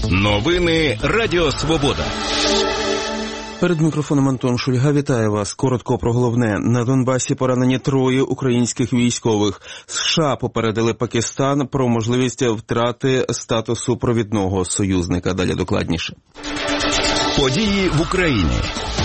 Новини Радіо Свобода. Перед мікрофоном Антон Шульга. Вітаю вас. Коротко про головне. На Донбасі поранені 3 українських військових. США попередили Пакистан про можливість втрати статусу провідного союзника. Далі докладніше. Події в Україні.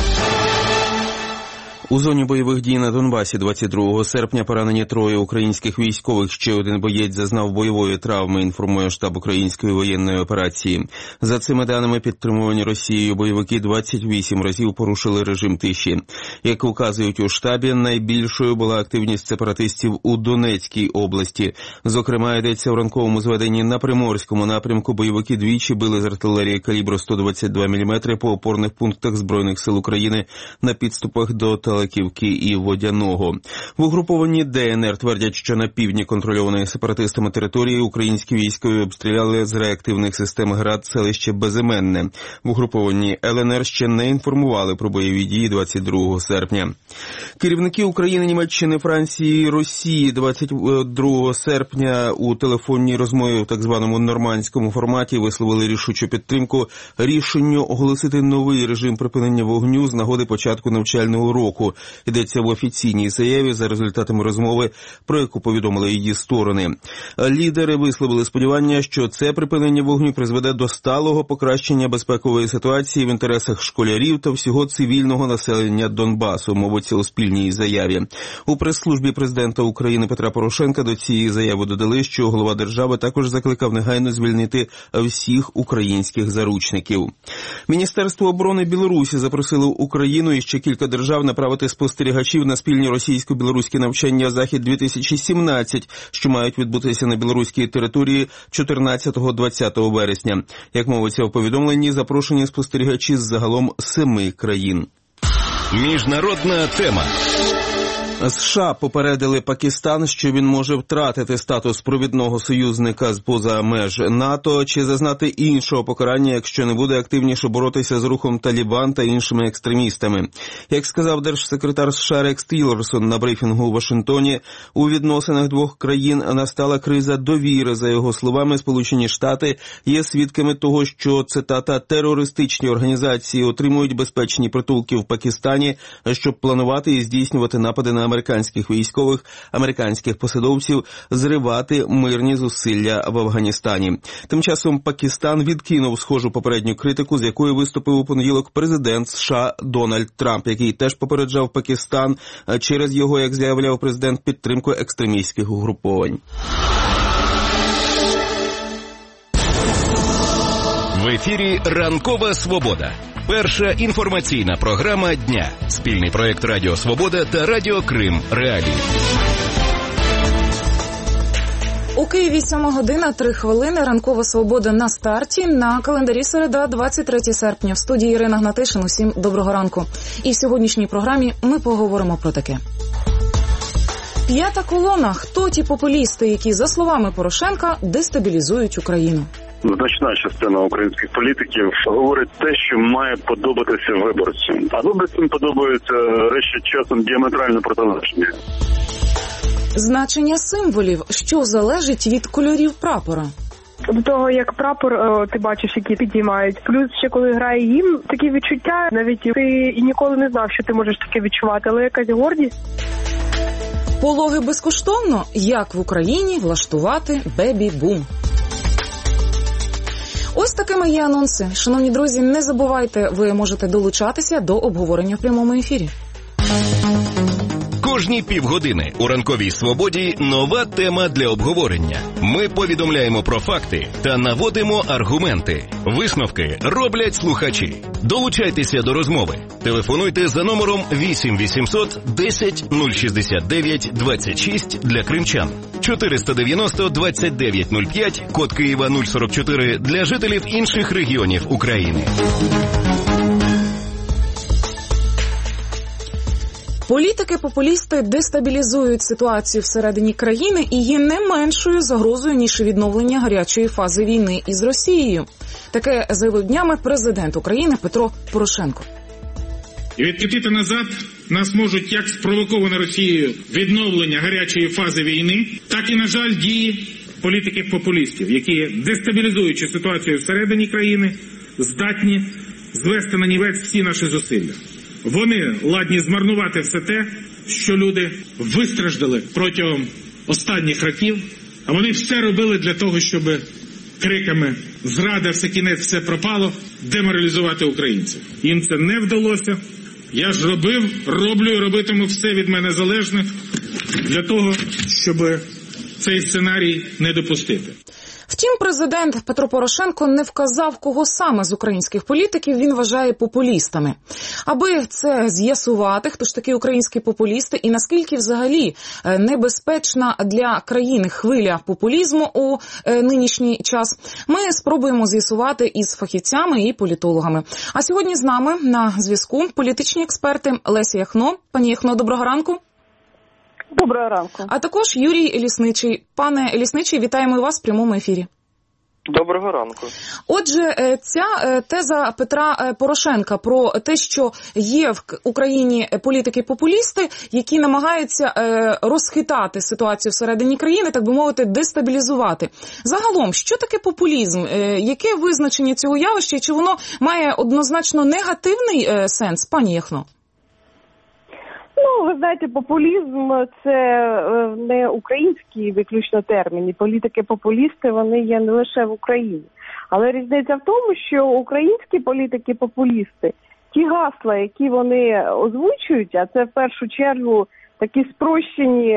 У зоні бойових дій на Донбасі 22 серпня поранені 3 українських військових. Ще один боєць зазнав бойової травми, інформує штаб української воєнної операції. За цими даними, підтримувані Росією бойовики 28 разів порушили режим тиші. Як указують у штабі, найбільшою була активність сепаратистів у Донецькій області. Зокрема, йдеться в ранковому зведенні на Приморському напрямку. Бойовики двічі били з артилерії калібру 122 мм по опорних пунктах Збройних сил України на підступах до Талаківки і Водяного. В угрупованні ДНР твердять, що на півдні контрольованої сепаратистами території українські військові обстріляли з реактивних систем ГРАД селище Безіменне. В угрупованні ЛНР ще не інформували про бойові дії 22 серпня. Керівники України, Німеччини, Франції і Росії 22 серпня у телефонній розмові в так званому нормандському форматі висловили рішучу підтримку рішенню оголосити новий режим припинення вогню з нагоди початку навчального року. Йдеться в офіційній заяві за результатами розмови, про яку повідомили її сторони. Лідери висловили сподівання, що це припинення вогню призведе до сталого покращення безпекової ситуації в інтересах школярів та всього цивільного населення Донбасу, мовиться у спільній заяві. У прес-службі президента України Петра Порошенка до цієї заяви додали, що голова держави також закликав негайно звільнити всіх українських заручників. Міністерство оборони Білорусі запросило Україну і ще кілька держав направити спостерігачів на спільні російсько-білоруські навчання «Захід-2017», що мають відбутися на білоруській території 14-20 вересня. Як мовиться в повідомленні, запрошені спостерігачі з загалом 7 країн. Міжнародна тема. США попередили Пакистан, що він може втратити статус провідного союзника з-поза меж НАТО чи зазнати іншого покарання, якщо не буде активніше боротися з рухом Талібан та іншими екстремістами. Як сказав держсекретар США Рекс Тіллерсон на брифінгу у Вашингтоні, у відносинах двох країн настала криза довіри. За його словами, Сполучені Штати є свідками того, що, цитата, «терористичні організації отримують безпечні притулки в Пакистані, щоб планувати і здійснювати напади на американських військових, американських посадовців, зривати мирні зусилля в Афганістані». Тим часом Пакистан відкинув схожу попередню критику, з якою виступив у понеділок президент США Дональд Трамп, який теж попереджав Пакистан через його, як заявляв президент, підтримку екстремістських угруповань. В ефірі «Ранкова Свобода». Перша інформаційна програма дня. Спільний проєкт Радіо Свобода та Радіо Крим Реалії. У Києві 7:03. Ранкова Свобода на старті. На календарі середа, 23 серпня. В студії Ірина Гнатишин. Усім доброго ранку. І в сьогоднішній програмі ми поговоримо про таке. П'ята колона. Хто ті популісти, які, за словами Порошенка, дестабілізують Україну? Значна частина українських політиків говорить те, що має подобатися виборцям. А виборцям подобаються речі часом діаметрально протилежні. Значення символів, що залежить від кольорів прапора. До того, як прапор, ти бачиш, які підіймають. Плюс ще коли грає гімн, такі відчуття, навіть ти і ніколи не знав, що ти можеш таке відчувати, але якась гордість. Пологи безкоштовно? Як в Україні влаштувати бебі-бум? Ось такими є анонси. Шановні друзі, не забувайте, ви можете долучатися до обговорення в прямому ефірі. Кожні півгодини у «Ранковій Свободі» нова тема для обговорення. Ми повідомляємо про факти та наводимо аргументи. Висновки роблять слухачі. Долучайтеся до розмови. Телефонуйте за номером 8 800 10 069 26 для кримчан. 490 29 05, код Києва 044 для жителів інших регіонів України. Політики-популісти дестабілізують ситуацію всередині країни і є не меншою загрозою, ніж відновлення гарячої фази війни із Росією. Таке заявив днями президент України Петро Порошенко. І відкотити назад нас можуть як спровоковане Росією відновлення гарячої фази війни, так і, на жаль, дії політиків-популістів, які, дестабілізуючи ситуацію всередині країни, здатні звести на нівець всі наші зусилля. Вони ладні змарнувати все те, що люди вистраждали протягом останніх років, а вони все робили для того, щоб криками «Зрада, все кінець, все пропало» деморалізувати українців. Їм це не вдалося. Я ж роблю і робитиму все від мене залежне для того, щоб цей сценарій не допустити. Втім, президент Петро Порошенко не вказав, кого саме з українських політиків він вважає популістами. Аби це з'ясувати, хто ж такі українські популісти і наскільки взагалі небезпечна для країни хвиля популізму у нинішній час, ми спробуємо з'ясувати із фахівцями і політологами. А сьогодні з нами на зв'язку політичні експерти Леся Яхно. Пані Яхно, доброго ранку. Доброго ранку. А також Юрій Лісничий. Пане Лісничий, вітаємо вас в прямому ефірі. Доброго ранку. Отже, ця теза Петра Порошенка про те, що є в Україні політики-популісти, які намагаються розхитати ситуацію всередині країни, так би мовити, дестабілізувати. Загалом, що таке популізм? Яке визначення цього явища? Чи воно має однозначно негативний сенс, пані Яхно? Ну, ви знаєте, популізм – це не український виключно термін. І політики-популісти, вони є не лише в Україні. Але різниця в тому, що українські політики-популісти, ті гасла, які вони озвучують, а це в першу чергу такі спрощені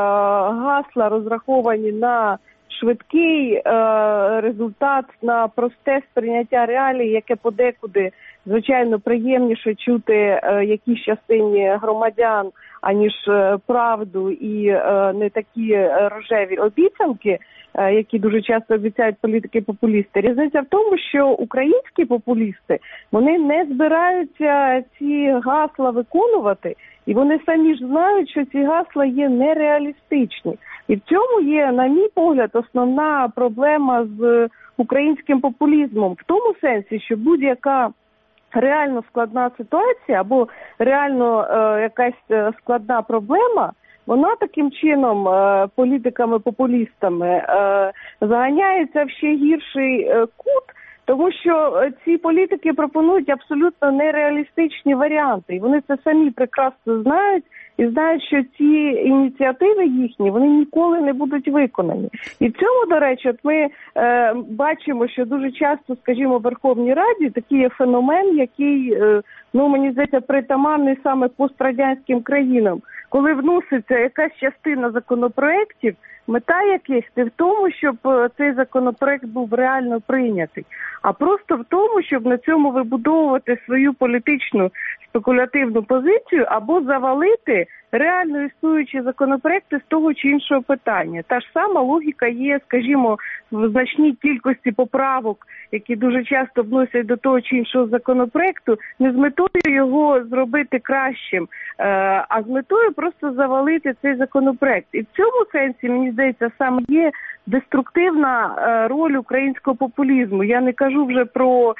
гасла, розраховані на швидкий результат, на просте сприйняття реалій, яке подекуди, звичайно, приємніше чути якійсь частині громадян, аніж правду і не такі рожеві обіцянки, які дуже часто обіцяють політики-популісти. Різниця в тому, що українські популісти, вони не збираються ці гасла виконувати, і вони самі ж знають, що ці гасла є нереалістичні. І в цьому є, на мій погляд, основна проблема з українським популізмом. В тому сенсі, що будь-яка реально складна ситуація або реально якась складна проблема, вона таким чином політиками-популістами заганяється в ще гірший кут, тому що ці політики пропонують абсолютно нереалістичні варіанти. І вони це самі прекрасно знають і знають, що ці ініціативи їхні, вони ніколи не будуть виконані. І в цьому, до речі, от ми бачимо, що дуже часто, скажімо, в Верховній Раді такий є феномен, який, мені здається, притаманний саме пострадянським країнам. Коли вноситься якась частина законопроєктів, мета яких не в тому, щоб цей законопроект був реально прийнятий, а просто в тому, щоб на цьому вибудовувати свою політичну спекулятивну позицію або завалити реально існуючі законопроекти з того чи іншого питання. Та ж сама логіка є, скажімо, в значній кількості поправок, які дуже часто вносять до того чи іншого законопроекту, не з метою його зробити кращим, а з метою просто завалити цей законопроект. І в цьому сенсі, мені здається, саме є деструктивна роль українського популізму. Я не кажу вже про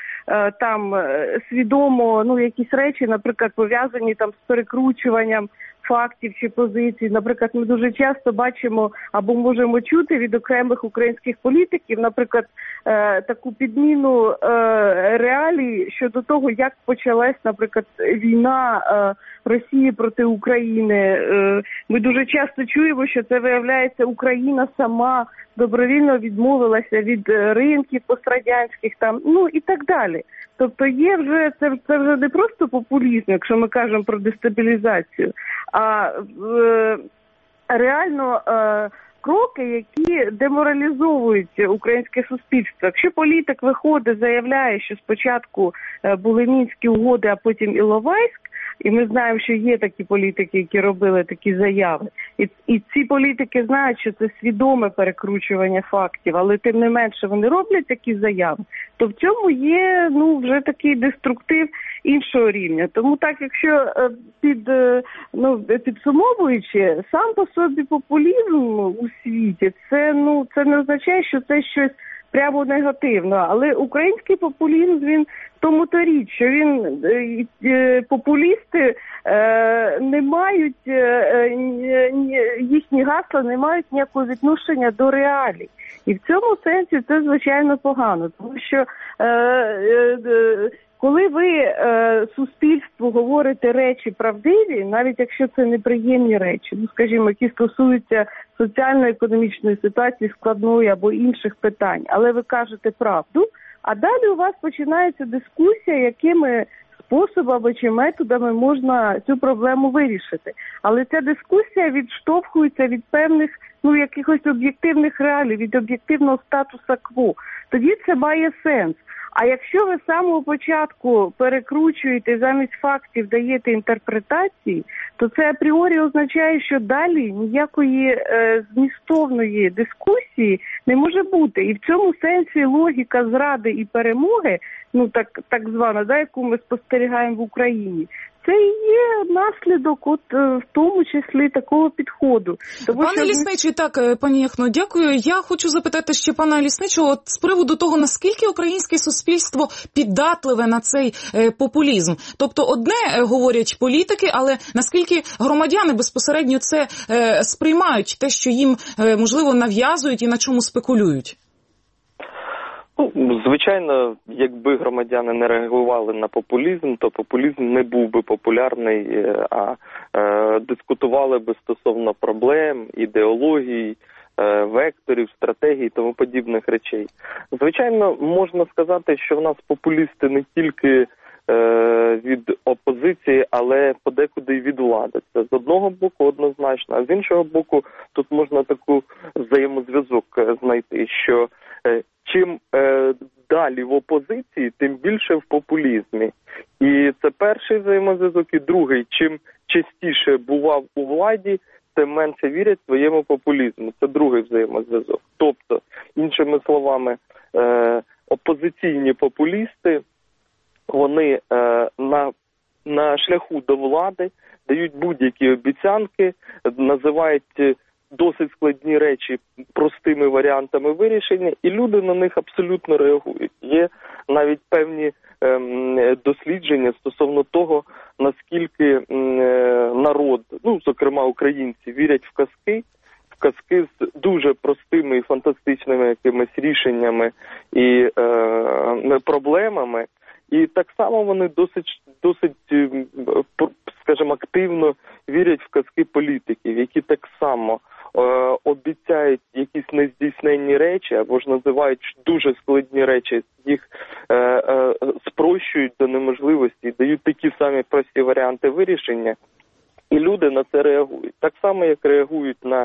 свідомо якісь речі, наприклад, пов'язані з перекручуванням фактів чи позицій. Наприклад, ми дуже часто бачимо або можемо чути від окремих українських політиків, наприклад, таку підміну реалій щодо того, як почалась, наприклад, війна Росії проти України. Ми дуже часто чуємо, що це, виявляється, Україна сама добровільно відмовилася від ринків пострадянських і так далі. Тобто є вже, це вже не просто популізм, якщо ми кажемо про дестабілізацію, а реально кроки, які деморалізовують українське суспільство. Якщо політик виходить, заявляє, що спочатку були Мінські угоди, а потім Іловайськ, і ми знаємо, що є такі політики, які робили такі заяви. І ці політики знають, що це свідоме перекручування фактів, але тим не менше вони роблять такі заяви, то в цьому є вже такий деструктив іншого рівня. Тому так, якщо підсумовуючи, сам по собі популізм у світі, це не означає, що це щось прямо негативно. Але український популізм, він тому-то річ, що популісти не мають, їхні гасла не мають ніякого відношення до реалій. І в цьому сенсі це, звичайно, погано. Тому що коли ви суспільству говорите речі правдиві, навіть якщо це неприємні речі, скажімо, які стосуються соціально-економічної ситуації складної або інших питань, але ви кажете правду, а далі у вас починається дискусія, якими способами чи методами можна цю проблему вирішити. Але ця дискусія відштовхується від певних, якихось об'єктивних реалій, від об'єктивного статуса кво. Тоді це має сенс. А якщо ви з самого початку перекручуєте, замість фактів даєте інтерпретації, то це апріорі означає, що далі ніякої змістовної дискусії не може бути. І в цьому сенсі логіка зради і перемоги, так звана, яку ми спостерігаємо в Україні, це і є наслідок в тому числі такого підходу. Пане Лісничий, так, пані Яхно, дякую. Я хочу запитати ще пана Лісничого з приводу того, наскільки українське суспільство піддатливе на цей популізм. Тобто одне говорять політики, але наскільки громадяни безпосередньо це сприймають, те, що їм, можливо, нав'язують і на чому спекулюють? Звичайно, якби громадяни не реагували на популізм, то популізм не був би популярний, а дискутували би стосовно проблем, ідеологій, векторів, стратегій і тому подібних речей. Звичайно, можна сказати, що в нас популісти не тільки від опозиції, але подекуди й від влади. Це з одного боку однозначно, а з іншого боку тут можна таку взаємозв'язок знайти, що чим далі в опозиції, тим більше в популізмі. І це перший взаємозв'язок. І другий, чим частіше бував у владі, тим менше вірять своєму популізму. Це другий взаємозв'язок. Тобто, іншими словами, опозиційні популісти, вони на шляху до влади дають будь-які обіцянки, називають досить складні речі простими варіантами вирішення, і люди на них абсолютно реагують. Є навіть певні дослідження стосовно того, наскільки народ, зокрема українці, вірять в казки з дуже простими і фантастичними якимись рішеннями і проблемами. І так само вони досить, скажімо, активно вірять в казки політиків, які так само обіцяють якісь нездійсненні речі, або ж називають дуже складні речі, їх спрощують до неможливості і дають такі самі прості варіанти вирішення, і люди на це реагують. Так само, як реагують на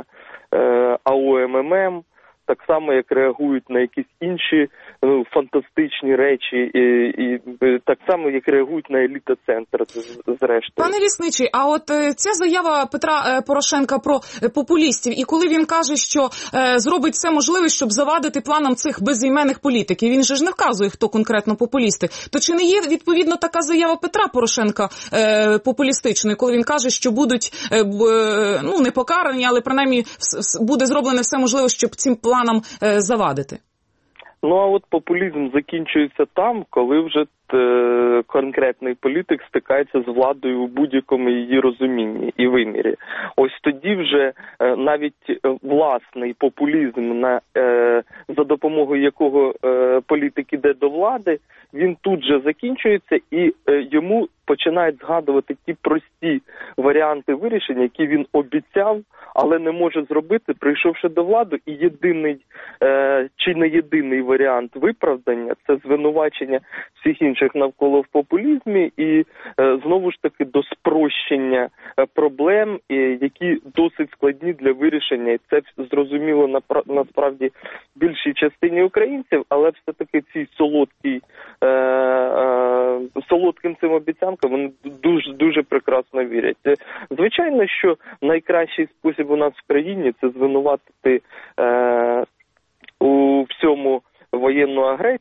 АО-МММ, так само, як реагують на якісь інші фантастичні речі, і так само, як реагують на еліта-центр, зрештою. Пане Лісничий, а от ця заява Петра Порошенка про популістів, і коли він каже, що зробить все можливе, щоб завадити планам цих безіменних політиків, він же ж не вказує, хто конкретно популісти, то чи не є, відповідно, така заява Петра Порошенка популістичною, коли він каже, що будуть, не покарані, але принаймні буде зроблено все можливе, щоб цим планам завадити? А от популізм закінчується там, коли вже конкретний політик стикається з владою у будь-якому її розумінні і вимірі. Ось тоді вже навіть власний популізм, за допомогою якого політик іде до влади, він тут же закінчується і йому починають згадувати ті прості варіанти вирішення, які він обіцяв, але не може зробити, прийшовши до влади. І єдиний, чи не єдиний варіант виправдання – це звинувачення всіх інших навколо в популізмі і, знову ж таки, до спрощення проблем, які досить складні для вирішення. І це зрозуміло насправді більшій частині українців, але все-таки цій солодким цим обіцянкам вони дуже прекрасно вірять. Звичайно, що найкращий спосіб у нас в країні – це звинуватити у всьому воєнну агресію.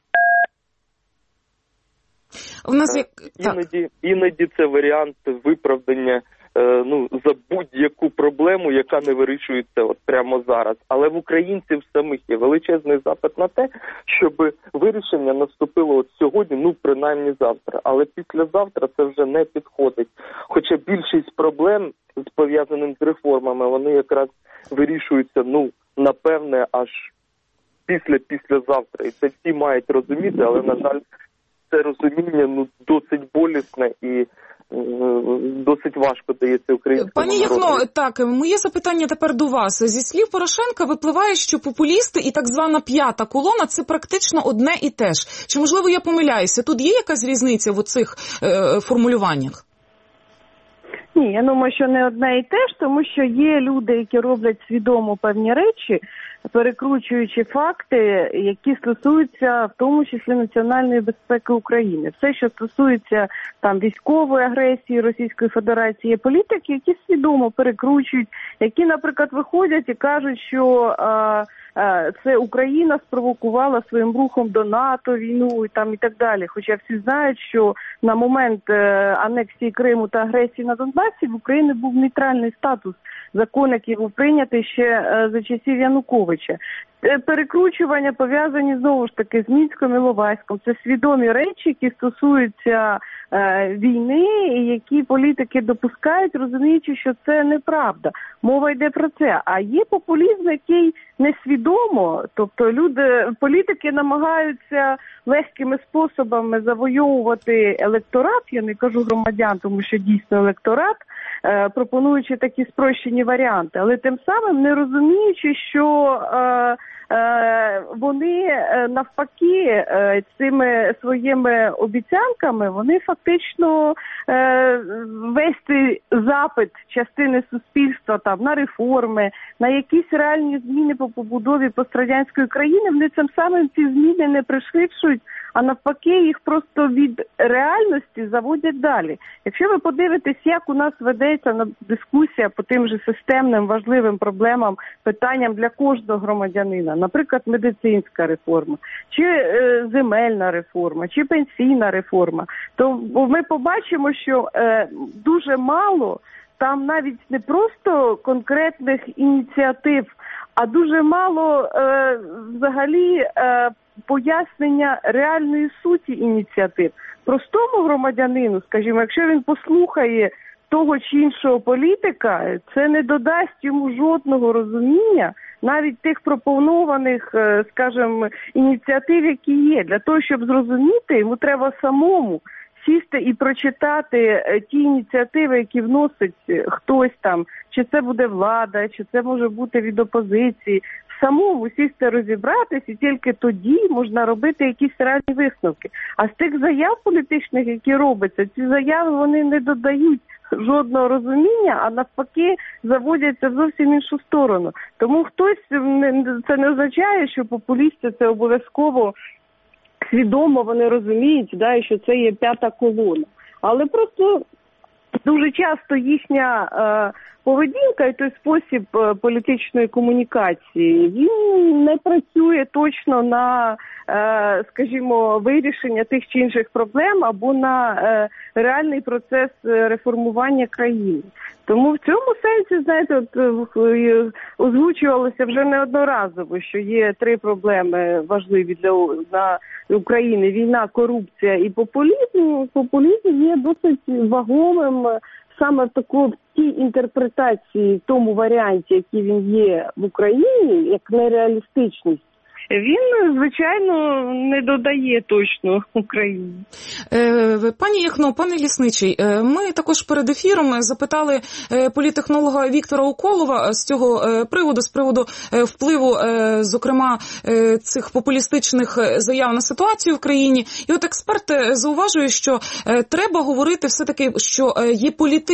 У нас Іноді це варіант виправдання за будь-яку проблему, яка не вирішується от прямо зараз. Але в українців самих є величезний запит на те, щоб вирішення наступило от сьогодні, принаймні завтра. Але післязавтра це вже не підходить. Хоча більшість проблем, пов'язаних з реформами, вони якраз вирішуються, напевне, аж післязавтра. І це всі мають розуміти, але, на жаль, це розуміння досить болісне і досить важко дається українському народу. Пані Яхно, так, моє запитання тепер до вас. Зі слів Порошенка випливає, що популісти і так звана п'ята колона – це практично одне і те ж. Чи, можливо, я помиляюся? Тут є якась різниця в оцих формулюваннях? Ні, я думаю, що не одне і те ж, тому що є люди, які роблять свідомо певні речі, перекручуючи факти, які стосуються в тому числі національної безпеки України. Все, що стосується військової агресії Російської Федерації, є політики, які свідомо перекручують, які, наприклад, виходять і кажуть, що це Україна спровокувала своїм рухом до НАТО війну і так далі. Хоча всі знають, що на момент анексії Криму та агресії на Донбасі в Україні був нейтральний статус. Закон, який був прийнятий ще за часів Януковича. Перекручування пов'язані, знову ж таки, з Мінськом і Іловайськом. Це свідомі речі, які стосуються війни, і які політики допускають, розуміючи, що це неправда. Мова йде про це. А є популізм, який несвідомо, тобто політики намагаються легкими способами завойовувати електорат, я не кажу громадян, тому що дійсно електорат, пропонуючи такі спрощені варіанти, але тим самим не розуміючи, що вони навпаки цими своїми обіцянками, вони фактично весь цей запит частини суспільства на реформи, на якісь реальні зміни по побудові пострадянської країни, вони цим самим ці зміни не пришвидшують, а навпаки їх просто від реальності заводять далі. Якщо ви подивитесь, як у нас ведеться дискусія по тим же системним важливим проблемам, питанням для кожного громадянина, наприклад, медицинська реформа, чи земельна реформа, чи пенсійна реформа, то ми побачимо, що дуже мало там навіть не просто конкретних ініціатив, а дуже мало взагалі пояснення реальної суті ініціатив. Простому громадянину, скажімо, якщо він послухає того чи іншого політика, це не додасть йому жодного розуміння навіть тих пропонованих, скажімо, ініціатив, які є. Для того, щоб зрозуміти, йому треба самому сісти і прочитати ті ініціативи, які вносить хтось там, чи це буде влада, чи це може бути від опозиції, самому сісти розібратись, і тільки тоді можна робити якісь реальні висновки. А з тих заяв політичних, які робляться, ці заяви вони не додають жодного розуміння, а навпаки заводяться в зовсім іншу сторону. Тому хтось, це не означає, що популісти це обов'язково свідомо вони розуміють, і що це є п'ята колона. Але просто дуже часто їхня поведінка і той спосіб політичної комунікації, він не працює точно на, скажімо, вирішення тих чи інших проблем або на реальний процес реформування країни. Тому в цьому сенсі, знаєте, озвучувалося вже неодноразово, що є три проблеми важливі для України: війна, корупція і популізм. Популізм є досить вагомим саме в тій інтерпретації, в тому варіанті, який він є в Україні, як нереалістичність. Він, звичайно, не додає точно Україні. Пані Яхно, пане Лісничий, ми також перед ефіром запитали політтехнолога Віктора Уколова з цього приводу, з приводу впливу, зокрема, цих популістичних заяв на ситуацію в країні. І от експерт зауважує, що треба говорити все-таки, що є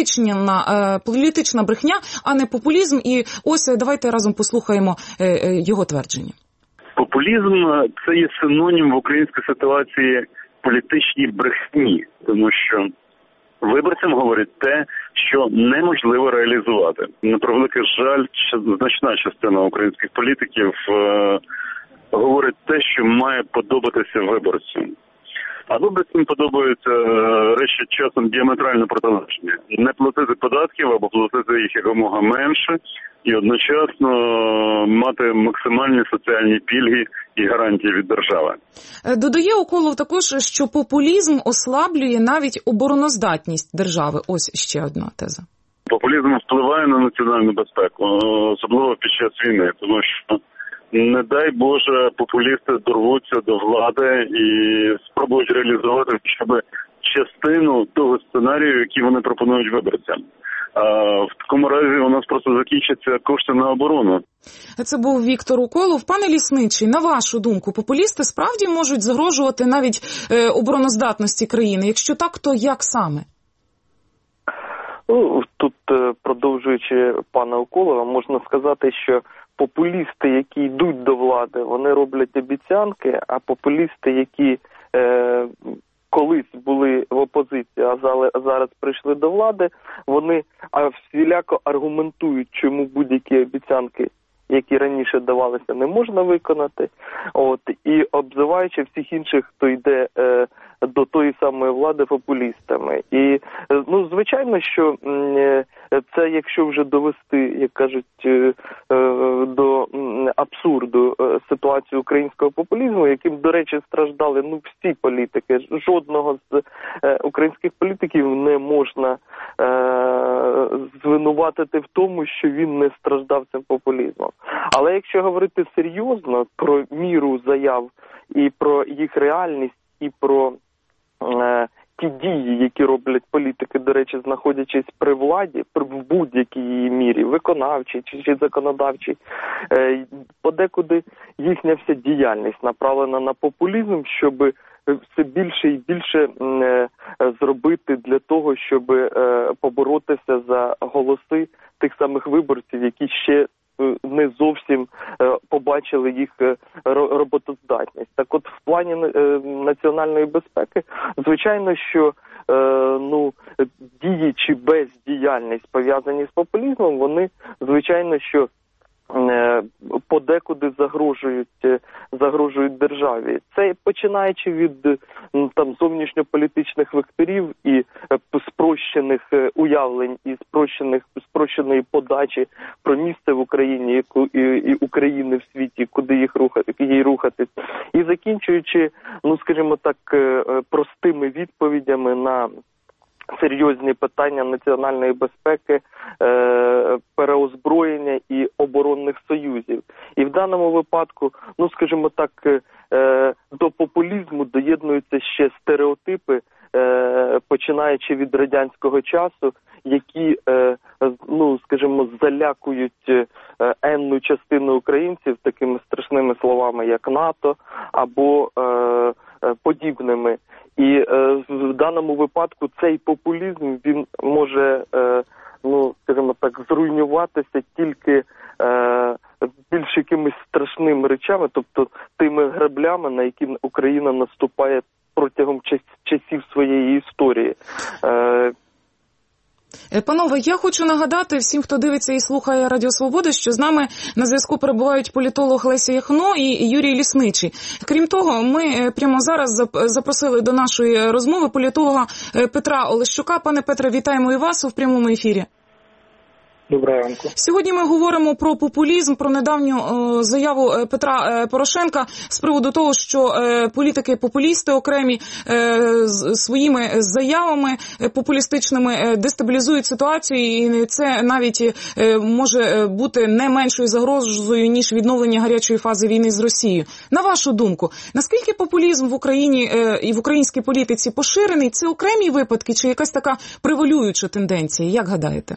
політична брехня, а не популізм. І ось давайте разом послухаємо його твердження. Популізм – це є синонім в українській ситуації політичній брехні, тому що виборцям говорять те, що неможливо реалізувати. На превеликий жаль, значна частина українських політиків говорить те, що має подобатися виборцям. А виборцям подобаються речі часом діаметрально протилежні. Не платити податків або платити їх якомога менше і одночасно мати максимальні соціальні пільги і гарантії від держави. Додає Уколов також, що популізм ослаблює навіть обороноздатність держави. Ось ще одна теза. Популізм впливає на національну безпеку, особливо під час війни, тому що не дай Боже, популісти дорвуться до влади і спробують реалізувати хоча б частину того сценарію, який вони пропонують виборцям. В такому разі у нас просто закінчаться кошти на оборону. Це був Віктор Уколов. Пане Лісничий, на вашу думку, популісти справді можуть загрожувати навіть обороноздатності країни? Якщо так, то як саме? Тут, продовжуючи пана Уколова, можна сказати, що популісти, які йдуть до влади, вони роблять обіцянки, а популісти, які колись були в опозиції, а зараз прийшли до влади, вони всіляко аргументують, чому будь-які обіцянки, які раніше давалися, не можна виконати. І обзиваючи всіх інших, хто йде до тої самої влади, популістами. І, звичайно, що це, якщо вже довести, як кажуть, до абсурду ситуацію українського популізму, яким, до речі, страждали всі політики. Жодного з українських політиків не можна звинуватити в тому, що він не страждав цим популізмом. Але якщо говорити серйозно про міру заяв і про їх реальність, і про ті дії, які роблять політики, до речі, знаходячись при владі, в будь-якій її мірі, виконавчій чи законодавчій, подекуди їхня вся діяльність направлена на популізм, щоб все більше і більше зробити для того, щоб поборотися за голоси тих самих виборців, які ще не зовсім побачили їх роботоздатність. Так от, в плані національної безпеки, звичайно, що дії чи бездіяльність, пов'язані з популізмом, вони, звичайно, що подекуди загрожують державі. Це починаючи від зовнішньополітичних векторів і спрощених уявлень і спрощеної подачі про місце в Україні і України в світі, куди їй рухатись, і закінчуючи, скажімо так, простими відповідями на серйозні питання національної безпеки, переозброєння і оборонних союзів. І в даному випадку, скажімо так, до популізму доєднуються ще стереотипи, починаючи від радянського часу, які, скажімо, залякують енну частину українців такими страшними словами, як НАТО, або подібними. І в даному випадку цей популізм, він може, скажімо так, зруйнуватися тільки більш якимись страшними речами, тобто тими граблями, на які Україна наступає протягом часів своєї історії. Панове, я хочу нагадати всім, хто дивиться і слухає Радіо Свобода, що з нами на зв'язку перебувають політолог Леся Яхно і Юрій Лісничий. Крім того, ми прямо зараз запросили до нашої розмови політолога Петра Олещука. Пане Петре, вітаємо і вас у прямому ефірі. Доброго ранку. Сьогодні ми говоримо про популізм, про недавню заяву Петра Порошенка з приводу того, що політики-популісти окремі своїми заявами популістичними дестабілізують ситуацію, і це навіть може бути не меншою загрозою, ніж відновлення гарячої фази війни з Росією. На вашу думку, наскільки популізм в Україні і в українській політиці поширений? Це окремі випадки чи якась така превалююча тенденція? Як гадаєте?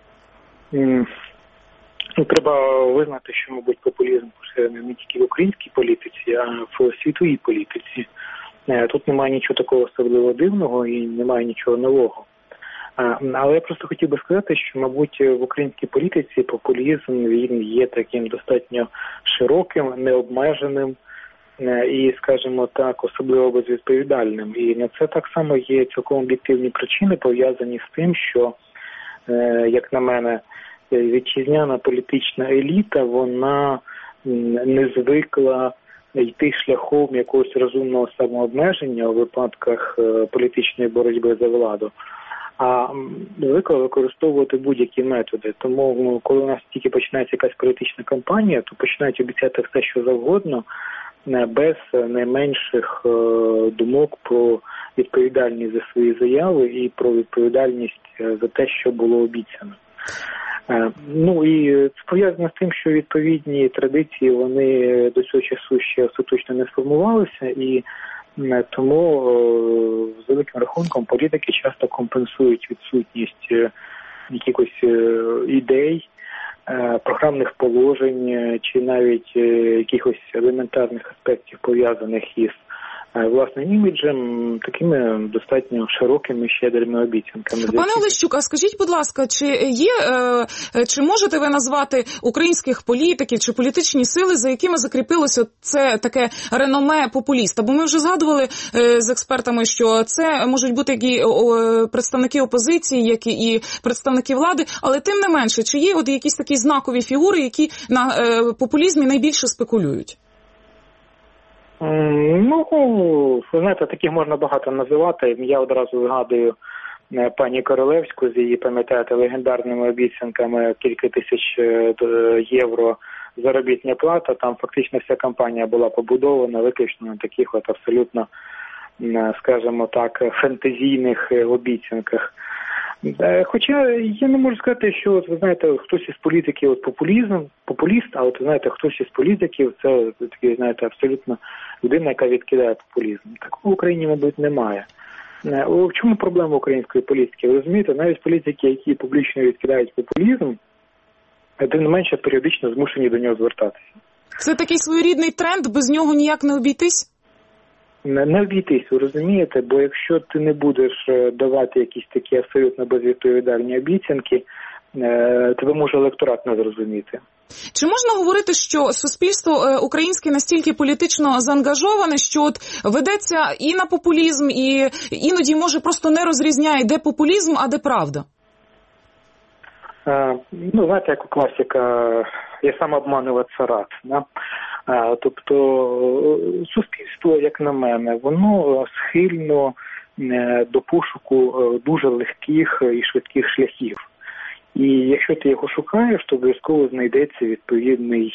Треба визнати, що, мабуть, популізм поширений не тільки в українській політиці, а в світовій політиці. Тут немає нічого такого особливо дивного і немає нічого нового. Але я просто хотів би сказати, що, мабуть, в українській політиці популізм, він є таким достатньо широким, необмеженим і, скажімо так, особливо безвідповідальним. І на це так само є цілком об'єктивні причини, пов'язані з тим, що, як на мене, вітчизняна політична еліта, вона не звикла йти шляхом якогось розумного самообмеження у випадках політичної боротьби за владу, а використовувати будь-які методи. Тому, коли у нас тільки починається якась політична кампанія, то починають обіцяти все, що завгодно, без найменших думок про відповідальність за свої заяви і про відповідальність за те, що було обіцяно. Ну і це пов'язано з тим, що відповідні традиції, вони до цього часу ще остаточно не сформувалися, і тому з великим рахунком політики часто компенсують відсутність якихось ідей, програмних положень чи навіть якихось елементарних аспектів, пов'язаних із власним іміджем, такими достатньо широкими, щедрими обіцянками. Пане Олещук, а скажіть, будь ласка, чи можете ви назвати українських політиків чи політичні сили, за якими закріпилося це таке реноме популіста? Бо ми вже згадували з експертами, що це можуть бути як і представники опозиції, як і представники влади, але тим не менше, чи є от якісь такі знакові фігури, які на популізмі найбільше спекулюють? Ну, ви знаєте, таких можна багато називати. Я одразу згадую пані Королевську з її, пам'ятаєте, легендарними обіцянками кілька тисяч євро заробітня плата. Там фактично вся кампанія була побудована виключно на таких от абсолютно, скажімо так, фентезійних обіцянках. Хоча я не можу сказати, що, от, ви знаєте, хтось із політиків от популіст, а от, знаєте, хтось із політиків це такий, знаєте, абсолютно людина, яка відкидає популізм. Такого в Україні, мабуть, немає. В чому проблема української політики? Ви розумієте, навіть політики, які публічно відкидають популізм, тим не менше періодично змушені до нього звертатися. Це такий своєрідний тренд, без нього ніяк не обійтись? Не обійтись, ви розумієте, бо якщо ти не будеш давати якісь такі абсолютно безвідповідальні обіцянки, тебе може електорат не зрозуміти. Чи можна говорити, що суспільство українське настільки політично заангажоване, що от ведеться і на популізм, і іноді, може, просто не розрізняє, де популізм, а де правда? Ну, знаєте, як у класика, я сам обманюватися рад, да? Тобто суспільство, як на мене, воно схильно до пошуку дуже легких і швидких шляхів. І якщо ти його шукаєш, то обов'язково знайдеться відповідний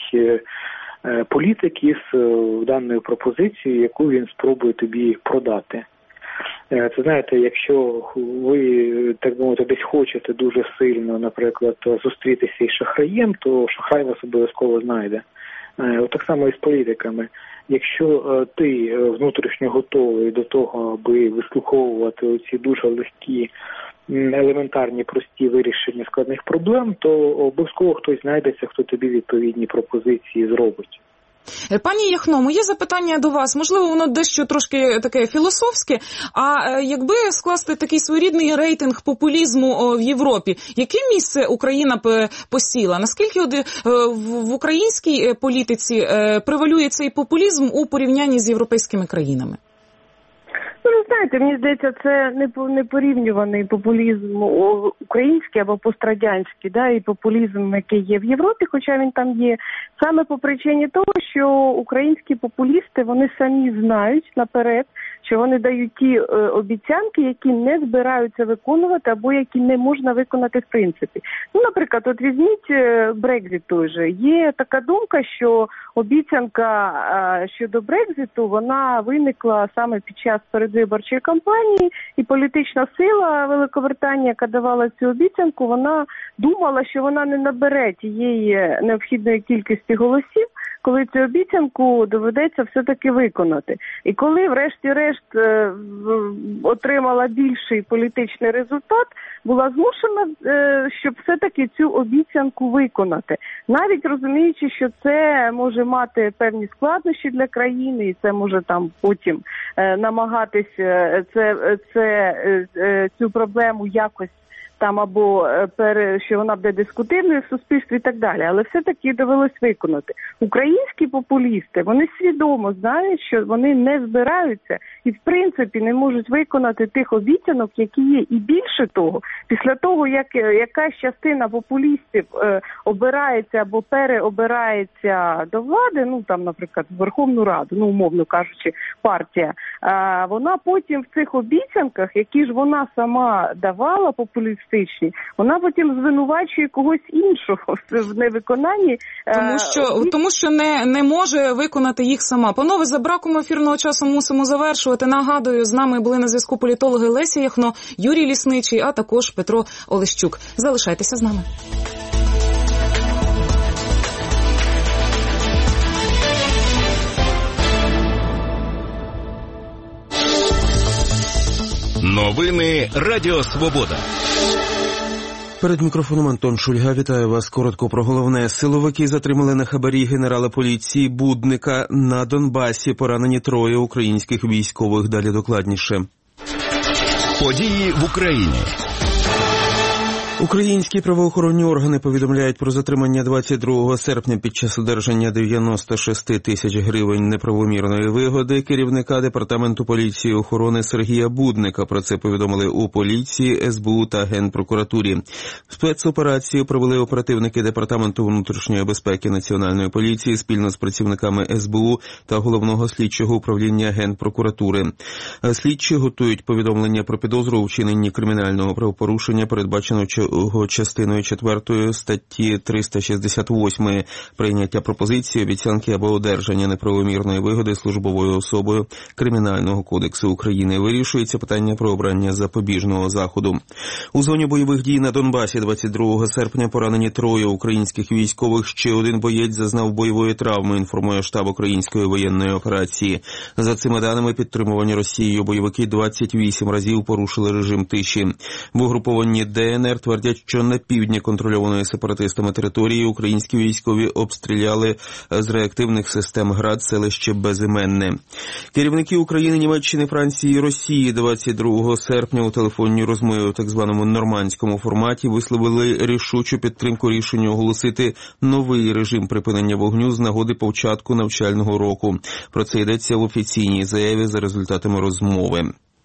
політик із даною пропозицією, яку він спробує тобі продати. Це, знаєте, якщо ви, так мовити, десь хочете дуже сильно, наприклад, зустрітися із шахраєм, то шахрай вас обов'язково знайде. Так само і з політиками. Якщо ти внутрішньо готовий до того, аби вислуховувати оці дуже легкі, елементарні, прості вирішення складних проблем, то обов'язково хтось знайдеться, хто тобі відповідні пропозиції зробить. Пані Яхно, моє запитання до вас, можливо, воно дещо трошки таке філософське, а якби скласти такий своєрідний рейтинг популізму в Європі, яке місце Україна посіла? Наскільки в українській політиці превалює цей популізм у порівнянні з європейськими країнами? Ну, ви знаєте, мені здається, це не порівнюваний популізм український або пострадянський, да, і популізм, який є в Європі, хоча він там є, саме по причині того, що українські популісти, вони самі знають наперед, що вони дають ті обіцянки, які не збираються виконувати або які не можна виконати в принципі. Ну, наприклад, от візьміть Брекзит той же. Є така думка, що обіцянка щодо Брекзиту, вона виникла саме під час передвиборчої кампанії, і політична сила Великобританії, яка давала цю обіцянку, вона думала, що вона не набере тієї необхідної кількості голосів, коли цю обіцянку доведеться все-таки виконати. І коли, врешті-решт, отримала більший політичний результат, була змушена, щоб все-таки цю обіцянку виконати. Навіть розуміючи, що це може мати певні складнощі для країни, і це може там потім намагатися цю проблему якось там або що вона буде дискутивною в суспільстві і так далі, але все-таки довелось виконати. Українські популісти, вони свідомо знають, що вони не збираються і в принципі не можуть виконати тих обіцянок, які є. І більше того, після того, як якась частина популістів обирається або переобирається до влади, ну там, наприклад, в Верховну Раду, ну умовно кажучи, партія, вона потім в цих обіцянках, які ж вона сама давала популістичні, вона потім звинувачує когось іншого в невиконанні. Тому що не може виконати їх сама. Панове, за браком ефірного часу мусимо завершувати. Нагадую, з нами були на зв'язку політологи Леся Яхно, Юрій Лісничий, а також Петро Олещук. Залишайтеся з нами. Новини Радіо Свобода. Перед мікрофоном Антон Шульга. Вітаю вас. Коротко про головне. Силовики затримали на хабарі генерала поліції Будника. На Донбасі поранені 3 українських військових. Далі докладніше. Події в Україні. Українські правоохоронні органи повідомляють про затримання 22 серпня під час одержання 96 тисяч гривень неправомірної вигоди керівника Департаменту поліції і охорони Сергія Будника. Про це повідомили у поліції, СБУ та Генпрокуратурі. Спецоперацію провели оперативники Департаменту внутрішньої безпеки Національної поліції спільно з працівниками СБУ та Головного слідчого управління Генпрокуратури. Слідчі готують повідомлення про підозру у вчиненні кримінального правопорушення, передбаченого частиною 4 статті 368 прийняття пропозиції, обіцянки або одержання неправомірної вигоди службовою особою Кримінального кодексу України. Вирішується питання про обрання запобіжного заходу. У зоні бойових дій на Донбасі 22 серпня поранені 3 українських військових. Ще один боєць зазнав бойової травми, інформує штаб української воєнної операції. За цими даними, підтримувані Росією бойовики 28 разів порушили режим тиші. В угрупованні ДНР твердять, що на півдні контрольованої сепаратистами території українські військові обстріляли з реактивних систем ГРАД селище Безіменне. Керівники України, Німеччини, Франції і Росії 22 серпня у телефонній розмові у так званому нормандському форматі висловили рішучу підтримку рішенню оголосити новий режим припинення вогню з нагоди початку навчального року. Про це йдеться в офіційній заяві за результатами розмови.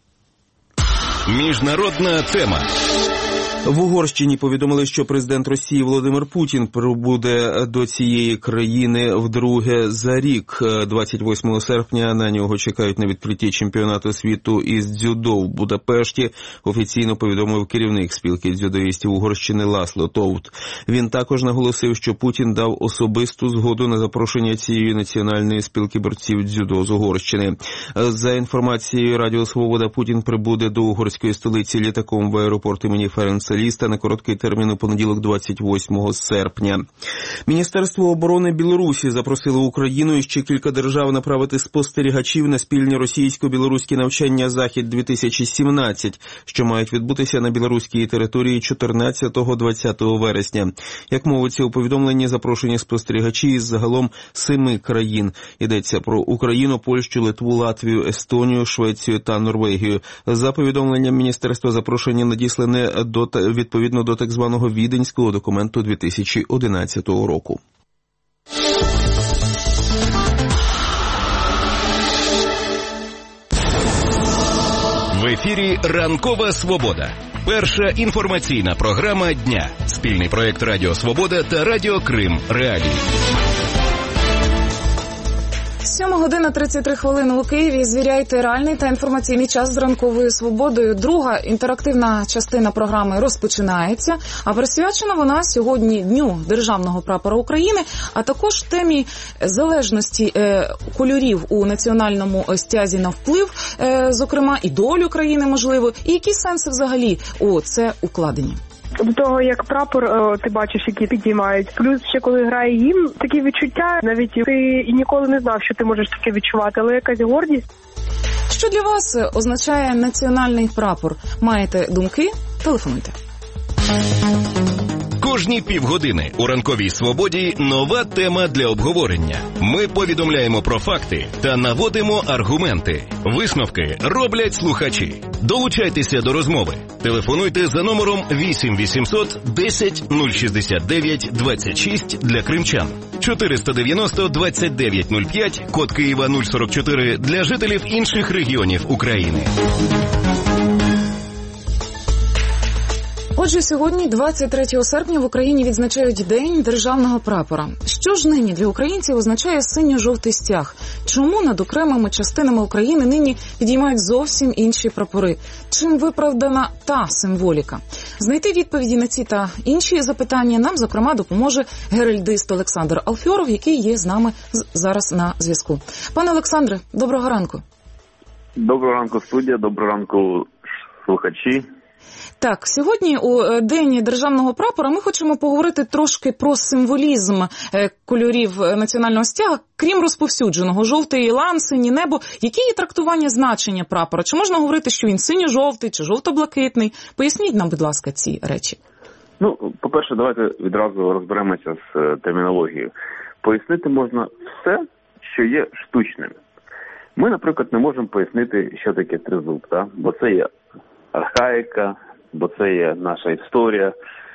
Міжнародна тема. В Угорщині повідомили, що президент Росії Володимир Путін прибуде до цієї країни вдруге за рік. 28 серпня на нього чекають на відкритті чемпіонату світу із дзюдо в Будапешті, офіційно повідомив керівник спілки дзюдоїстів Угорщини Ласло Товт. Він також наголосив, що Путін дав особисту згоду на запрошення цієї національної спілки борців дзюдо з Угорщини. За інформацією Радіо Свобода, Путін прибуде до угорської столиці літаком в аеропорт імені Ференца Ліста на короткий термін у понеділок 28 серпня. Міністерство оборони Білорусі запросило Україну і ще кілька держав направити спостерігачів на спільні російсько-білоруські навчання «Захід-2017», що мають відбутися на білоруській території 14-20 вересня. Як мовиться у повідомленні, запрошені спостерігачі із загалом 7 країн. Йдеться про Україну, Польщу, Литву, Латвію, Естонію, Швецію та Норвегію. За повідомленням міністерства, запрошення надіслане відповідно до так званого Віденського документу 2011 року. В ефірі «Ранкова Свобода». Перша інформаційна програма дня. Спільний проєкт Радіо Свобода та Радіо Крим Реалії. 7:33 у Києві. Звіряйте реальний та інформаційний час з Ранковою Свободою. Друга інтерактивна частина програми розпочинається, а присвячена вона сьогодні Дню Державного прапора України, а також темі залежності кольорів у національному стязі на вплив, зокрема, і долю країни, можливо, і які сенси взагалі у це укладені. До того, як прапор, ти бачиш, які підіймають. Плюс ще коли грає гімн, такі відчуття, навіть ти і ніколи не знав, що ти можеш таке відчувати, але якась гордість. Що для вас означає національний прапор? Маєте думки? Телефонуйте. Кожні півгодини у «Ранковій свободі» нова тема для обговорення. Ми повідомляємо про факти та наводимо аргументи. Висновки роблять слухачі. Долучайтеся до розмови. Телефонуйте за номером 8 800 10 069 26 для кримчан. 490 29 05, код Києва 044 для жителів інших регіонів України. Отже, сьогодні, 23 серпня, в Україні відзначають День державного прапора. Що ж нині для українців означає синьо-жовтий стяг? Чому над окремими частинами України нині підіймають зовсім інші прапори? Чим виправдана та символіка? Знайти відповіді на ці та інші запитання нам, зокрема, допоможе геральдист Олександр Алфьоров, який є з нами зараз на зв'язку. Пане Олександре, доброго ранку. Доброго ранку, студія, доброго ранку, слухачі. Так, сьогодні у День державного прапора ми хочемо поговорити трошки про символізм кольорів національного стяга, крім розповсюдженого. Жовтий лан, синє небо. Які є трактування значення прапора? Чи можна говорити, що він синьо-жовтий чи жовто-блакитний? Поясніть нам, будь ласка, ці речі. По-перше, давайте відразу розберемося з термінологією. Пояснити можна все, що є штучним. Ми, наприклад, не можемо пояснити, що таке тризуб, бо це є архаїка, бо це є наша історія,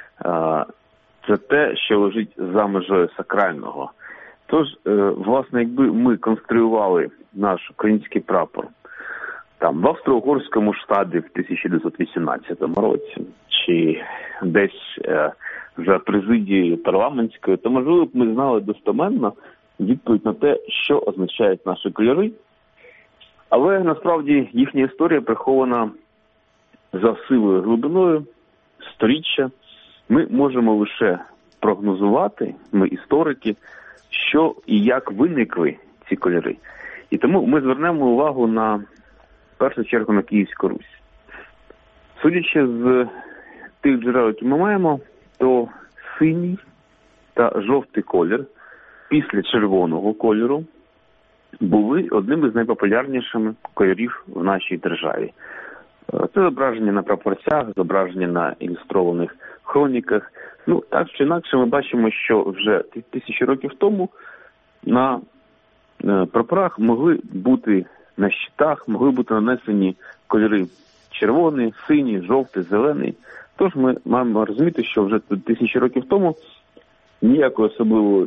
це те, що лежить за межою сакрального. Тож, власне, якби ми конструювали наш український прапор в Австро-Угорському штабі в 1918 році, чи десь за президією парламентською, то, можливо, б ми знали достеменно відповідь на те, що означають наші кольори. Але, насправді, їхня історія прихована за силою глибиною, сторіччя. Ми можемо лише прогнозувати, ми історики, що і як виникли ці кольори. І тому ми звернемо увагу в першу чергу на Київську Русь. Судячи з тих джерел, які ми маємо, то синій та жовтий колір після червоного кольору були одним із найпопулярніших кольорів в нашій державі. Це зображення на прапорцях, зображення на ілюстрованих хроніках. Так чи інакше ми бачимо, що вже 1000 років тому на прапорах могли бути, на щитах могли бути нанесені кольори червоний, синій, жовтий, зелений. Тож ми маємо розуміти, що вже 1000 років тому ніякої особливої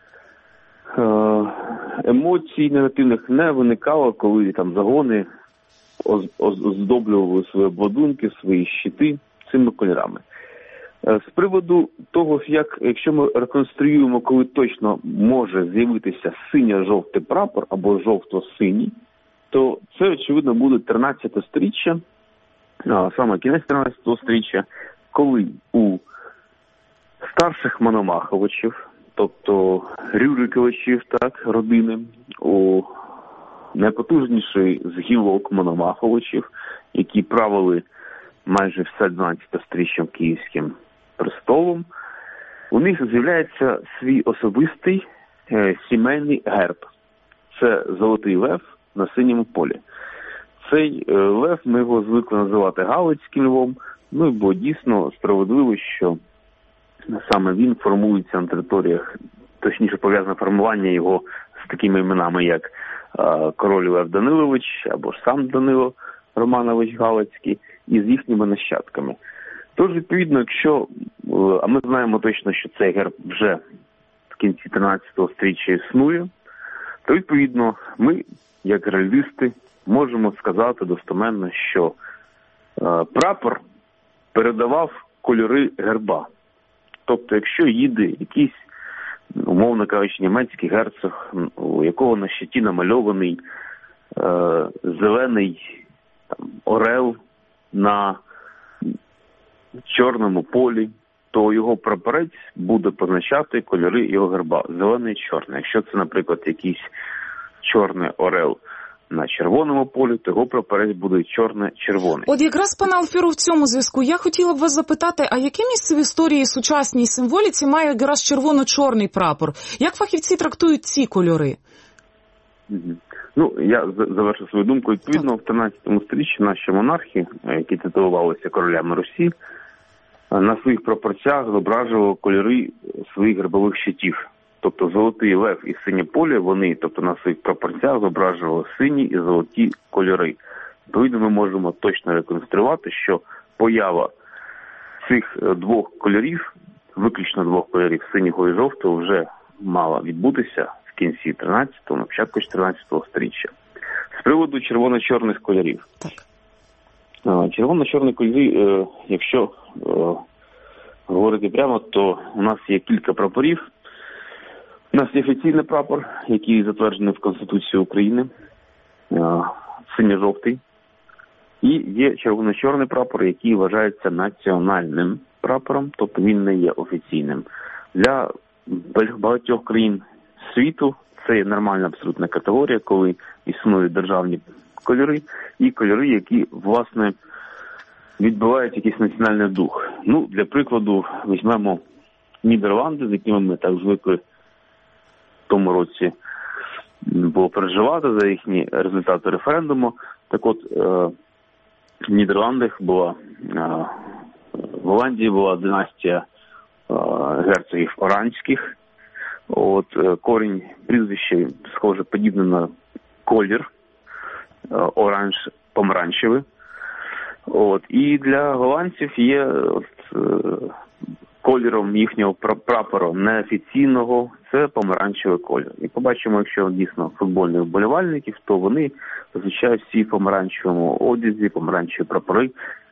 емоцій негативних не виникало, коли загони оздоблювали свої обладунки, свої щити цими кольорами. З приводу того, якщо ми реконструюємо, коли точно може з'явитися синьо-жовтий прапор або жовто-синій, то це, очевидно, буде 13 сторіччя, саме кінець 13 сторіччя, коли у старших Мономаховичів, тобто Рюриковичів, родини, у найпотужніший з гілок Мономаховичів, які правили майже все 12 сторіччям Київським престолом, у них з'являється свій особистий сімейний герб. Це золотий лев на синьому полі. Цей лев, ми його звикли називати Галицьким львом, бо дійсно справедливо, що саме він формується на територіях, точніше пов'язане формування його з такими іменами, як король Лев Данилович або ж сам Данило Романович Галицький, і з їхніми нащадками. Тож, відповідно, а ми знаємо точно, що цей герб вже в кінці 13-го сторіччя існує, то, відповідно, ми, як геральдисти, можемо сказати достеменно, що прапор передавав кольори герба. Тобто, якщо їде якийсь, умовно кажучи, німецький герцог, у якого на щиті намальований зелений орел на чорному полі, то його прапорець буде позначати кольори його герба – зелений і чорний. Якщо це, наприклад, якийсь чорний орел на червоному полі, то його прапорець буде чорно-червоний. От якраз, пане Алфьоров, в цьому зв'язку я хотіла б вас запитати, а яке місце в історії сучасній символіці має якраз червоно-чорний прапор? Як фахівці трактують ці кольори? Я завершу свою думку. Відповідно, в 13 сторіччі наші монархи, які титулувалися королями Русі, на своїх прапорцях зображувало кольори своїх гербових щитів. Тобто золотий лев і синє поле, вони, тобто на своїх прапорцях зображували сині і золоті кольори. Відповідно, ми можемо точно реконструювати, що поява цих двох кольорів, виключно двох кольорів, синього і жовтого, вже мала відбутися в кінці 13-го, на початку 14-го сторіччя. З приводу червоно-чорних кольорів. Так. Червоно-чорні кольори, якщо говорити прямо, то у нас є кілька прапорів. У нас є офіційний прапор, який затверджений в Конституції України, синьо-жовтий. І є червоно-чорний прапор, який вважається національним прапором, тобто він не є офіційним. Для багатьох країн світу це є нормальна абсолютна категорія, коли існують державні кольори і кольори, які, власне, відбивають якийсь національний дух. Ну, для прикладу, візьмемо Нідерланди, з якими ми так звикли в тому році було переживати за їхні результати референдуму. Так от, в Нідерландах була, в Голландії була династія герцогів Оранських. От, корінь прізвище схоже подібне на колір, оранж помаранчевий. От, і для голландців є кольором їхнього прапору неофіційного, це помаранчевий колір. І побачимо, якщо дійсно футбольних вболівальників, то вони зазвичай всі в помаранчевому одязі, помаранчеві прапори,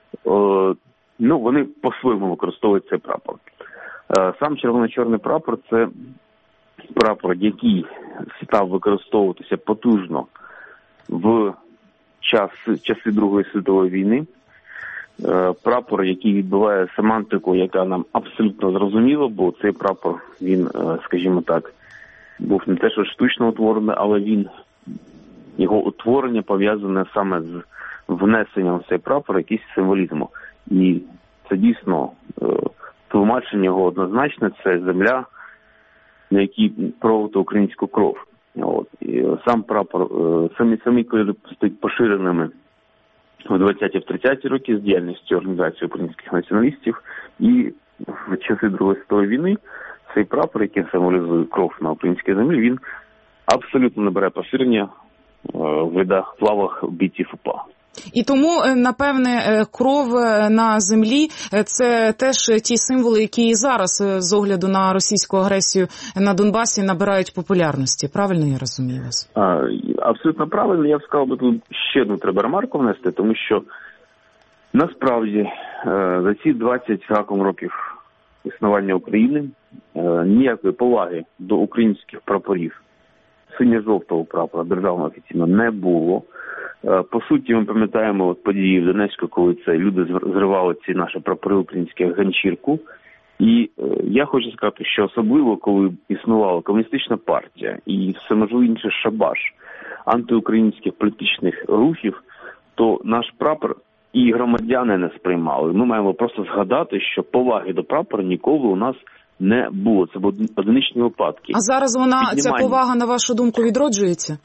ну, вони по-своєму використовують цей прапор. Сам червоно-чорний прапор – це прапор, який став використовуватися потужно в часи Другої світової війни. Прапор, який відбиває семантику, яка нам абсолютно зрозуміла, бо цей прапор, він, скажімо так, був не те, що штучно утворений, але його утворення пов'язане саме з внесенням в цей прапор якийсь символізму. І це дійсно тлумачення його однозначне, це земля, на якій пролита українську кров. От. І сам прапор, самі кольори стають поширеними в 20-ті, в 30-ті роки з діяльністю Організації українських націоналістів. І в часи Другої світової війни цей прапор, який символізує кров на українській землі, він абсолютно набере поширення в лавах бійців УПА. І тому, напевне, кров на землі – це теж ті символи, які зараз, з огляду на російську агресію на Донбасі, набирають популярності. Правильно я розумію вас? Абсолютно правильно. Я б сказав, що тут ще одну треба ремарку внести, тому що насправді за ці 20 з гаком років існування України ніякої поваги до українських прапорів, синьо-жовтого прапора державного офіційно не було. По суті, ми пам'ятаємо події в Донецьку, коли це люди зривали ці наші прапори українські як ганчірку. І я хочу сказати, що особливо, коли існувала комуністична партія і все можливо інше шабаш антиукраїнських політичних рухів, то наш прапор і громадяни не сприймали. Ми маємо просто згадати, що поваги до прапора ніколи у нас не було. Це були одиничні випадки. А зараз ця повага, на вашу думку, відроджується?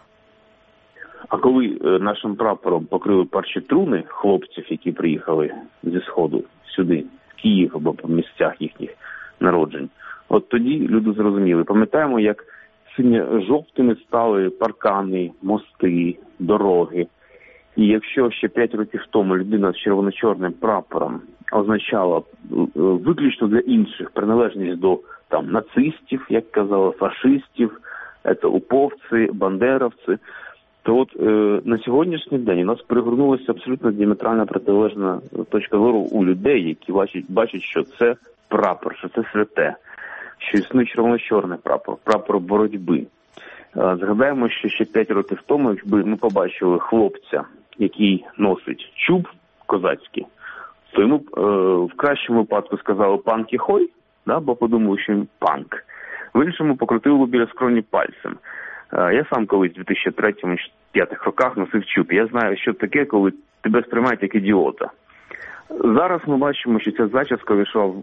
А коли нашим прапором покрили перші труни хлопців, які приїхали зі Сходу сюди, в Київ або по місцях їхніх народжень, от тоді люди зрозуміли. Пам'ятаємо, як синьо-жовтими стали паркани, мости, дороги. І якщо ще 5 років тому людина з червоно-чорним прапором означала виключно для інших приналежність до нацистів, як казали, фашистів, це уповці, бандеровці, то от на сьогоднішній день у нас перегорнулася абсолютно діаметрально протилежна точка зору у людей, які бачать, що це прапор, що це святе, що існує червоно-чорний прапор, прапор боротьби. Згадаємо, що ще 5 років тому, якби ми побачили хлопця, який носить чуб козацький, то йому в кращому випадку сказали «панки хой», бо подумали, що він панк. В іншому покрутили біля скроні пальцем. Я сам колись в 2003-2005 роках носив чуб. Я знаю, що таке, коли тебе сприймають як ідіота. Зараз ми бачимо, що ця зачіска вийшла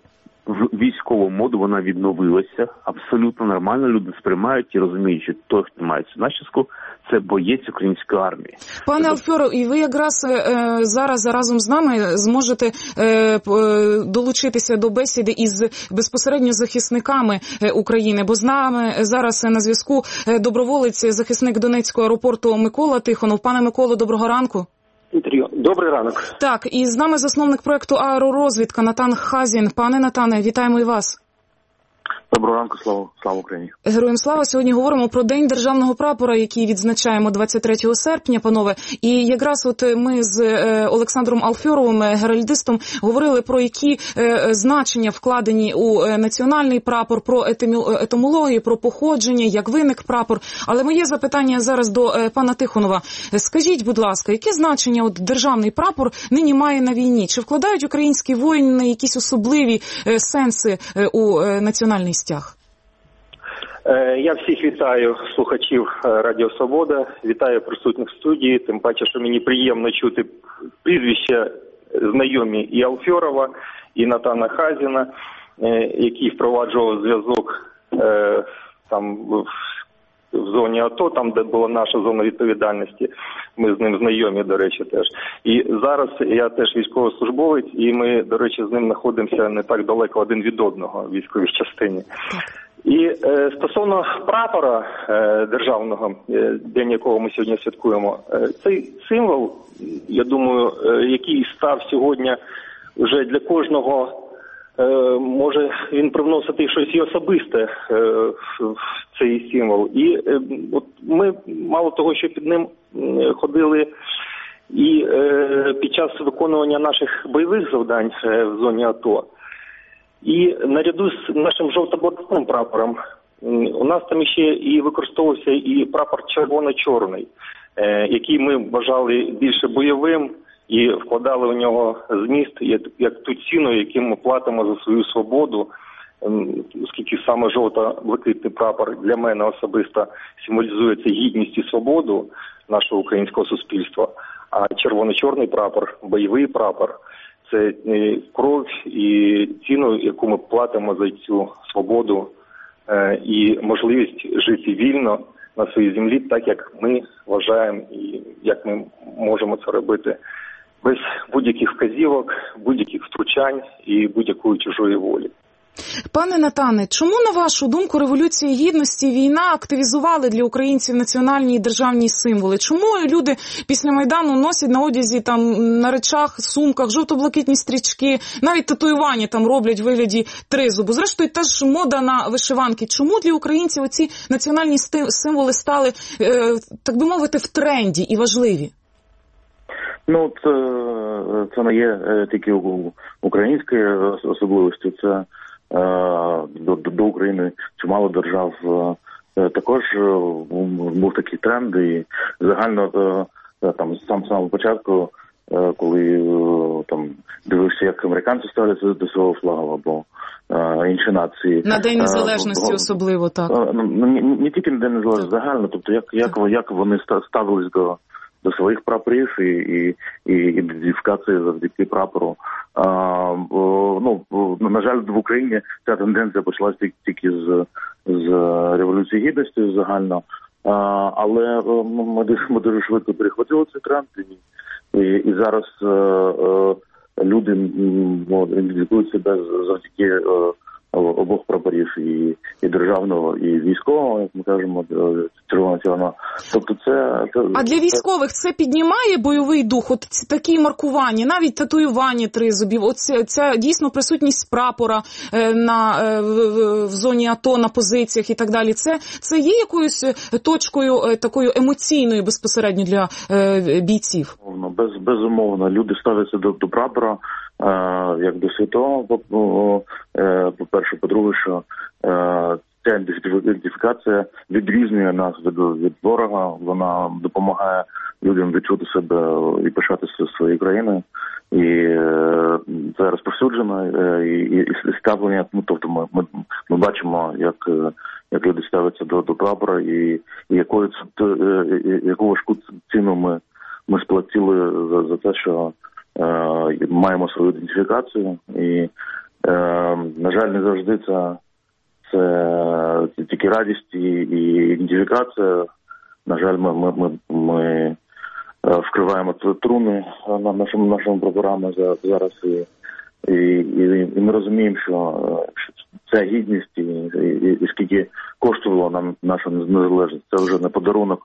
в військовому моду вона відновилася, абсолютно нормально, люди сприймають і розуміють, що той, хто має цю начіску, це боєць української армії. Пане Алфьоров, і ви якраз зараз разом з нами зможете долучитися до бесіди із безпосередньо захисниками України, бо з нами зараз на зв'язку доброволець, захисник Донецького аеропорту Микола Тихонов. Пане Миколо, доброго ранку. Добрий ранок. Так, і з нами засновник проекту «Аеророзвідка» Натан Хазін. Пане Натане, вітаємо і вас. Доброго ранку, слава Україні. Героям слава. Сьогодні говоримо про День державного прапора, який відзначаємо 23 серпня, панове. І якраз от ми з Олександром Алфьоровим, геральдистом, говорили про які значення вкладені у національний прапор, про етимологію, про походження, як виник прапор. Але моє запитання зараз до пана Тихонова. Скажіть, будь ласка, яке значення от державний прапор нині має на війні? Чи вкладають українські воїни якісь особливі сенси у національний стяг? Я всіх вітаю слухачів Радіо Свобода, вітаю присутніх в студії, тим паче, що мені приємно чути прізвища знайомі і Алфьорова, і Натана Хазіна, який впроваджував зв'язок там в зоні АТО, там, де була наша зона відповідальності. Ми з ним знайомі, до речі, теж. І зараз я теж військовослужбовець, і ми, до речі, з ним знаходимося не так далеко один від одного в військовій частині. І стосовно прапора державного, день якого ми сьогодні святкуємо, цей символ, я думаю, який став сьогодні вже для кожного, може він привносити щось і особисте в цей символ. І от ми, мало того, що під ним ходили і під час виконування наших бойових завдань в зоні АТО, і наряду з нашим жовто-блакитним прапором у нас там ще і використовувався і прапор червоно-чорний, який ми вважали більше бойовим і вкладали в нього зміст як ту ціну, яку ми платимо за свою свободу, оскільки саме жовто-блакитний прапор для мене особисто символізує це гідність і свободу нашого українського суспільства, а червоно-чорний прапор, бойовий прапор, це кров і ціну, яку ми платимо за цю свободу і можливість жити вільно на своїй землі, так як ми вважаємо і як ми можемо це робити без будь-яких вказівок, будь-яких втручань і будь-якої чужої волі. Пане Натане, чому, на вашу думку, Революція Гідності, війна активізували для українців національні і державні символи? Чому люди після Майдану носять на одязі, там, на речах, сумках, жовто-блакитні стрічки, навіть татуювання там роблять в вигляді тризубу? Зрештою, та ж мода на вишиванки. Чому для українців оці національні символи стали, так би мовити, в тренді і важливі? Ну, це не є тільки українською особливістю, це до України чимало держав також був такий тренд, і загально там з самого початку, коли там дивився, як американці ставляться до свого флагу або інші нації. На День Незалежності особливо, так. Не тільки на День Незалежності, загально, тобто як вони ставились до своїх прапорів і ідентифікації завдяки прапору. На жаль, в Україні ця тенденція почалася тільки з Революції Гідності загально, але ми дуже швидко перехватили цей тренд, і зараз люди ідентифікують себе завдяки обох прапорів, і державного, і військового, як ми кажемо, червоно-чорного. Тобто А для військових це піднімає бойовий дух? От такі маркування, навіть татуювання тризубів, ця дійсно присутність прапора в зоні АТО, на позиціях і так далі. Це є якоюсь точкою такою емоційною безпосередньо для бійців? Безумовно. Люди ставляться до прапора як до святого, по-перше, по-друге, що ця ідентифікація відрізнює нас від ворога, вона допомагає людям відчути себе і пишатися своєю країною, і це розповсюджено, і ставлення, тобто ми бачимо, як люди ставляться до прапора, і яку важку ціну ми сплатили за те, що маємо свою ідентифікацію, і На жаль, не завжди це тільки радість і ідентифікація. На жаль, ми вкриваємо труни на нашому прапорами зараз і ми розуміємо, що ця гідність і скільки коштувала нам наша незалежність, це вже не подарунок.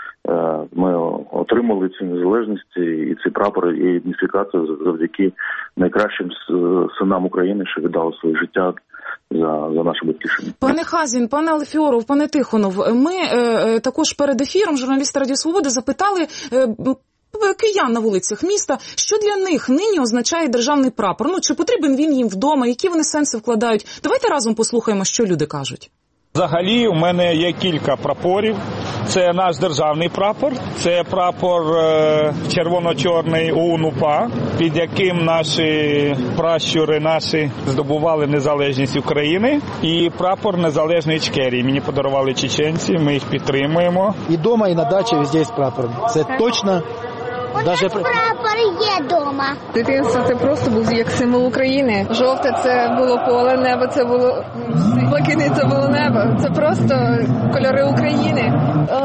Ми отримали цю незалежність і цей прапор і ідентифікацію завдяки найкращим синам України, що віддали своє життя за нашу батьківщину. Пане Хазін, пане Алфьоров, пане Тихонов, ми також перед ефіром, журналісти Радіо Свободи, запитали киян на вулицях міста, що для них нині означає державний прапор. Чи потрібен він їм вдома, які вони сенси вкладають. Давайте разом послухаємо, що люди кажуть. Взагалі, у мене є кілька прапорів. Це наш державний прапор, це прапор червоно-чорний ОУН-УПА, під яким наші пращури здобували незалежність України, і прапор незалежної Ічкерії. Мені подарували чеченці, ми їх підтримуємо. І вдома, і на дачі везде є прапор. Це точно. Даже прапор є вдома. Дитинство це просто був як символ України. Жовте це було поле, небо це було блакитне, це було небо. Це просто кольори України.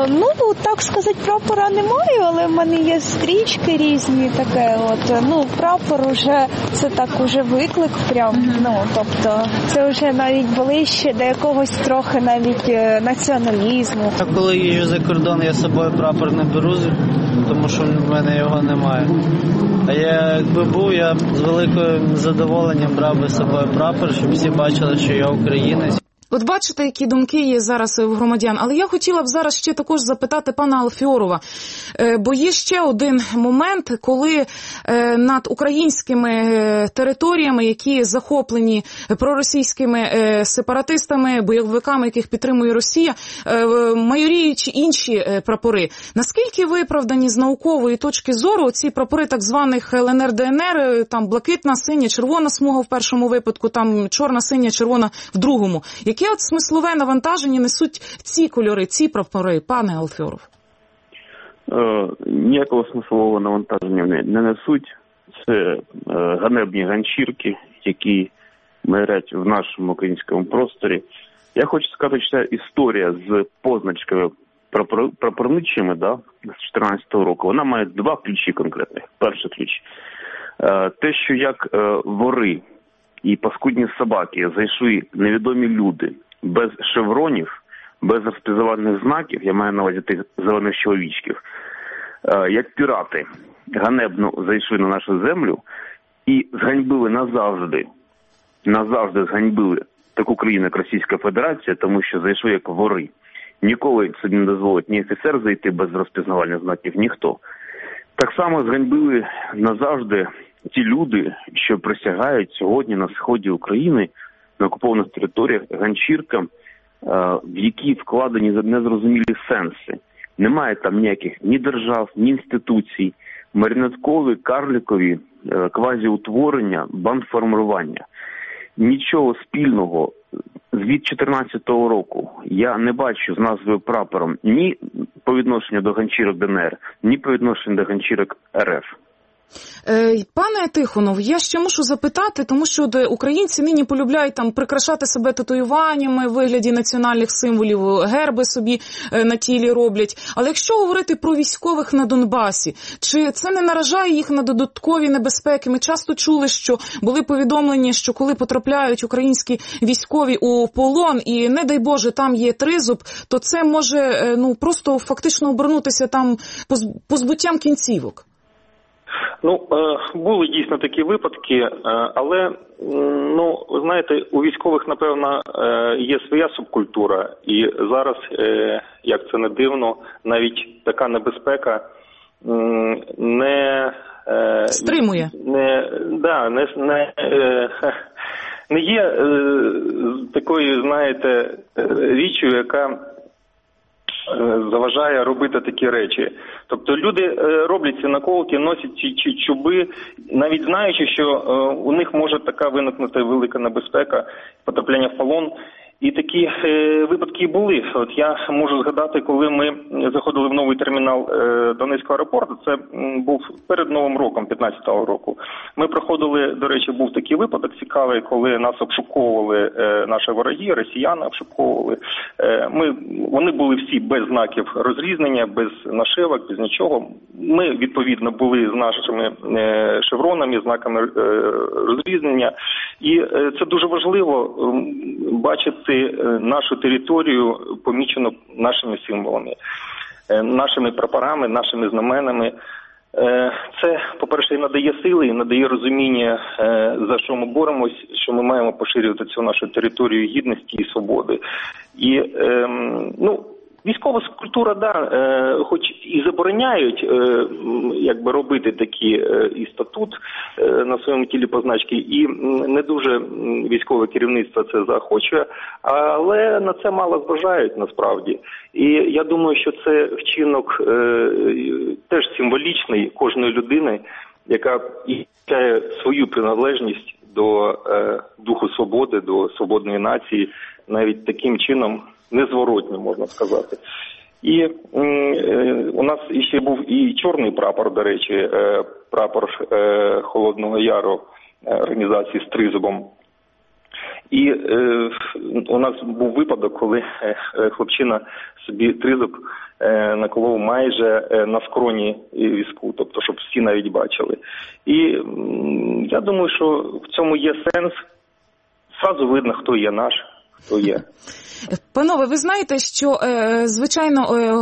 Так сказати, прапора немає, але в мене є стрічки різні таке. Прапор уже це так уже виклик прям. Тобто це вже навіть ближче до якогось трохи навіть націоналізму. Коли їжджу за кордон, я з собою прапор не беру, тому що в мене його немає. А якби був, я з великим задоволенням брав би з собою прапор, щоб всі бачили, що я українець. От бачите, які думки є зараз у громадян. Але я хотіла б зараз ще також запитати пана Алфьорова. Бо є ще один момент, коли над українськими територіями, які захоплені проросійськими сепаратистами, бойовиками, яких підтримує Росія, майоріють інші прапори. Наскільки виправдані з наукової точки зору ці прапори так званих ЛНР, ДНР, там блакитна, синя, червона смуга в першому випадку, там чорна, синя, червона в другому? Яке смислове навантаження несуть ці кольори, ці прапори, пане Алфьоров? Ніякого смислового навантаження не несуть. Це ганебні ганчірки, які мерять в нашому українському просторі. Я хочу сказати, що ця історія з позначками прапорничими, з 2014 року, вона має два ключі конкретних. Перший ключ. Те, що як вори і паскудні собаки зайшли невідомі люди без шевронів, без розпізнавальних знаків, я маю на увазі тих зелених чоловічків, як пірати ганебно зайшли на нашу землю і зганьбили назавжди зганьбили таку країну, як Російська Федерація, тому що зайшли як вори. Ніколи собі не дозволить ні офіцер зайти без розпізнавальних знаків, ніхто. Так само зганьбили назавжди ті люди, що присягають сьогодні на сході України, на окупованих територіях, ганчіркам, в які вкладені незрозумілі сенси. Немає там ніяких ні держав, ні інституцій, маріонеткові, карликові, квазіутворення, бандформування. Нічого спільного від 2014 року я не бачу з назвою прапором ні по відношенню до ганчірок ДНР, ні по відношенню до ганчірок РФ. Пане Тихонов, я ще мушу запитати, тому що українці нині полюбляють там прикрашати себе татуюваннями в вигляді національних символів, герби собі на тілі роблять. Але якщо говорити про військових на Донбасі, чи це не наражає їх на додаткові небезпеки? Ми часто чули, що були повідомлення, що коли потрапляють українські військові у полон і, не дай Боже, там є тризуб, то це може просто фактично обернутися там позбуттям кінцівок. Були дійсно такі випадки, але, знаєте, у військових, напевно, є своя субкультура, і зараз, як це не дивно, навіть така небезпека не стримує. Не є такою, знаєте, річчю, яка заважає робити такі речі. Тобто люди роблять ці наколки, носять ці чуби, навіть знаючи, що у них може така виникнути велика небезпека потрапляння в полон. І такі випадки були. От я можу згадати, коли ми заходили в новий термінал Донецького аеропорту, це був перед Новим роком, 15-го року. Ми проходили, до речі, був такий випадок цікавий, коли нас обшуковували наші вороги, росіяни обшуковували. Вони були всі без знаків розрізнення, без нашивок, без нічого. Ми, відповідно, були з нашими шевронами, знаками розрізнення. І це дуже важливо бачити нашу територію помічену нашими символами, нашими прапорами, нашими знаменами. Це, по-перше, і надає сили, і надає розуміння, за що ми боремось, що ми маємо поширювати цю нашу територію гідності і свободи. І, військова культура, хоч і забороняють робити такі і статут на своєму тілі позначки, і не дуже військове керівництво це заохочує, але на це мало зважають насправді. І я думаю, що це вчинок теж символічний кожної людини, яка відчуває свою приналежність до духу свободи, до свободної нації, навіть таким чином незворотньо, можна сказати. І у нас ще був і чорний прапор, до речі, прапор Холодного Яру організації з тризубом. І у нас був випадок, коли хлопчина собі тризуб наколов майже на скроні візку, тобто, щоб всі навіть бачили. І я думаю, що в цьому є сенс. Зразу видно, хто є наш, хто є. Панове, ви знаєте, що, звичайно,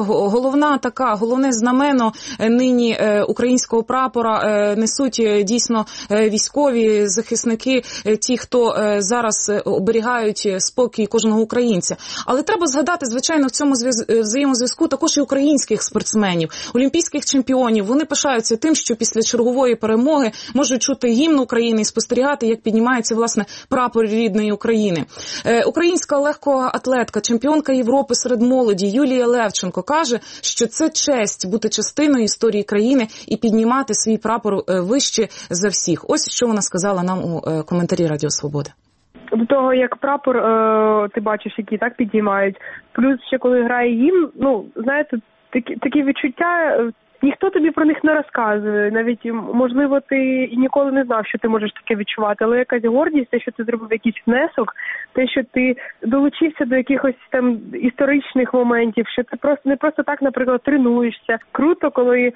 головне знамено нині українського прапора несуть дійсно військові захисники, ті, хто зараз оберігають спокій кожного українця. Але треба згадати, звичайно, в цьому взаємозв'язку також і українських спортсменів, олімпійських чемпіонів. Вони пишаються тим, що після чергової перемоги можуть чути гімн України і спостерігати, як піднімається, власне, прапор рідної України. Українська легкоатлетка, чемпіонка Європи серед молоді Юлія Левченко каже, що це честь бути частиною історії країни і піднімати свій прапор вище за всіх. Ось що вона сказала нам у коментарі Радіо Свобода. До того, як прапор, ти бачиш, які так підіймають, плюс ще коли грає гімн, знаєте, такі відчуття, ніхто тобі про них не розказує. Навіть, можливо, ти і ніколи не знав, що ти можеш таке відчувати, але якась гордість, те, що ти зробив якийсь внесок, те, що ти долучився до якихось там історичних моментів, що ти не просто так, наприклад, тренуєшся. Круто, коли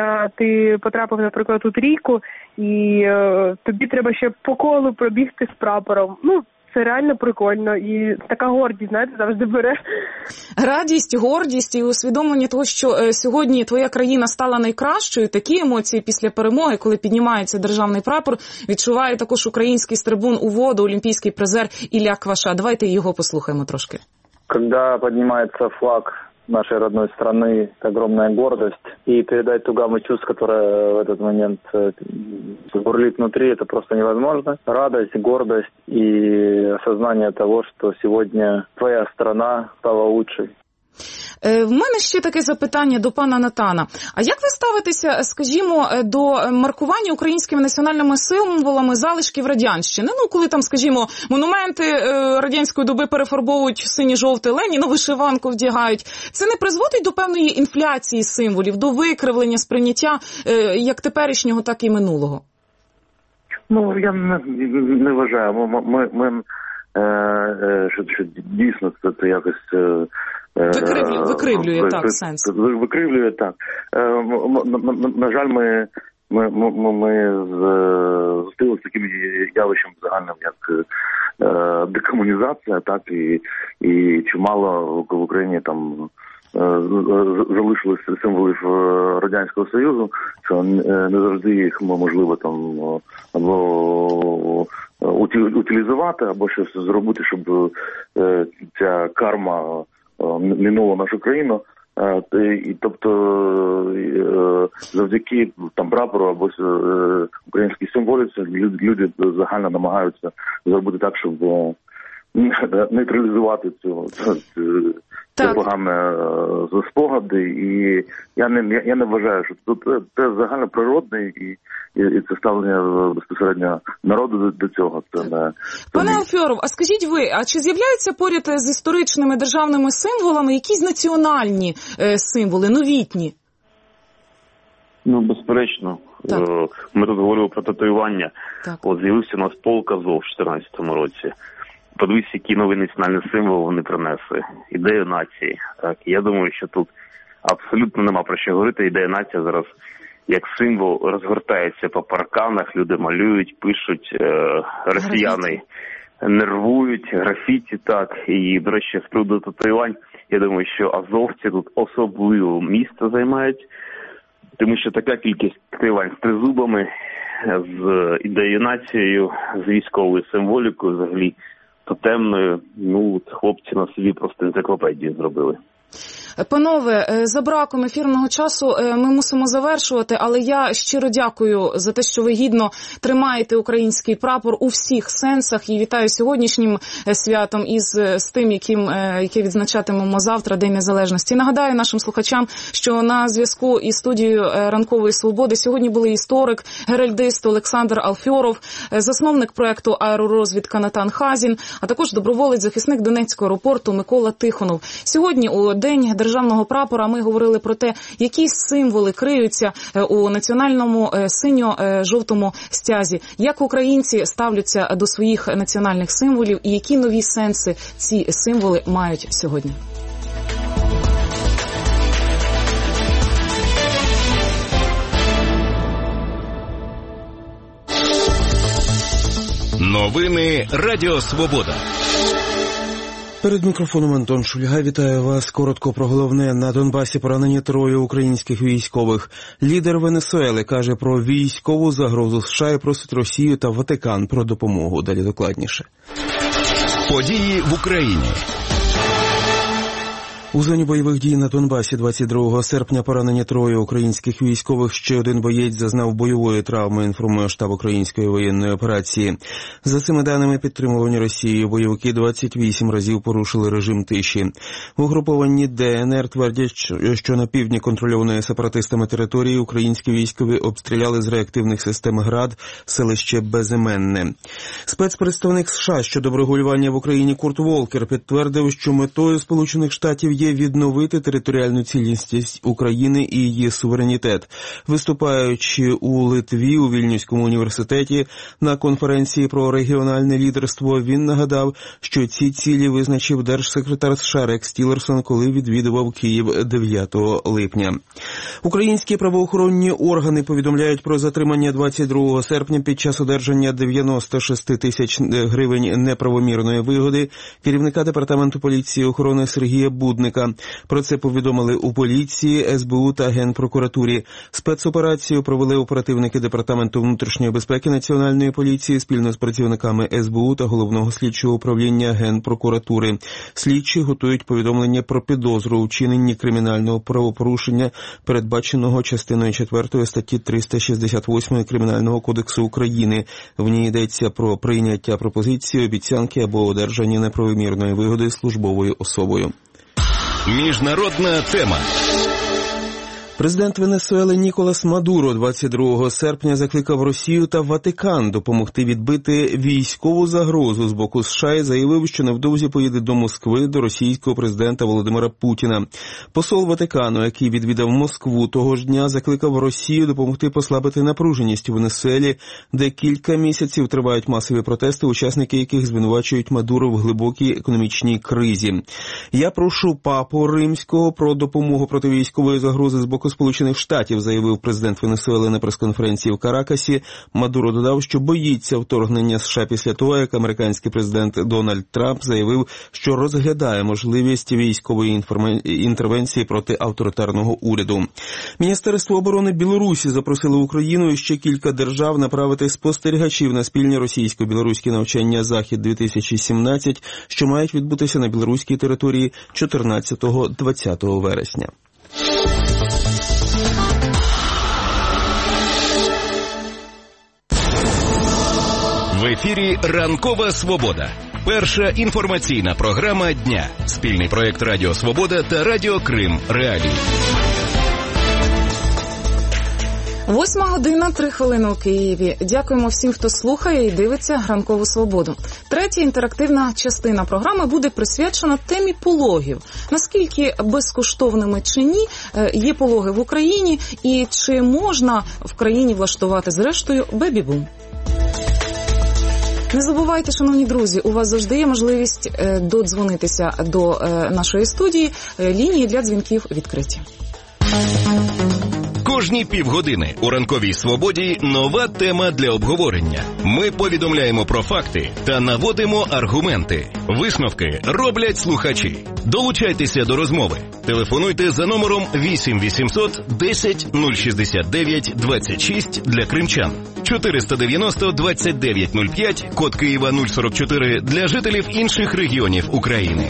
ти потрапив, наприклад, у трійку, і тобі треба ще по колу пробігти з прапором. Це реально прикольно, і така гордість, знаєте, завжди бере. Радість, гордість і усвідомлення того, що сьогодні твоя країна стала найкращою, такі емоції після перемоги, коли піднімається державний прапор, відчуває також український стрибун у воду, олімпійський призер Ілля Кваша. Давайте його послухаємо трошки. Когда поднимается флаг нашей родной страны, это огромная гордость. И передать ту гамму чувств, которая в этот момент бурлит внутри, это просто невозможно. Радость, гордость и осознание того, что сегодня твоя страна стала лучшей. В мене ще таке запитання до пана Натана. А як ви ставитеся, скажімо, до маркування українськими національними символами залишків радянщини? Коли там, скажімо, монументи радянської доби перефарбовують синьо-жовте, Леніну вишиванку вдягають. Це не призводить до певної інфляції символів, до викривлення сприйняття як теперішнього, так і минулого? Я не вважаю. Що дійсно це якось... Викривлює, так, сенс. Викривлює, так. На жаль, ми зустрілися з таким явищем загальним, як декомунізація, так, і чимало в Україні там залишилися символів Радянського Союзу, що не завжди їх можливо там або утилізувати, або щось зробити, щоб ця карма минула нашу країну. Тобто завдяки там прапору або українській символіці люди загально намагаються зробити так, щоб нейтралізувати це погане спогади, і я не вважаю, що це загальноприродне і це ставлення безпосередньо народу до цього. Пане Алфьоров, а скажіть ви, а чи з'являються поряд з історичними державними символами якісь національні символи, новітні? Безперечно. Ми тут говорили про татуювання. От з'явився у нас полк Азов в 2014 році. Подивіться, який новий національний символ вони принесли. Ідею нації. Так. Я думаю, що тут абсолютно нема про що говорити. Ідея нації зараз як символ розгортається по парканах, люди малюють, пишуть, росіяни нервують, графіті, так. І, до речі, з приводу татуювань, я думаю, що азовці тут особливо місце займають, тому що така кількість татуювань з тризубами, з ідеєю нацією, з військовою символікою, взагалі, тотемною, хлопці на собі просто енциклопедію зробили. Панове, за браком ефірного часу ми мусимо завершувати, але я щиро дякую за те, що ви гідно тримаєте український прапор у всіх сенсах, і вітаю сьогоднішнім святом з тим, яке відзначатимемо завтра, День Незалежності. Нагадаю нашим слухачам, що на зв'язку із студією Ранкової Свободи сьогодні були історик, геральдист Олександр Алфьоров, засновник проекту «Аеророзвідка» Натан Хазін, а також доброволець-захисник Донецького аеропорту Микола Тихонов. Сьогодні у День державного прапора ми говорили про те, які символи криються у національному синьо-жовтому стязі, як українці ставляться до своїх національних символів і які нові сенси ці символи мають сьогодні. Новини Радіо Свобода. Перед мікрофоном Антон Шульга. Вітаю вас. Коротко про головне. На Донбасі поранені 3 українських військових. Лідер Венесуели каже про військову загрозу США і просить Росію та Ватикан про допомогу. Далі докладніше. Події в Україні. У зоні бойових дій на Донбасі 22 серпня поранені 3 українських військових. Ще один боєць зазнав бойової травми, інформує штаб української воєнної операції. За цими даними, підтримувані Росією бойовики 28 разів порушили режим тиші. Угруповані ДНР твердять, що на півдні контрольованої сепаратистами території українські військові обстріляли з реактивних систем ГРАД селище Безіменне. Спецпредставник США щодо врегулювання в Україні Курт Волкер підтвердив, що метою Сполучених Штатів є відновити територіальну цілісність України і її суверенітет. Виступаючи у Литві у Вільнюському університеті на конференції про регіональне лідерство, він нагадав, що ці цілі визначив держсекретар США Рекс Тілерсон, коли відвідував Київ 9 липня. Українські правоохоронні органи повідомляють про затримання 22 серпня під час одержання 96 тисяч гривень неправомірної вигоди керівника департаменту поліції охорони Сергія Будника. Про це повідомили у поліції, СБУ та Генпрокуратурі. Спецоперацію провели оперативники Департаменту внутрішньої безпеки Національної поліції спільно з працівниками СБУ та Головного слідчого управління Генпрокуратури. Слідчі готують повідомлення про підозру у вчиненні кримінального правопорушення, передбаченого частиною 4 статті 368 Кримінального кодексу України. В ній йдеться про прийняття пропозиції, обіцянки або одержання неправомірної вигоди службовою особою. Міжнародна тема. Президент Венесуели Ніколас Мадуро 22 серпня закликав Росію та Ватикан допомогти відбити військову загрозу з боку США і заявив, що невдовзі поїде до Москви до російського президента Володимира Путіна. Посол Ватикану, який відвідав Москву того ж дня, закликав Росію допомогти послабити напруженість у Венесуелі, де кілька місяців тривають масові протести, учасники яких звинувачують Мадуро в глибокій економічній кризі. «Я прошу Папу Римського про допомогу проти військової загрози з боку Сполучених Штатів», заявив президент Венесуели на прес-конференції в Каракасі. Мадуро додав, що боїться вторгнення США після того, як американський президент Дональд Трамп заявив, що розглядає можливість військової інтервенції проти авторитарного уряду. Міністерство оборони Білорусі запросило Україну і ще кілька держав направити спостерігачів на спільні російсько-білоруські навчання «Захід-2017», що мають відбутися на білоруській території 14-20 вересня. В ефірі «Ранкова Свобода». Перша інформаційна програма дня. Спільний проєкт Радіо Свобода та Радіо Крим Реалії. 8:03 у Києві. Дякуємо всім, хто слухає і дивиться «Ранкову свободу». Третя інтерактивна частина програми буде присвячена темі пологів. Наскільки безкоштовними чи ні є пологи в Україні і чи можна в країні влаштувати зрештою бебі-бум. Не забувайте, шановні друзі, у вас завжди є можливість додзвонитися до нашої студії. Лінії для дзвінків відкриті. Кожні півгодини у «Ранковій свободі» нова тема для обговорення. Ми повідомляємо про факти та наводимо аргументи. Висновки роблять слухачі. Долучайтеся до розмови. Телефонуйте за номером 8 800 10 069 26 для кримчан. 490 29 05, код Києва 044 для жителів інших регіонів України.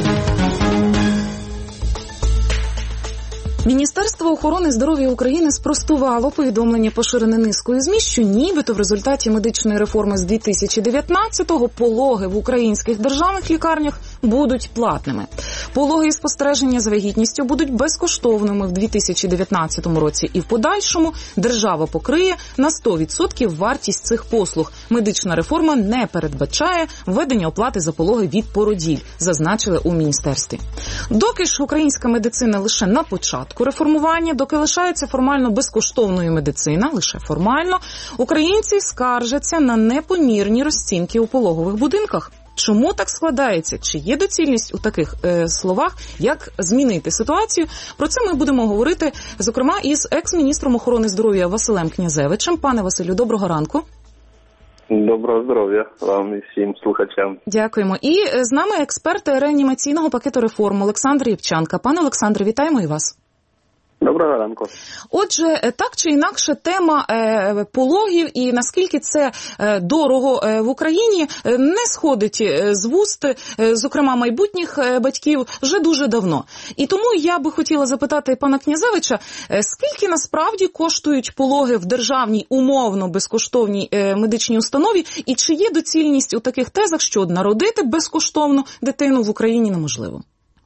Міністерство охорони здоров'я України спростувало повідомлення, поширене низкою ЗМІ, що нібито в результаті медичної реформи з 2019-го пологи в українських державних лікарнях будуть платними. Пологи і спостереження за вагітністю будуть безкоштовними в 2019 році і в подальшому держава покриє на 100% вартість цих послуг. Медична реформа не передбачає введення оплати за пологи від породіль, зазначили у міністерстві. Доки ж українська медицина лише на початку реформування, доки лишається формально безкоштовною медицина, лише формально, українці скаржаться на непомірні розцінки у пологових будинках. Чому так складається? Чи є доцільність у таких словах? Як змінити ситуацію? Про це ми будемо говорити, зокрема, із екс-міністром охорони здоров'я Василем Князевичем. Пане Василю, доброго ранку. Доброго здоров'я вам і всім слухачам. Дякуємо. І з нами експерт реанімаційного пакету реформ Олександр Євчанка. Пане Олександре, вітаємо і вас. Доброго ранку. Отже, так чи інакше, тема пологів і наскільки це дорого в Україні не сходить з вуст, зокрема, майбутніх батьків, вже дуже давно. І тому я би хотіла запитати пана Князевича, скільки насправді коштують пологи в державній умовно безкоштовній медичній установі, і чи є доцільність у таких тезах, що народити безкоштовно дитину в Україні неможливо?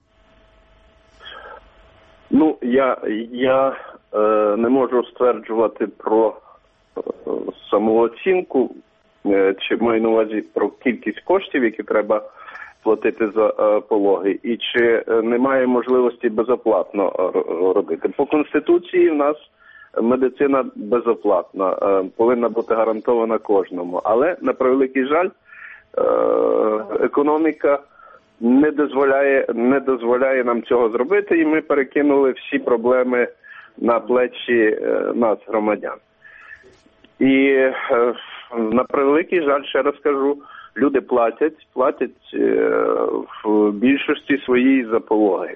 Ну, я не можу стверджувати про самооцінку, чи маю на увазі про кількість коштів, які треба платити за пологи, і чи немає можливості безоплатно робити. По Конституції в нас медицина безоплатна, повинна бути гарантована кожному. Але, на превеликий жаль, економіка не дозволяє нам цього зробити, і ми перекинули всі проблеми на плечі нас, громадян. І на превеликий жаль, ще раз кажу, люди платять в більшості своїй за пологи.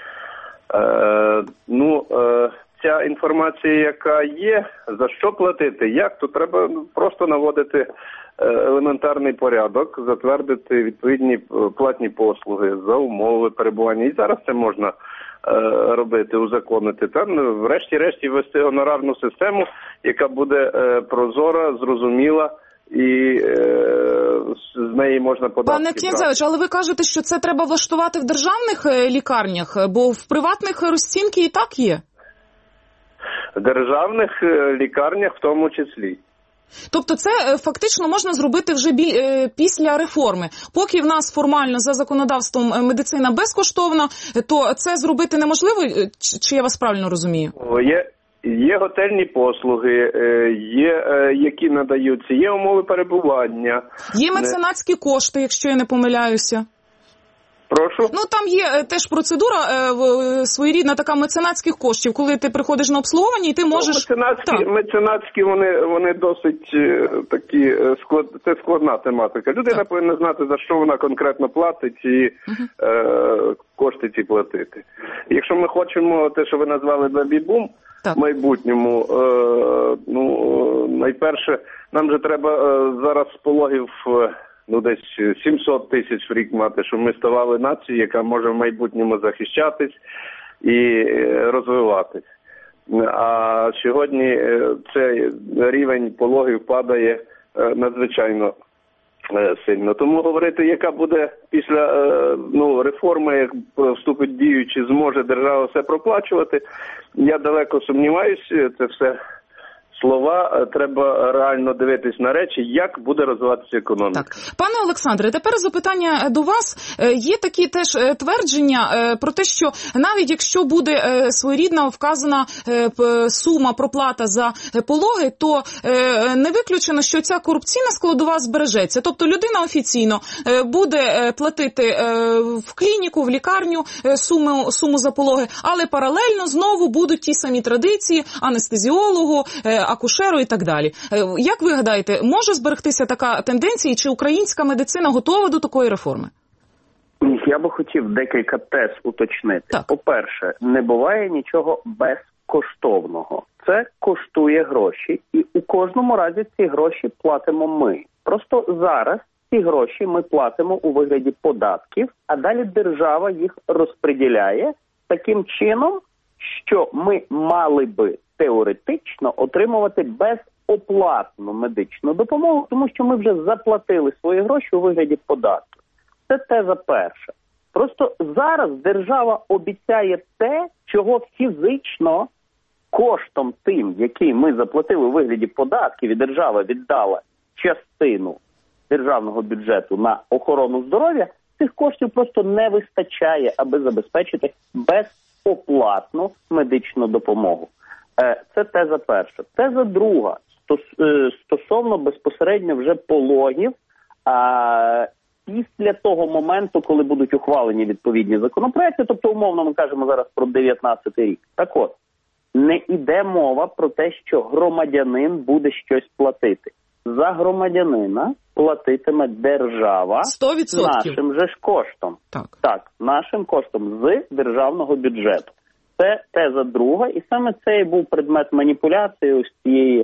Ця інформація, яка є, за що платити, як, то треба просто наводити елементарний порядок, затвердити відповідні платні послуги за умови перебування. І зараз це можна робити, узаконити. Там, врешті-решт, ввести гонорарну систему, яка буде прозора, зрозуміла, і з неї можна податки. Пане Князевич, але ви кажете, що це треба влаштувати в державних лікарнях, бо в приватних розцінки і так є? В державних лікарнях в тому числі. Тобто це фактично можна зробити вже після реформи. Поки в нас формально за законодавством медицина безкоштовна, то це зробити неможливо, чи я вас правильно розумію? Є готельні послуги, які надаються, є умови перебування. Є меценатські кошти, якщо я не помиляюся. Прошу? Ну, там є теж процедура своєрідна така меценатських коштів, коли ти приходиш на обслуговування і ти можеш... Меценатські, вони досить такі, це складна тематика. Людина повинна знати, за що вона конкретно платить і кошти ці платити. Якщо ми хочемо те, що ви назвали бебі-бум, в майбутньому, найперше, нам же треба зараз пологів... десь 700 тисяч в рік мати, щоб ми ставали нацією, яка може в майбутньому захищатись і розвиватись. А сьогодні цей рівень пологів падає надзвичайно сильно. Тому говорити, яка буде після реформи, як вступить в дію, чи зможе держава все проплачувати, я далеко сумніваюся, це все слова, треба реально дивитись на речі, як буде розвиватися економіка. Так. Пане Олександре, тепер запитання до вас. Є такі теж твердження про те, що навіть якщо буде своєрідна вказана сума, проплата за пологи, то не виключено, що ця корупційна складова збережеться. Тобто людина офіційно буде платити в клініку, в лікарню суму за пологи, але паралельно знову будуть ті самі традиції анестезіологу, акушеру і так далі. Як ви гадаєте, може зберегтися така тенденція, чи українська медицина готова до такої реформи? Я би хотів декілька тез уточнити. Так. По-перше, не буває нічого безкоштовного. Це коштує гроші, і у кожному разі ці гроші платимо ми. Просто зараз ці гроші ми платимо у вигляді податків, а далі держава їх розподіляє таким чином, що ми мали би теоретично отримувати безоплатну медичну допомогу, тому що ми вже заплатили свої гроші у вигляді податків. Це теза перша. Просто зараз держава обіцяє те, чого фізично коштом тим, який ми заплатили у вигляді податків, і держава віддала частину державного бюджету на охорону здоров'я, цих коштів просто не вистачає, аби забезпечити безоплатну медичну допомогу. Це теза перша. Теза друга, стосовно безпосередньо вже пологів, після того моменту, коли будуть ухвалені відповідні законопроекти, тобто умовно ми кажемо зараз про 19-й рік. Так от, не йде мова про те, що громадянин буде щось платити. За громадянина платитиме держава 100%. Нашим же ж коштом. Так, нашим коштом з державного бюджету. Це теза друга, і саме це і був предмет маніпуляції ось цієї,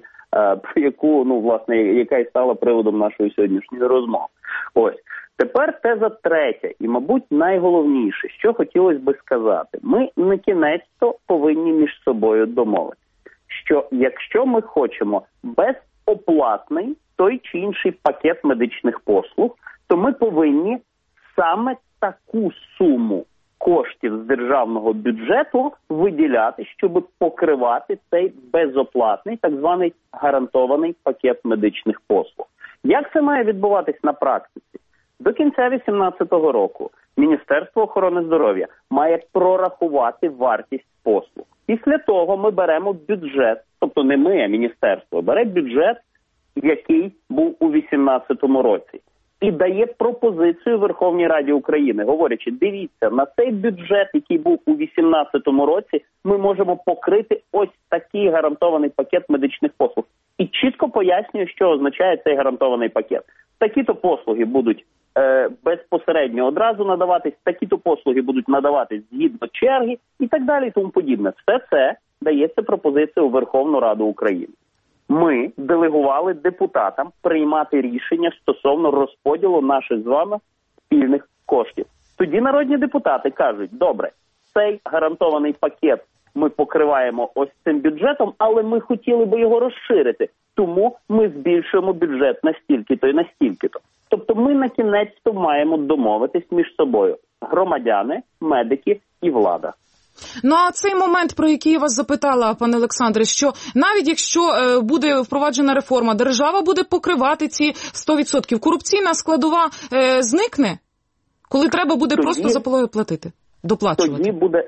яка і стала приводом нашої сьогоднішньої розмови. Ось. Тепер теза третя, і, мабуть, найголовніше, що хотілося би сказати. Ми на кінець-то повинні між собою домовитися, що якщо ми хочемо безоплатний той чи інший пакет медичних послуг, то ми повинні саме таку суму коштів з державного бюджету виділяти, щоб покривати цей безоплатний, так званий гарантований пакет медичних послуг. Як це має відбуватись на практиці? До кінця 2018 року Міністерство охорони здоров'я має прорахувати вартість послуг. Після того ми беремо бюджет, тобто не ми, а міністерство, бере бюджет, який був у 2018 році. І дає пропозицію Верховній Раді України, говорячи, дивіться, на цей бюджет, який був у 2018 році, ми можемо покрити ось такий гарантований пакет медичних послуг. І чітко пояснює, що означає цей гарантований пакет. Такі-то послуги будуть безпосередньо одразу надаватись, такі-то послуги будуть надаватись згідно черги і так далі і тому подібне. Все це дається пропозиція у Верховну Раду України. Ми делегували депутатам приймати рішення стосовно розподілу наших з вами спільних коштів. Тоді народні депутати кажуть, добре, цей гарантований пакет ми покриваємо ось цим бюджетом, але ми хотіли би його розширити, тому ми збільшуємо бюджет настільки-то і настільки-то. Тобто ми на кінець-то маємо домовитись між собою громадяни, медики і влада. Ну, а цей момент, про який я вас запитала, пане Олександре, що навіть якщо буде впроваджена реформа, держава буде покривати ці 100%. Корупційна складова зникне, коли треба буде просто за пологи платити, доплачувати?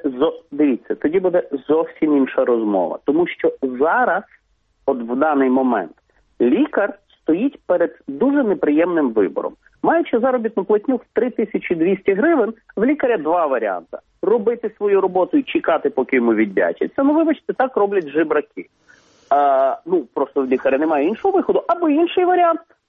Тоді буде зовсім інша розмова. Тому що зараз, от в даний момент, лікар стоїть перед дуже неприємним вибором. Маючи заробітну платню в 3200 гривень, в лікаря два варіанти. Робити свою роботу і чекати, поки йому віддячаться. Ну, вибачте, так роблять жебраки. Просто в лікаря немає іншого виходу. Або інший варіант –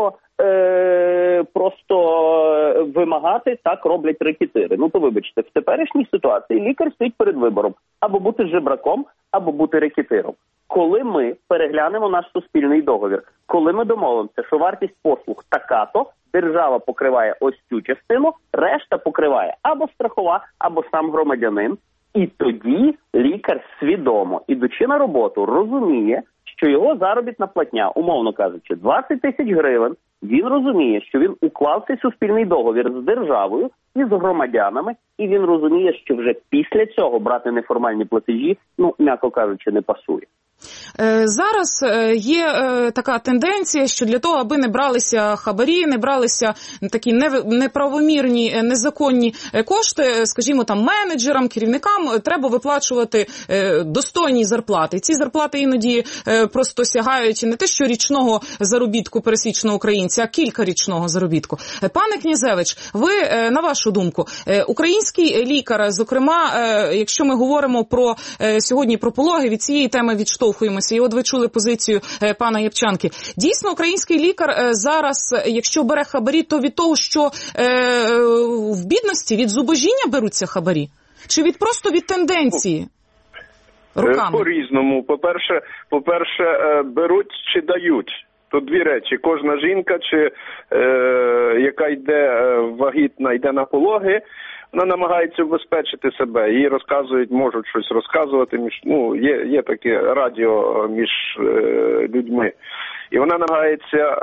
просто вимагати, так роблять рекетири. Ну, то вибачте, в теперішній ситуації лікар стоїть перед вибором. Або бути жебраком, або бути рекетиром. Коли ми переглянемо наш суспільний договір, коли ми домовимося, що вартість послуг така-то, держава покриває ось цю частину, решта покриває або страхова, або сам громадянин. І тоді лікар свідомо, ідучи на роботу, розуміє, що його заробітна платня, умовно кажучи, 20 тисяч гривень, він розуміє, що він уклав цей суспільний договір з державою і з громадянами, і він розуміє, що вже після цього брати неформальні платежі, м'яко кажучи, не пасує. Зараз є така тенденція, що для того, аби не бралися хабарі, не бралися такі неправомірні, незаконні кошти, скажімо, там менеджерам, керівникам, треба виплачувати достойні зарплати. Ці зарплати іноді просто сягають не те, що річного заробітку пересічного українця, а кількарічного заробітку. Пане Князевич, ви, на вашу думку, український лікар, зокрема, якщо ми говоримо про сьогодні про пологи, від цієї теми відштовхуємося. І от ви чули позицію пана Ябчанки. Дійсно, український лікар зараз, якщо бере хабарі, то від того, що в бідності, від зубожіння беруться хабарі? Чи просто від тенденції? Руками? По-різному. По-перше, беруть чи дають. Тут дві речі. Кожна жінка, яка йде вагітна, йде на пологи, вона намагається убезпечити себе. Їй розказують, можуть щось розказувати. Є таке радіо між людьми. І вона намагається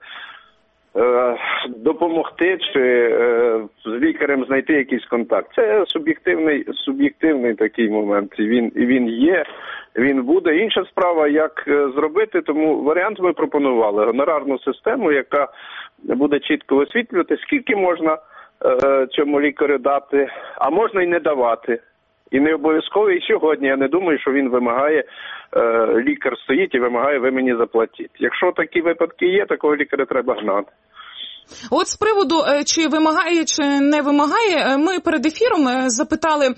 допомогти чи з лікарем знайти якийсь контакт. Це суб'єктивний такий момент. І він є, він буде. Інша справа, як зробити, тому варіант ми пропонували. Гонорарну систему, яка буде чітко висвітлювати, скільки можна цьому лікарю дати, а можна і не давати. І не обов'язково і сьогодні. Я не думаю, що він вимагає, лікар стоїть і вимагає, ви мені заплатіть. Якщо такі випадки є, такого лікаря треба гнати. От з приводу, чи вимагає, чи не вимагає, ми перед ефіром запитали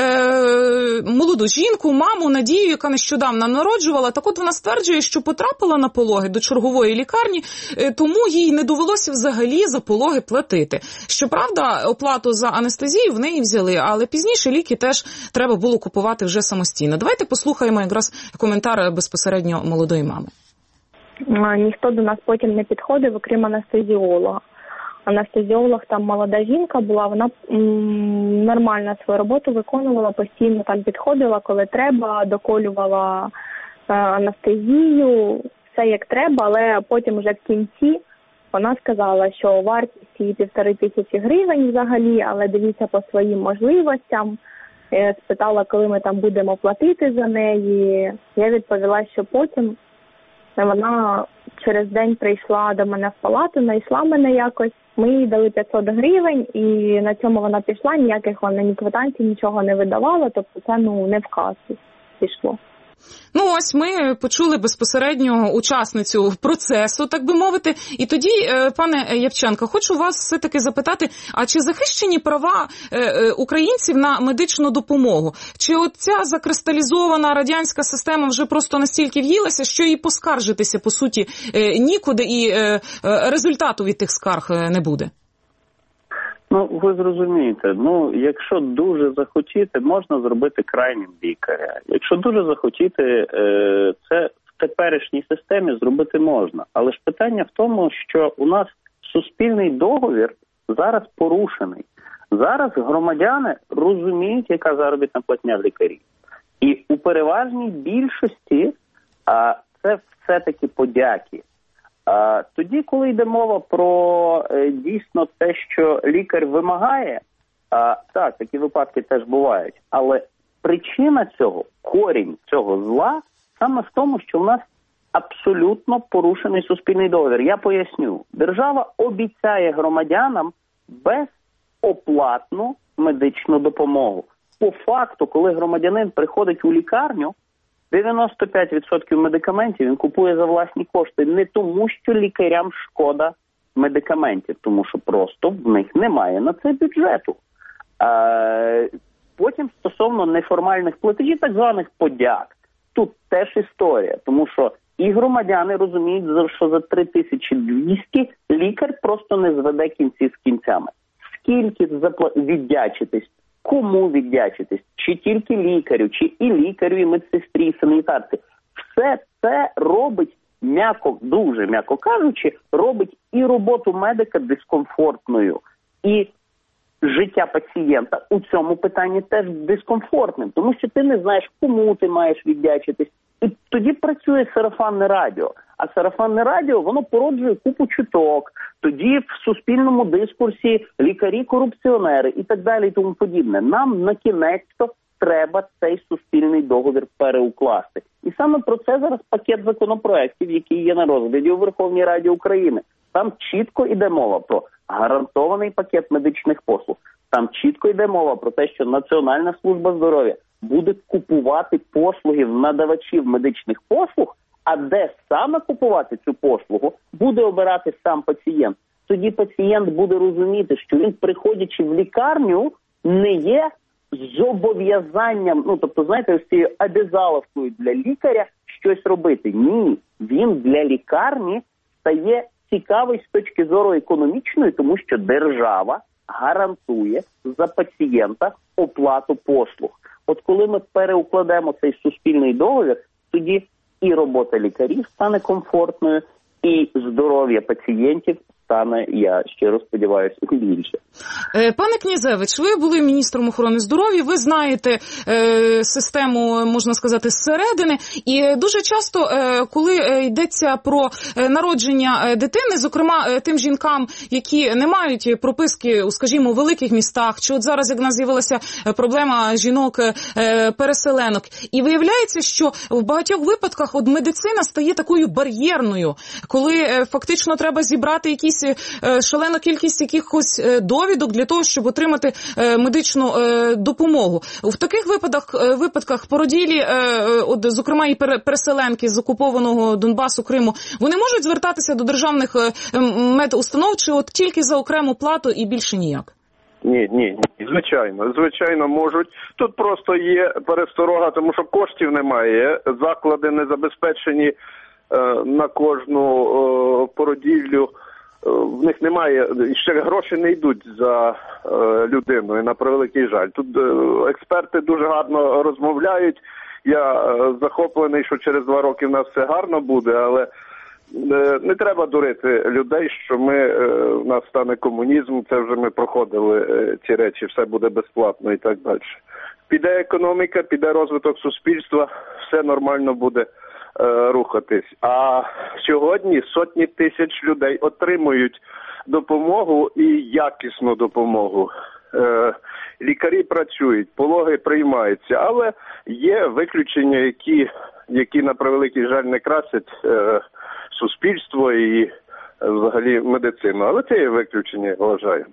молоду жінку, маму Надію, яка нещодавно народжувала. Так от вона стверджує, що потрапила на пологи до чергової лікарні, тому їй не довелося взагалі за пологи платити. Щоправда, оплату за анестезію в неї взяли, але пізніше ліки теж треба було купувати вже самостійно. Давайте послухаємо якраз коментар безпосередньо молодої мами. Ніхто до нас потім не підходив, окрім анестезіолога. Анестезіолог, там молода жінка була, вона нормально свою роботу виконувала, постійно там підходила, коли треба, доколювала анестезію, все як треба, але потім вже в кінці вона сказала, що вартість її 1500 гривень взагалі, але дивіться по своїм можливостям. Спитала, коли ми там будемо платити за неї. Я відповіла, що потім. Вона через день прийшла до мене в палату, знайшла мене якось. Ми їй дали 500 гривень, і на цьому вона пішла, ніяких вона ні квитанцій, нічого не видавала, тобто це не в касу пішло. Ось ми почули безпосередньо учасницю процесу, так би мовити. І тоді, пане Ябчанко, хочу вас все-таки запитати, а чи захищені права українців на медичну допомогу? Чи от ця закристалізована радянська система вже просто настільки в'їлася, що їй поскаржитися, по суті, нікуди, і результату від тих скарг не буде? Ви зрозумієте, якщо дуже захотіти, можна зробити крайнім лікаря. Якщо дуже захотіти, це в теперішній системі зробити можна. Але ж питання в тому, що у нас суспільний договір зараз порушений. Зараз громадяни розуміють, яка заробітна платня лікарів. І у переважній більшості це все-таки подяки. Тоді, коли йде мова про дійсно те, що лікар вимагає, так, такі випадки теж бувають, але причина цього, корінь цього зла, саме в тому, що в нас абсолютно порушений суспільний договір. Я поясню. Держава обіцяє громадянам безоплатну медичну допомогу. По факту, коли громадянин приходить у лікарню, 95% медикаментів він купує за власні кошти. Не тому, що лікарям шкода медикаментів, тому що просто в них немає на це бюджету. Потім стосовно неформальних платежів, так званих подяк, тут теж історія, тому що і громадяни розуміють, що за 3200 лікар просто не зведе кінці з кінцями. Скільки віддячитись? Кому віддячитись? Чи тільки лікарю, чи і лікарю, і медсестрі, і санітарці. Все це робить, дуже м'яко кажучи, робить і роботу медика дискомфортною, і життя пацієнта у цьому питанні теж дискомфортним, тому що ти не знаєш, кому ти маєш віддячитись, І тоді працює сарафанне радіо. А сарафанне радіо, воно породжує купу чуток. Тоді в суспільному дискурсі лікарі-корупціонери і так далі і тому подібне. Нам на кінець-то треба цей суспільний договір переукласти. І саме про це зараз пакет законопроєктів, який є на розгляді у Верховній Раді України. Там чітко йде мова про гарантований пакет медичних послуг. Там чітко йде мова про те, що Національна служба здоров'я буде купувати послуги в надавачів медичних послуг, а де саме купувати цю послугу, буде обирати сам пацієнт. Тоді пацієнт буде розуміти, що він, приходячи в лікарню, не є зобов'язанням, тобто, знаєте, ось цією обязаловкою для лікаря щось робити. Ні, він для лікарні стає цікавий з точки зору економічної, тому що держава гарантує за пацієнта оплату послуг. От коли ми переукладемо цей суспільний договір, тоді і робота лікарів стане комфортною, і здоров'я пацієнтів стане, я щиро сподіваюся, більше. Пане Князевич, ви були міністром охорони здоров'я, ви знаєте систему, можна сказати, зсередини, і дуже часто, коли йдеться про народження дитини, зокрема тим жінкам, які не мають прописки у, скажімо, великих містах, чи от зараз, як в нас з'явилася проблема жінок-переселенок, і виявляється, що в багатьох випадках от медицина стає такою бар'єрною, коли фактично треба зібрати якісь шалену кількість якихось довідок для того, щоб отримати медичну допомогу. В таких випадках породілі, от, зокрема і переселенки з окупованого Донбасу, Криму, вони можуть звертатися до державних медустанов чи от тільки за окрему плату і більше ніяк? Ні, звичайно можуть. Тут просто є пересторога, тому що коштів немає, заклади не забезпечені на кожну породіллю. В них немає, ще гроші не йдуть за людиною, на превеликий жаль. Тут експерти дуже гарно розмовляють. Я захоплений, що через 2 роки в нас все гарно буде, але не треба дурити людей, що в нас стане комунізм, це вже ми проходили ці речі, все буде безплатно і так далі. Піде економіка, піде розвиток суспільства, все нормально буде рухатись. А сьогодні сотні тисяч людей отримують допомогу і якісну допомогу. Лікарі працюють, пологи приймаються, але є виключення, які на превеликий жаль не красять суспільство і взагалі медицину. Але це є виключення, я вважаю.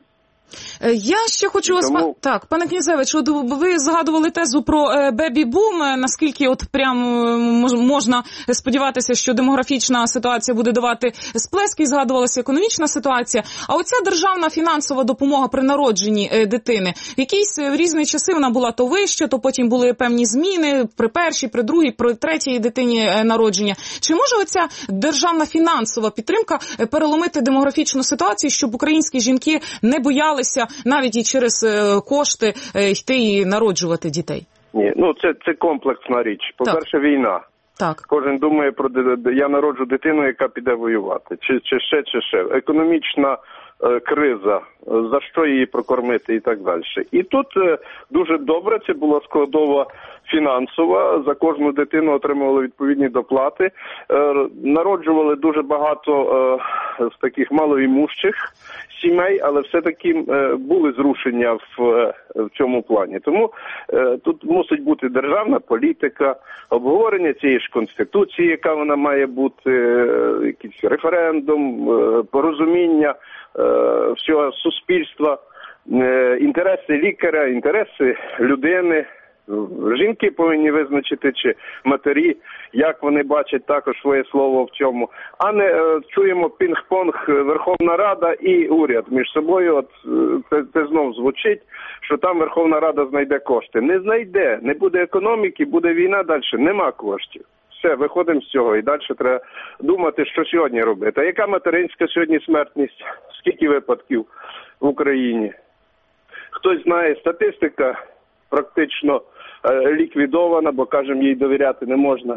Я ще хочу вас... Так, пане Князевич, от ви згадували тезу про бебі-бум, наскільки от прям можна сподіватися, що демографічна ситуація буде давати сплески, згадувалася економічна ситуація. А оця державна фінансова допомога при народженні дитини, в різні часи вона була то вища, то потім були певні зміни при першій, при другій, при третій дитині народження. Чи може оця державна фінансова підтримка переломити демографічну ситуацію, щоб українські жінки не боялися навіть і через кошти йти і народжувати дітей? Ні, це комплексна річ. По-перше, війна. Так. Кожен думає про я народжу дитину, яка піде воювати. Чи ще. Економічна криза, за що її прокормити і так далі. І тут дуже добре, це була складова фінансова, за кожну дитину отримували відповідні доплати, народжували дуже багато з таких малоімущих сімей, але все-таки були зрушення в цьому плані. Тому тут мусить бути державна політика, обговорення цієї ж Конституції, яка вона має бути, якийсь референдум, порозуміння всього суспільства, інтереси лікаря, інтереси людини. Жінки повинні визначити, чи матері, як вони бачать також своє слово в цьому. А не чуємо пінг-понг Верховна Рада і уряд між собою. От це знов звучить, що там Верховна Рада знайде кошти. Не знайде, не буде економіки, буде війна далі, нема коштів. Все, виходимо з цього і далі треба думати, що сьогодні робити. А яка материнська сьогодні смертність? Скільки випадків в Україні? Хтось знає, статистика практично ліквідована, бо, кажемо, їй довіряти не можна.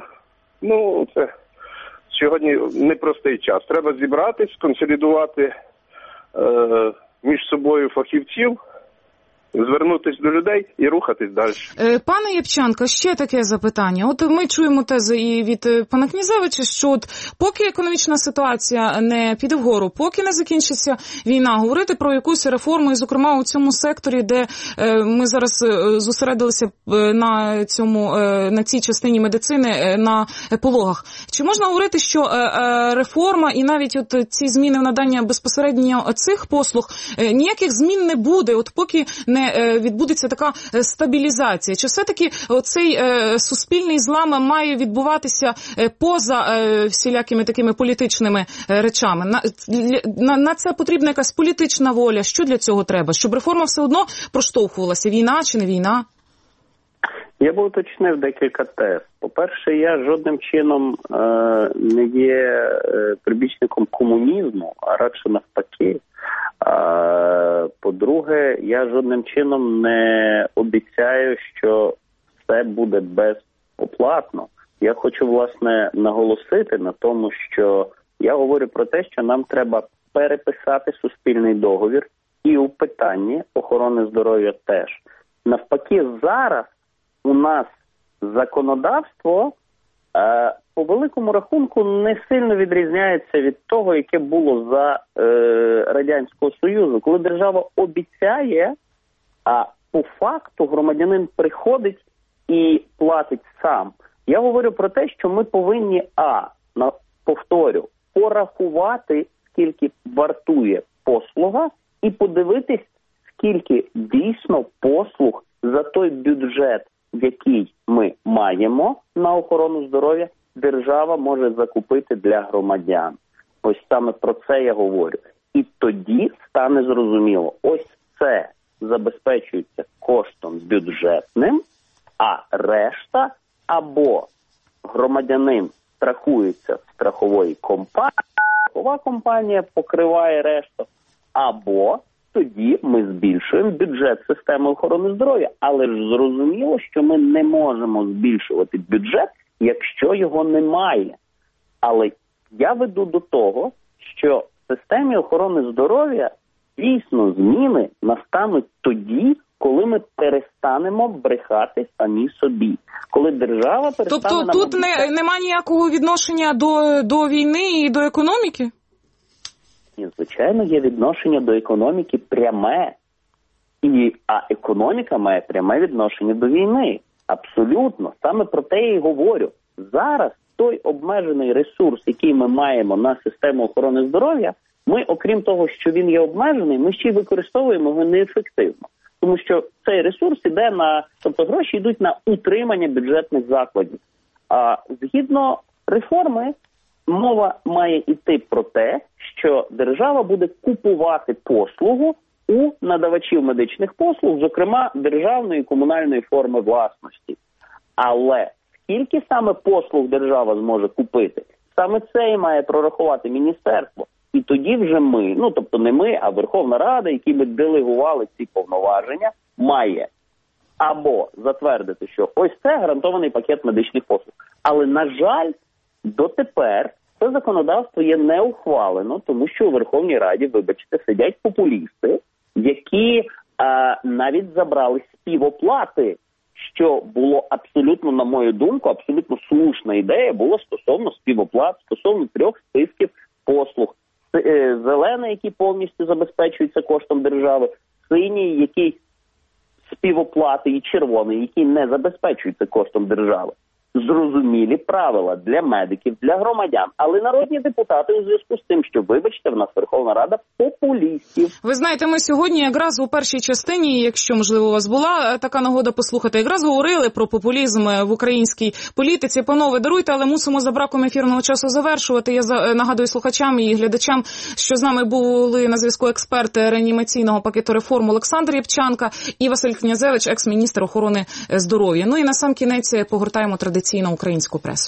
Це сьогодні непростий час. Треба зібратись, консолідувати між собою фахівців звернутися до людей і рухатись далі. Пане Єпчанко, ще таке запитання. От ми чуємо тези і від пана Князевича, що от поки економічна ситуація не піде вгору, поки не закінчиться війна, говорити про якусь реформу, і зокрема у цьому секторі, де ми зараз зосередилися на цій частині медицини, на пологах. Чи можна говорити, що реформа і навіть от ці зміни в надання безпосередньо цих послуг, ніяких змін не буде, от поки не відбудеться така стабілізація? Чи все-таки оцей суспільний злам має відбуватися поза всілякими такими політичними речами? На це потрібна якась політична воля. Що для цього треба? Щоб реформа все одно проштовхувалася? Війна чи не війна? Я би уточнив декілька тез. По-перше, я жодним чином не є прибічником комунізму, а радше навпаки. По-друге, я жодним чином не обіцяю, що все буде безоплатно. Я хочу, власне, наголосити на тому, що я говорю про те, що нам треба переписати суспільний договір і у питанні охорони здоров'я теж. Навпаки, зараз у нас законодавство по великому рахунку не сильно відрізняється від того, яке було за Радянського Союзу, коли держава обіцяє, а по факту громадянин приходить і платить сам. Я говорю про те, що ми повинні, повторю, порахувати, скільки вартує послуга, і подивитись, скільки дійсно послуг за той бюджет, який ми маємо на охорону здоров'я, держава може закупити для громадян. Ось саме про це я говорю. І тоді стане зрозуміло, ось це забезпечується коштом бюджетним, а решта або громадянин страхується страхової компанії, страхова компанія покриває решту, або тоді ми збільшуємо бюджет системи охорони здоров'я. Але ж зрозуміло, що ми не можемо збільшувати бюджет, якщо його немає. Але я веду до того, що в системі охорони здоров'я дійсно зміни настануть тоді, коли ми перестанемо брехати самі собі. Коли держава перестане... Тобто тут немає ніякого відношення до війни і до економіки? Ні, звичайно, є відношення до економіки пряме. А економіка має пряме відношення до війни. Абсолютно. Саме про те я і говорю. Зараз той обмежений ресурс, який ми маємо на систему охорони здоров'я, ми, окрім того, що він є обмежений, ми ще й використовуємо його неефективно. Тому що цей ресурс іде тобто гроші йдуть на утримання бюджетних закладів. А згідно реформи, мова має йти про те, що держава буде купувати послугу у надавачів медичних послуг, зокрема державної і комунальної форми власності. Але скільки саме послуг держава зможе купити, саме це і має прорахувати міністерство. І тоді вже ми, тобто не ми, а Верховна Рада, які би делегували ці повноваження, має або затвердити, що ось це гарантований пакет медичних послуг. Але, на жаль, дотепер це законодавство є не ухвалено, тому що у Верховній Раді, вибачте, сидять популісти, які навіть забрали співоплати, що було абсолютно, на мою думку, абсолютно слушна ідея була стосовно співоплат, стосовно 3 списків послуг. Зелений, який повністю забезпечується коштом держави, синій, який співоплати, і червоний, який не забезпечується коштом держави. Зрозумілі правила для медиків, для громадян. Але народні депутати у зв'язку з тим, що, вибачте, в нас Верховна Рада популістів. Ви знаєте, ми сьогодні якраз у першій частині, якщо, можливо, у вас була така нагода послухати, якраз говорили про популізм в українській політиці. Панове, даруйте, але мусимо за браком ефірного часу завершувати. Я нагадую слухачам і глядачам, що з нами були на зв'язку експерти реанімаційного пакету реформ Олександр Єпчанко і Василь Князевич, екс-міністр охорони здоров'я. Ну і на сам кінець погортаємо традиційно українську пресу.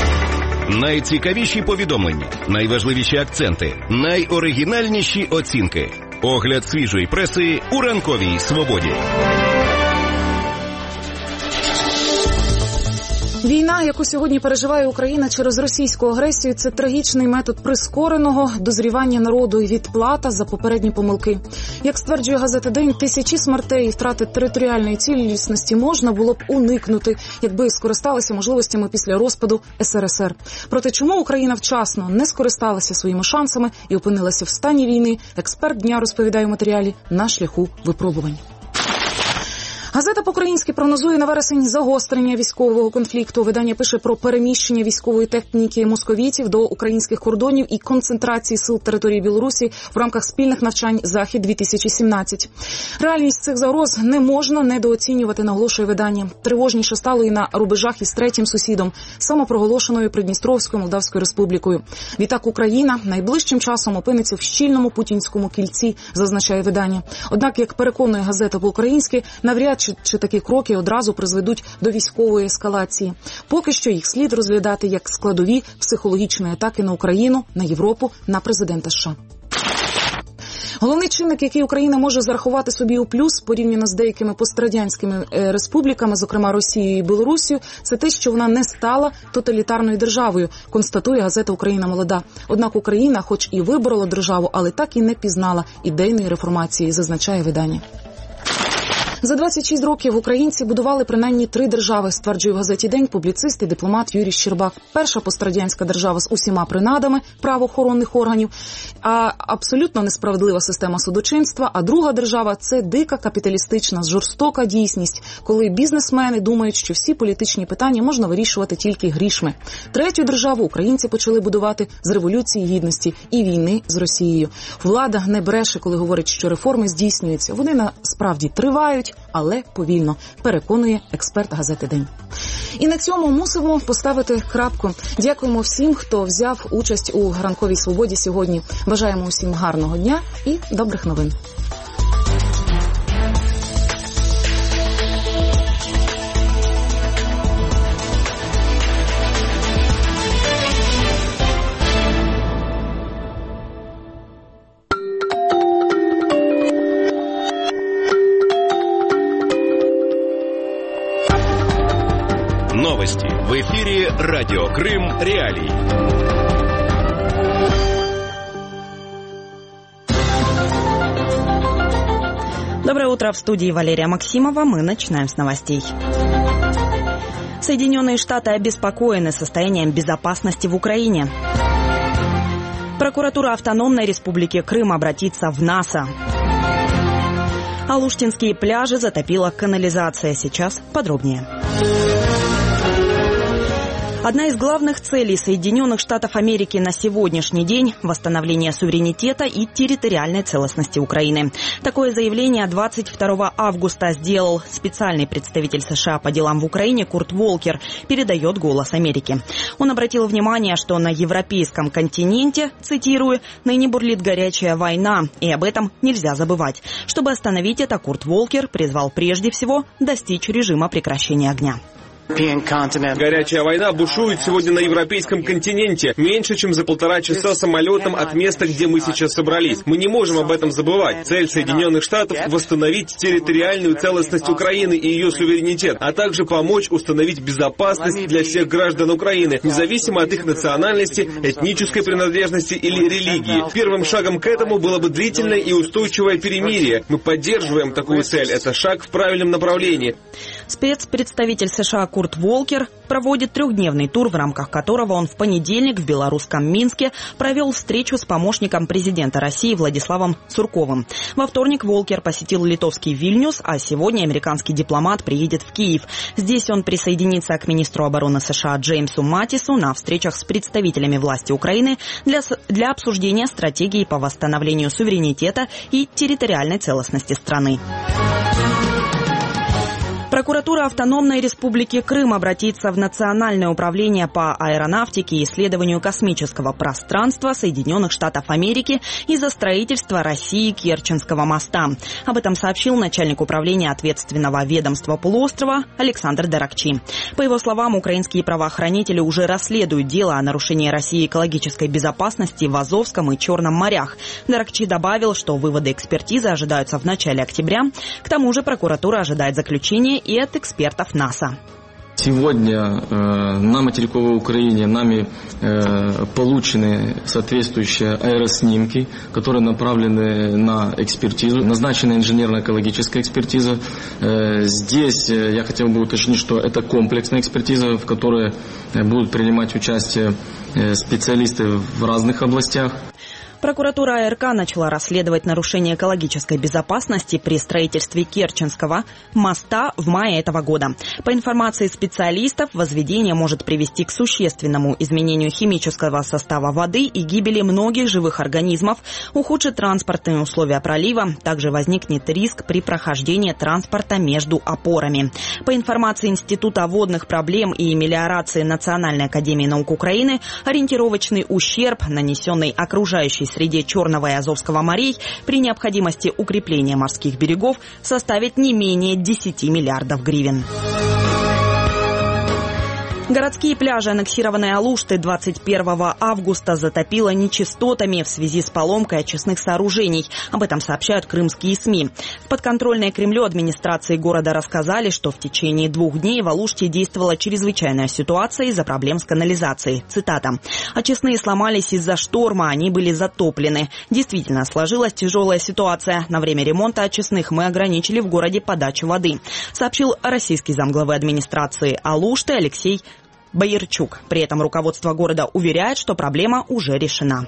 Найцікавіші повідомлення, найважливіші акценти, найоригінальніші оцінки. Огляд свіжої преси у ранковій «Свободі». Війна, яку сьогодні переживає Україна через російську агресію, це трагічний метод прискореного дозрівання народу і відплата за попередні помилки. Як стверджує газета «День», тисячі смертей і втрати територіальної цілісності можна було б уникнути, якби скористалися можливостями після розпаду СРСР. Проте чому Україна вчасно не скористалася своїми шансами і опинилася в стані війни, експерт дня розповідає у матеріалі «На шляху випробувань». Газета «По-українськи» прогнозує на вересень загострення військового конфлікту. Видання пише про переміщення військової техніки московітів до українських кордонів і концентрації сил території Білорусі в рамках спільних навчань «Захід-2017». Реальність цих загроз не можна недооцінювати, наголошує видання. Тривожніше стало і на рубежах із третім сусідом, самопроголошеною Придністровською Молдавською республікою. Відтак Україна найближчим часом опиниться в щільному путінському кільці, зазначає видання. Однак, як переконує газета «По-українськи», навряд чи такі кроки одразу призведуть до військової ескалації. Поки що їх слід розглядати як складові психологічної атаки на Україну, на Європу, на президента США. Головний чинник, який Україна може зарахувати собі у плюс порівняно з деякими пострадянськими республіками, зокрема Росією і Білорусією, це те, що вона не стала тоталітарною державою, констатує газета «Україна молода». Однак Україна, хоч і виборола державу, але так і не пізнала ідейної реформації, зазначає видання. За 26 років українці будували принаймні 3 держави, стверджує в газеті «День» публіцист і дипломат Юрій Щербак. Перша пострадянська держава з усіма принадами правоохоронних органів, а абсолютно несправедлива система судочинства, а друга держава – це дика капіталістична, жорстока дійсність, коли бізнесмени думають, що всі політичні питання можна вирішувати тільки грішми. Третю державу українці почали будувати з Революції Гідності і війни з Росією. Влада не бреше, коли говорить, що реформи здійснюються. Вони насправді тривають, але повільно, переконує експерт газети «День». І на цьому мусимо поставити крапку. Дякуємо всім, хто взяв участь у «Ранковій свободі» сьогодні. Бажаємо усім гарного дня і добрих новин. Новости в эфире «Радио Крым. Реалии». Доброе утро, в студии Валерия Максимова. Мы начинаем с новостей. Соединенные Штаты обеспокоены состоянием безопасности в Украине. Прокуратура Автономной Республики Крым обратится в НАСА. Алуштинские пляжи затопила канализация. Сейчас подробнее. Одна из главных целей Соединенных Штатов Америки на сегодняшний день – восстановление суверенитета и территориальной целостности Украины. Такое заявление 22 августа сделал специальный представитель США по делам в Украине Курт Волкер, передает «Голос Америки». Он обратил внимание, что на европейском континенте, цитирую, «ныне бурлит горячая война, и об этом нельзя забывать». Чтобы остановить это, Курт Волкер призвал прежде всего достичь режима прекращения огня. Горячая война бушует сегодня на европейском континенте. Меньше, чем за 1,5 часа самолетом от места, где мы сейчас собрались. Мы не можем об этом забывать. Цель Соединенных Штатов – восстановить территориальную целостность Украины и ее суверенитет, а также помочь установить безопасность для всех граждан Украины, независимо от их национальности, этнической принадлежности или религии. Первым шагом к этому было бы длительное и устойчивое перемирие. Мы поддерживаем такую цель. Это шаг в правильном направлении. Спецпредставитель США Курт Волкер проводит 3-дневный тур, в рамках которого он в понедельник в белорусском Минске провел встречу с помощником президента России Владиславом Сурковым. Во вторник Волкер посетил литовский Вильнюс, а сегодня американский дипломат приедет в Киев. Здесь он присоединится к министру обороны США Джеймсу Матису на встречах с представителями власти Украины для обсуждения стратегии по восстановлению суверенитета и территориальной целостности страны. Прокуратура Автономной Республики Крым обратится в Национальное управление по аэронавтике и исследованию космического пространства Соединенных Штатов Америки из-за строительства России Керченского моста. Об этом сообщил начальник управления ответственного ведомства полуострова Александр Даракчи. По его словам, украинские правоохранители уже расследуют дело о нарушении России экологической безопасности в Азовском и Черном морях. Даракчи добавил, что выводы экспертизы ожидаются в начале октября. К тому же прокуратура ожидает заключения и от экспертов НАСА. Сегодня на материковой Украине нами получены соответствующие аэроснимки, которые направлены на экспертизу. Назначена инженерно-экологическая экспертиза. Здесь я хотел бы уточнить, что это комплексная экспертиза, в которой будут принимать участие специалисты в разных областях. Прокуратура АРК начала расследовать нарушение экологической безопасности при строительстве Керченского моста в мае этого года. По информации специалистов, возведение может привести к существенному изменению химического состава воды и гибели многих живых организмов, ухудшит транспортные условия пролива, также возникнет риск при прохождении транспорта между опорами. По информации Института водных проблем и мелиорации Национальной академии наук Украины, ориентировочный ущерб, нанесенный окружающей среде Черного и Азовского морей при необходимости укрепления морских берегов, составит не менее 10 миллиардов гривен. Городские пляжи аннексированной Алушты 21 августа затопило нечистотами в связи с поломкой очистных сооружений. Об этом сообщают крымские СМИ. В подконтрольной Кремлю администрации города рассказали, что в течение 2 дней в Алуште действовала чрезвычайная ситуация из-за проблем с канализацией. Цитата. «Очистные сломались из-за шторма, они были затоплены. Действительно, сложилась тяжелая ситуация. На время ремонта очистных мы ограничили в городе подачу воды», сообщил российский замглавы администрации Алушты Алексей Боярчук. При этом руководство города уверяет, что проблема уже решена.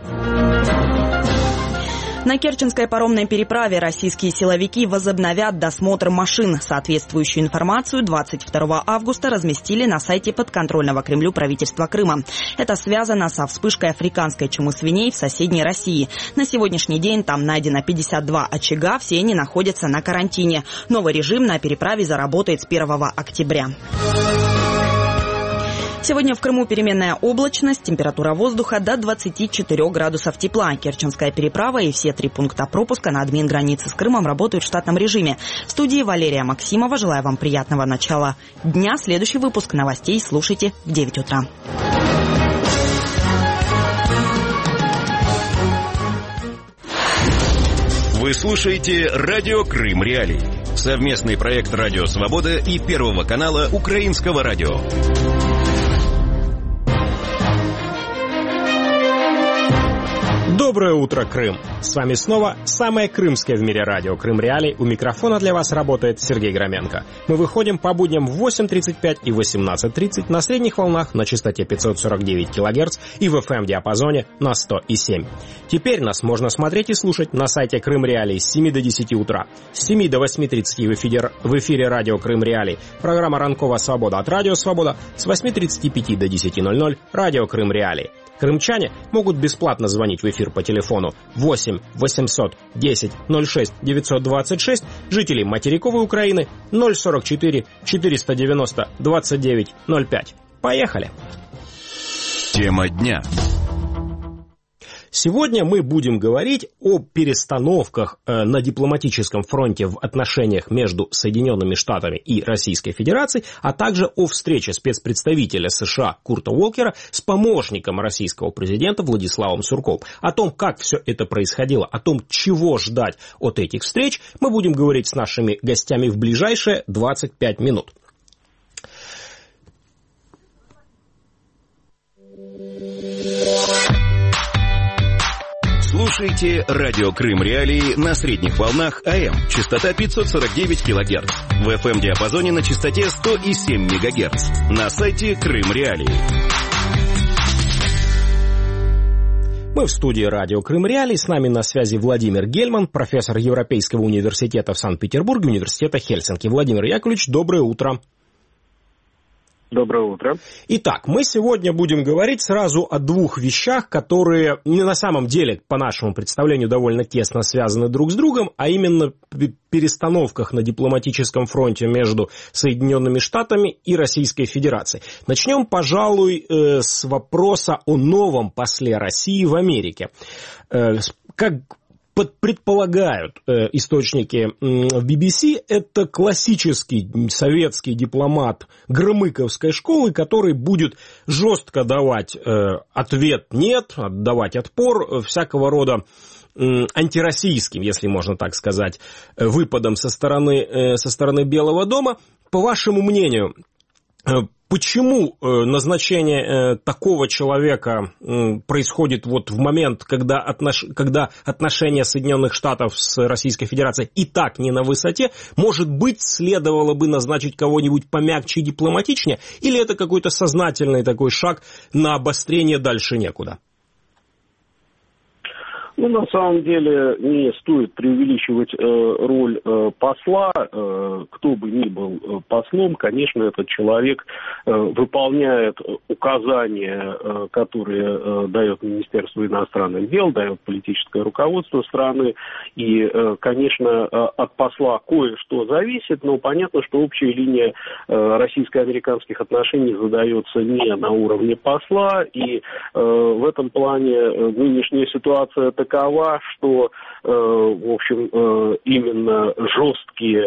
На Керченской паромной переправе российские силовики возобновят досмотр машин. Соответствующую информацию 22 августа разместили на сайте подконтрольного Кремлю правительства Крыма. Это связано со вспышкой африканской чумы свиней в соседней России. На сегодняшний день там найдено 52 очага, все они находятся на карантине. Новый режим на переправе заработает с 1 октября. Сегодня в Крыму переменная облачность, температура воздуха до 24 градусов тепла. Керченская переправа и все 3 пункта пропуска на админ-границе с Крымом работают в штатном режиме. В студии Валерия Максимова. Желаю вам приятного начала дня. Следующий выпуск новостей слушайте в 9 утра. Вы слушаете «Радио Крым Реалии». Совместный проект «Радио Свобода» и Первого канала Украинского радио. Доброе утро, Крым! С вами снова самое крымское в мире радио «Крым Реалии». У микрофона для вас работает Сергей Громенко. Мы выходим по будням в 8:35 и 18:30 на средних волнах на частоте 549 кГц и в FM-диапазоне на 100,7. Теперь нас можно смотреть и слушать на сайте «Крым Реалии» с 7 до 10 утра. С 7 до 8:30 в эфире радио «Крым Реалии» программа «Ранкова Свобода» от «Радио Свобода», с 8:35 до 10:00 радио «Крым Реалии». Крымчане могут бесплатно звонить в эфир по телефону 8 800 10 06 926, жители материковой Украины 044 490 29 05. Поехали! Тема дня. Сегодня мы будем говорить о перестановках на дипломатическом фронте в отношениях между Соединенными Штатами и Российской Федерацией, а также о встрече спецпредставителя США Курта Уолкера с помощником российского президента Владиславом Сурковым. О том, как все это происходило, о том, чего ждать от этих встреч, мы будем говорить с нашими гостями в ближайшие 25 минут. Слушайте «Радио Крым Реалии» на средних волнах АМ, частота 549 кГц, в FM-диапазоне на частоте 100,7 МГц, на сайте Крым Реалии. Мы в студии «Радио Крым Реалии». С нами на связи Владимир Гельман, профессор Европейского университета в Санкт-Петербурге, университета Хельсинки. Владимир Яковлевич, доброе утро. Доброе утро. Итак, мы сегодня будем говорить сразу о 2 вещах, которые на самом деле, по нашему представлению, довольно тесно связаны друг с другом, а именно перестановках на дипломатическом фронте между Соединенными Штатами и Российской Федерацией. Начнем, пожалуй, с вопроса о новом после России в Америке. Как предполагают источники в BBC, это классический советский дипломат громыковской школы, который будет жестко давать ответ «нет», давать отпор всякого рода антироссийским, если можно так сказать, выпадом со стороны Белого дома. По вашему мнению, Почему назначение такого человека происходит вот в момент, когда отношения Соединенных Штатов с Российской Федерацией и так не на высоте? Может быть, следовало бы назначить кого-нибудь помягче и дипломатичнее? Или это какой-то сознательный такой шаг на обострение, дальше некуда? Ну, на самом деле, не стоит преувеличивать роль посла. Кто бы ни был послом, конечно, этот человек выполняет указания, которые дает Министерство иностранных дел, дает политическое руководство страны. И, конечно, от посла кое-что зависит, но понятно, что общая линия российско-американских отношений задается не на уровне посла. И в этом плане нынешняя ситуация такова, что, в общем, именно жесткие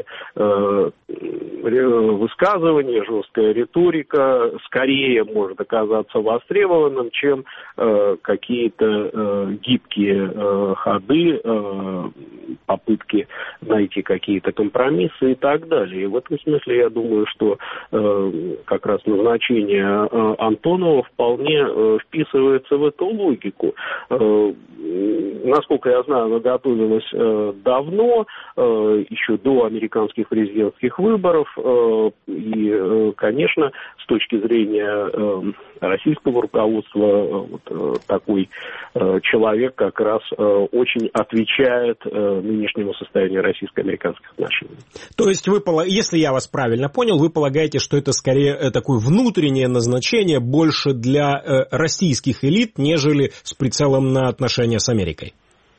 высказывания, жесткая риторика скорее может оказаться востребованным, чем какие-то гибкие ходы, попытки найти какие-то компромиссы и так далее. И в этом смысле я думаю, что как раз назначение Антонова вполне вписывается в эту логику. Насколько я знаю, она готовилась давно, еще до американских президентских выборов. И, конечно, с точки зрения российского руководства, вот такой человек как раз очень отвечает нынешнему состоянию российско-американских отношений. То есть, если я вас правильно понял, вы полагаете, что это скорее такое внутреннее назначение больше для российских элит, нежели с прицелом на отношения с Америкой?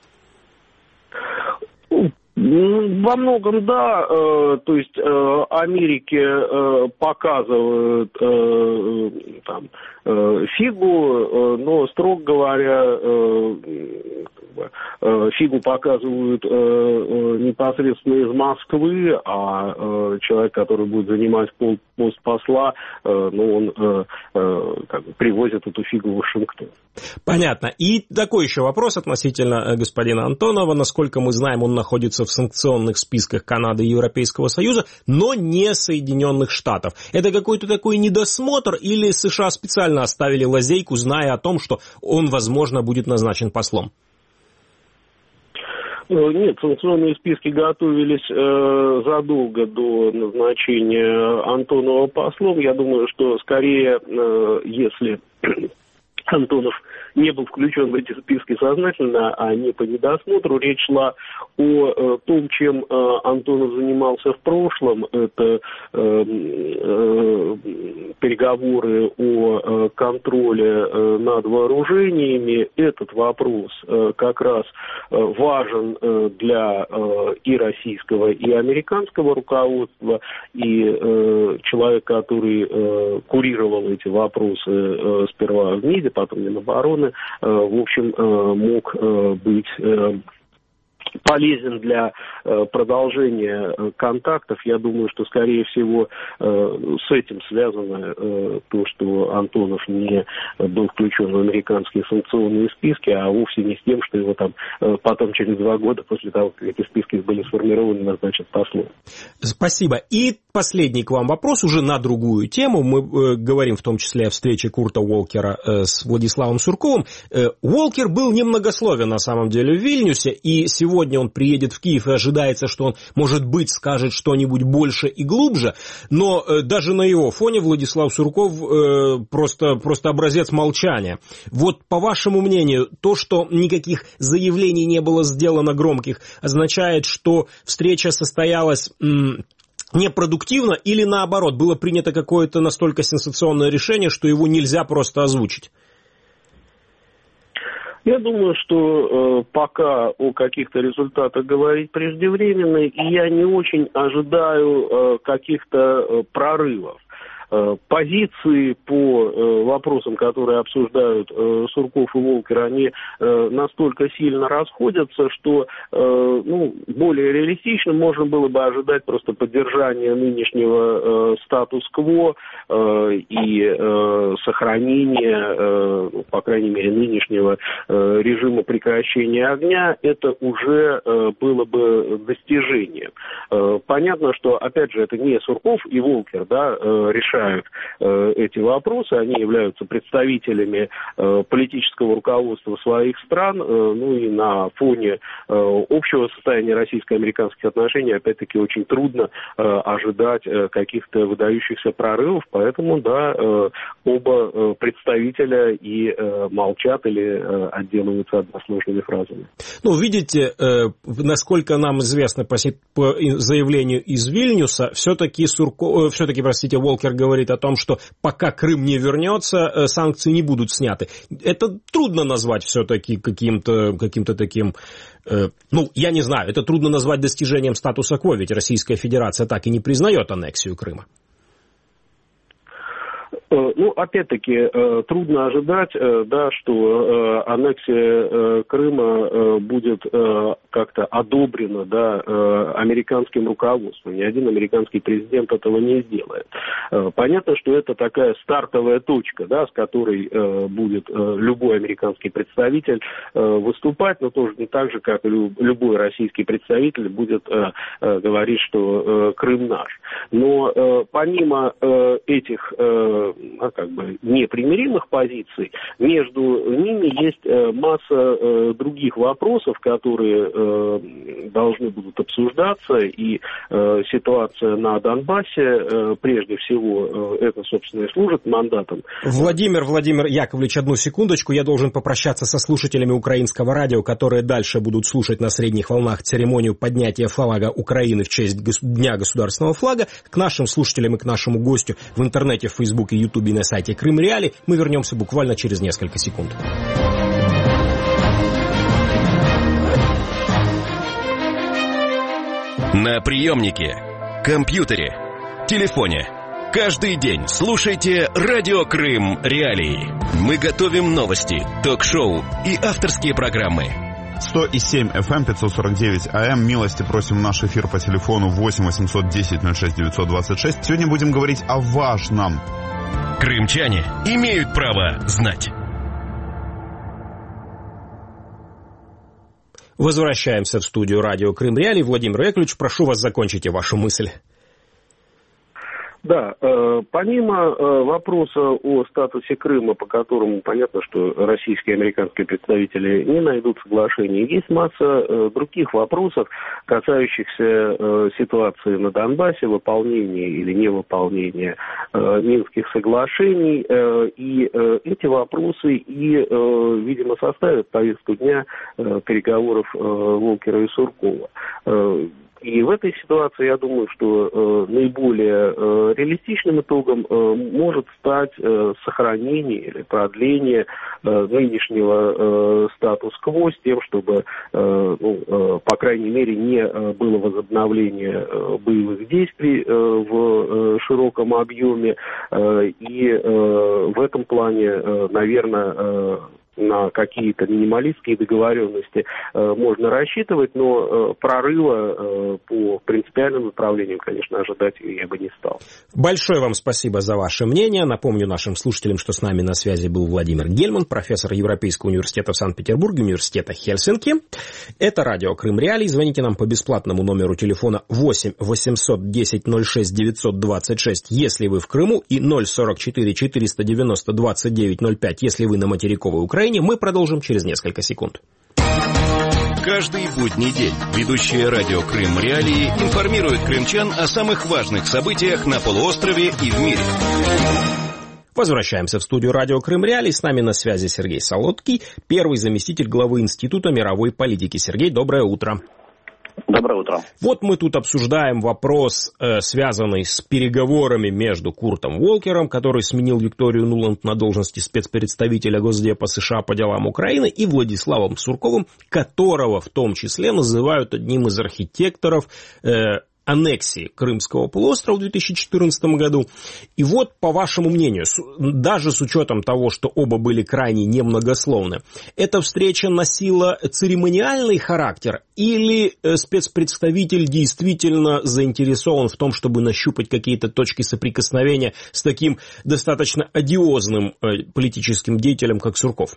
Во многом да, то есть Америке показывают там фигу, но, строго говоря, фигу показывают непосредственно из Москвы, а человек, который будет занимать пост посла, он как бы привозит эту фигу в Вашингтон. Понятно. И такой еще вопрос относительно господина Антонова. Насколько мы знаем, он находится в санкционных списках Канады и Европейского Союза, но не Соединенных Штатов. Это какой-то такой недосмотр или США специально оставили лазейку, зная о том, что он, возможно, будет назначен послом? Нет, санкционные списки готовились задолго до назначения Антонова послом. Я думаю, что скорее, если Антонов не был включен в эти списки сознательно, а не по недосмотру. Речь шла о том, чем Антонов занимался в прошлом. Это переговоры о контроле над вооружениями. Этот вопрос как раз важен для и российского, и американского руководства. И человек, который курировал эти вопросы сперва в МИДе, потом в Минобороны, в общем, мог быть полезен для продолжения контактов. Я думаю, что, скорее всего, с этим связано то, что Антонов не был включен в американские санкционные списки, а вовсе не с тем, что его там потом через 2 года, после того, как эти списки были сформированы, назначат послом. Спасибо. И последний к вам вопрос уже на другую тему. Мы говорим в том числе о встрече Курта Уолкера с Владиславом Сурковым. Уолкер был немногословен на самом деле в Вильнюсе, и сегодня он приедет в Киев, и ожидается, что он, может быть, скажет что-нибудь больше и глубже, но даже на его фоне Владислав Сурков просто образец молчания. Вот по вашему мнению, то, что никаких заявлений не было сделано громких, означает, что встреча состоялась непродуктивно или наоборот, было принято какое-то настолько сенсационное решение, что его нельзя просто озвучить? Я думаю, что пока о каких-то результатах говорить преждевременно, и я не очень ожидаю каких-то прорывов. Позиции по вопросам, которые обсуждают Сурков и Уолкер, они настолько сильно расходятся, что более реалистично можно было бы ожидать просто поддержания нынешнего статус-кво и сохранения, по крайней мере, нынешнего режима прекращения огня. Это уже было бы достижением. Понятно, что, опять же, это не Сурков и Уолкер, решают решают эти вопросы, они являются представителями политического руководства своих стран, ну и на фоне общего состояния российско-американских отношений, опять-таки, очень трудно ожидать каких-то выдающихся прорывов, поэтому, да, оба представителя и молчат или отделываются односложными фразами. Ну, видите, насколько нам известно по заявлению из Вильнюса, все-таки, Волкер говорит о том, что пока Крым не вернется, санкции не будут сняты. Это трудно назвать все-таки каким-то таким, ну, я не знаю, это трудно назвать достижением статуса-кво, ведь Российская Федерация так и не признает аннексию Крыма. Ну, опять-таки, трудно ожидать, да, что аннексия Крыма будет как-то одобрена, да, американским руководством. Ни один американский президент этого не сделает. Понятно, что это такая стартовая точка, да, с которой будет любой американский представитель выступать, но тоже не так же, как и любой российский представитель будет говорить, что Крым наш. Но помимо этих как бы непримиримых позиций, между ними есть масса других вопросов, которые должны будут обсуждаться, и ситуация на Донбассе, прежде всего, это, собственно, и служит мандатом. Владимир Яковлевич, одну секундочку, я должен попрощаться со слушателями украинского радио, которые дальше будут слушать на средних волнах церемонию поднятия флага Украины в честь Дня государственного флага. К нашим слушателям и к нашему гостю в интернете, в Фейсбуке, Ютубе и на сайте Крым Реалии мы вернемся буквально через несколько секунд. На приемнике, компьютере, телефоне. Каждый день слушайте Радио Крым Реалии. Мы готовим новости, ток-шоу и авторские программы. 100,7 FM, 549 AM. Милости просим в наш эфир по телефону 8 810 06 926. Сегодня будем говорить о важном. Крымчане имеют право знать. Возвращаемся в студию радио Крым Реалии. Владимир Яковлевич, прошу вас, закончите вашу мысль. Да, помимо вопроса о статусе Крыма, по которому понятно, что российские и американские представители не найдут соглашения, есть масса других вопросов, касающихся ситуации на Донбассе, выполнения или невыполнения Минских соглашений, и эти вопросы видимо, составят повестку дня переговоров Волкера и Суркова. И в этой ситуации, я думаю, что наиболее реалистичным итогом может стать сохранение или продление нынешнего статус-кво с тем, чтобы, по крайней мере, не было возобновления боевых действий в широком объеме. И в этом плане, наверное, на какие-то минималистские договоренности можно рассчитывать, но прорыва по принципиальным направлениям, конечно, ожидать я бы не стал. Большое вам спасибо за ваше мнение. Напомню нашим слушателям, что с нами на связи был Владимир Гельман, профессор Европейского университета в Санкт-Петербурге, университета Хельсинки. Это радио Крым Реалии. Звоните нам по бесплатному номеру телефона 8 810 06 926, если вы в Крыму, и 044 490 29 05, если вы на материковой Украине. Мы продолжим через несколько секунд. Каждый будний день ведущие радио Крым Реалии информируют крымчан о самых важных событиях на полуострове и в мире. Возвращаемся в студию радио Крым Реалии. С нами на связи Сергей Солодкий, первый заместитель главы Института мировой политики. Сергей, доброе утро. Доброе утро. Вот мы тут обсуждаем вопрос, связанный с переговорами между Куртом Волкером, который сменил Викторию Нуланд на должности спецпредставителя Госдепа США по делам Украины, и Владиславом Сурковым, которого в том числе называют одним из архитекторов аннексии Крымского полуострова в 2014 году. И вот, по вашему мнению, даже с учетом того, что оба были крайне немногословны, эта встреча носила церемониальный характер или спецпредставитель действительно заинтересован в том, чтобы нащупать какие-то точки соприкосновения с таким достаточно одиозным политическим деятелем, как Сурков?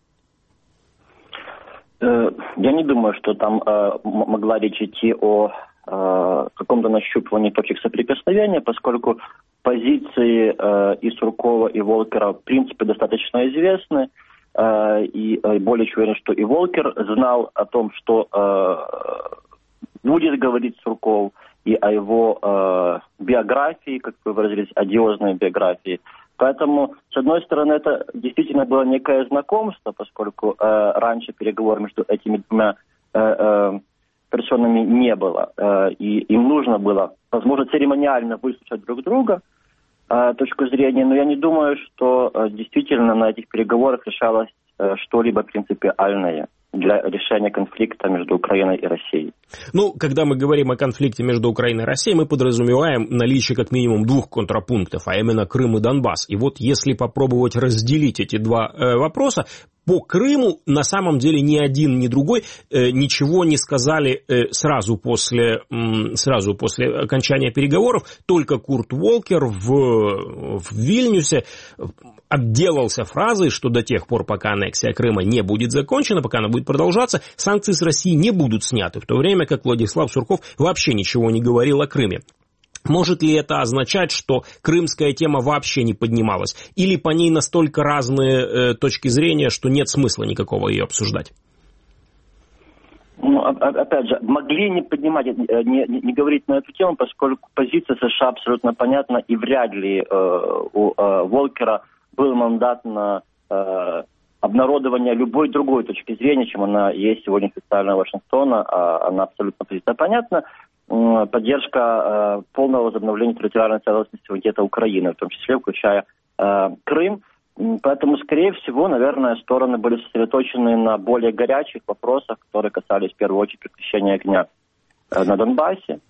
Я не думаю, что там могла речь идти о каком-то нащупывании точек соприкосновения, поскольку позиции и Суркова, и Волкера в принципе достаточно известны. И более чем уверен, что и Волкер знал о том, что будет говорить Сурков, и о его биографии, как вы выразились, одиозной биографии. Поэтому, с одной стороны, это действительно было некое знакомство, поскольку раньше переговоров между этими двумя персонами не было. И им нужно было, возможно, церемониально выслушать друг друга точку зрения, но я не думаю, что действительно на этих переговорах решалось что-либо принципиальное для решения конфликта между Украиной и Россией. Ну, когда мы говорим о конфликте между Украиной и Россией, мы подразумеваем наличие как минимум двух контрапунктов, а именно Крым и Донбасс. И вот если попробовать разделить эти два вопроса, по Крыму на самом деле ни один, ни другой ничего не сказали сразу после окончания переговоров. Только Курт Волкер в Вильнюсе отделался фразой, что до тех пор, пока аннексия Крыма не будет закончена, пока она будет продолжаться, санкции с России не будут сняты, в то время как Владислав Сурков вообще ничего не говорил о Крыме. Может ли это означать, что крымская тема вообще не поднималась? Или по ней настолько разные точки зрения, что нет смысла никакого ее обсуждать? Ну, опять же, могли не поднимать, не говорить на эту тему, поскольку позиция США абсолютно понятна, и вряд ли у Волкера был мандат на обнародование любой другой точки зрения, чем она есть сегодня официально Вашингтона, она абсолютно позиция понятна. Поддержка полного возобновления территориальной целостности где-то Украины, в том числе включая Крым. Поэтому, скорее всего, наверное, стороны были сосредоточены на более горячих вопросах, которые касались в первую очередь прекращения огня на Донбассе.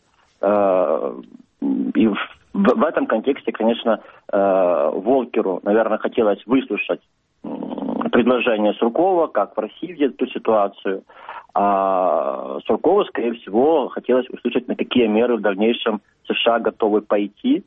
И в этом контексте, конечно, Волкеру, наверное, хотелось выслушать предложение Суркова, как в России видят эту ситуацию, а Суркову, скорее всего, хотелось услышать, на какие меры в дальнейшем США готовы пойти,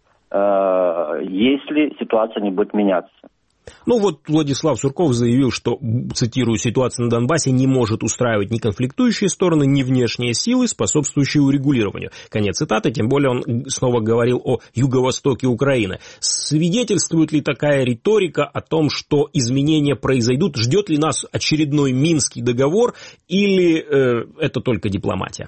если ситуация не будет меняться. Ну вот Владислав Сурков заявил, что, цитирую, ситуация на Донбассе не может устраивать ни конфликтующие стороны, ни внешние силы, способствующие урегулированию. Конец цитаты, тем более он снова говорил о юго-востоке Украины. Свидетельствует ли такая риторика о том, что изменения произойдут? Ждет ли нас очередной Минский договор или это только дипломатия?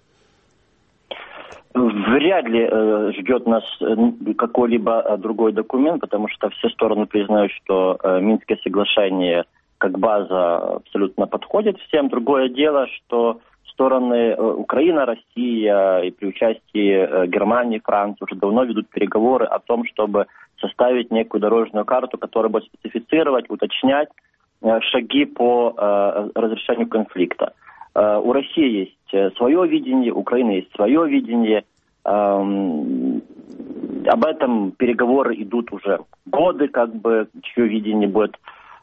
Вряд ли ждет нас какой-либо другой документ, потому что все стороны признают, что Минское соглашение как база абсолютно подходит всем. Другое дело, что стороны Украина, Россия и при участии Германии, Франции уже давно ведут переговоры о том, чтобы составить некую дорожную карту, которая будет специфицировать, уточнять шаги по разрешению конфликта. У России есть свое видение, у Украины есть свое видение. Об этом переговоры идут уже годы, как бы, чье видение будет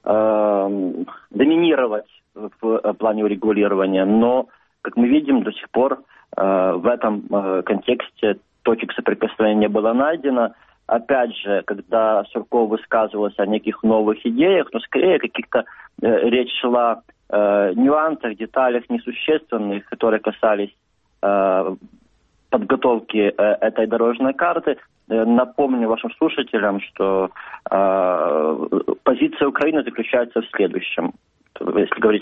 доминировать в плане урегулирования. Но, как мы видим, до сих пор в этом контексте точек соприкосновения не было найдено. Опять же, когда Сурков высказывался о неких новых идеях, но скорее каких-то речь шла нюансах, деталях несущественных, которые касались подготовки этой дорожной карты. Напомню вашим слушателям, что позиция Украины заключается в следующем. Если говорить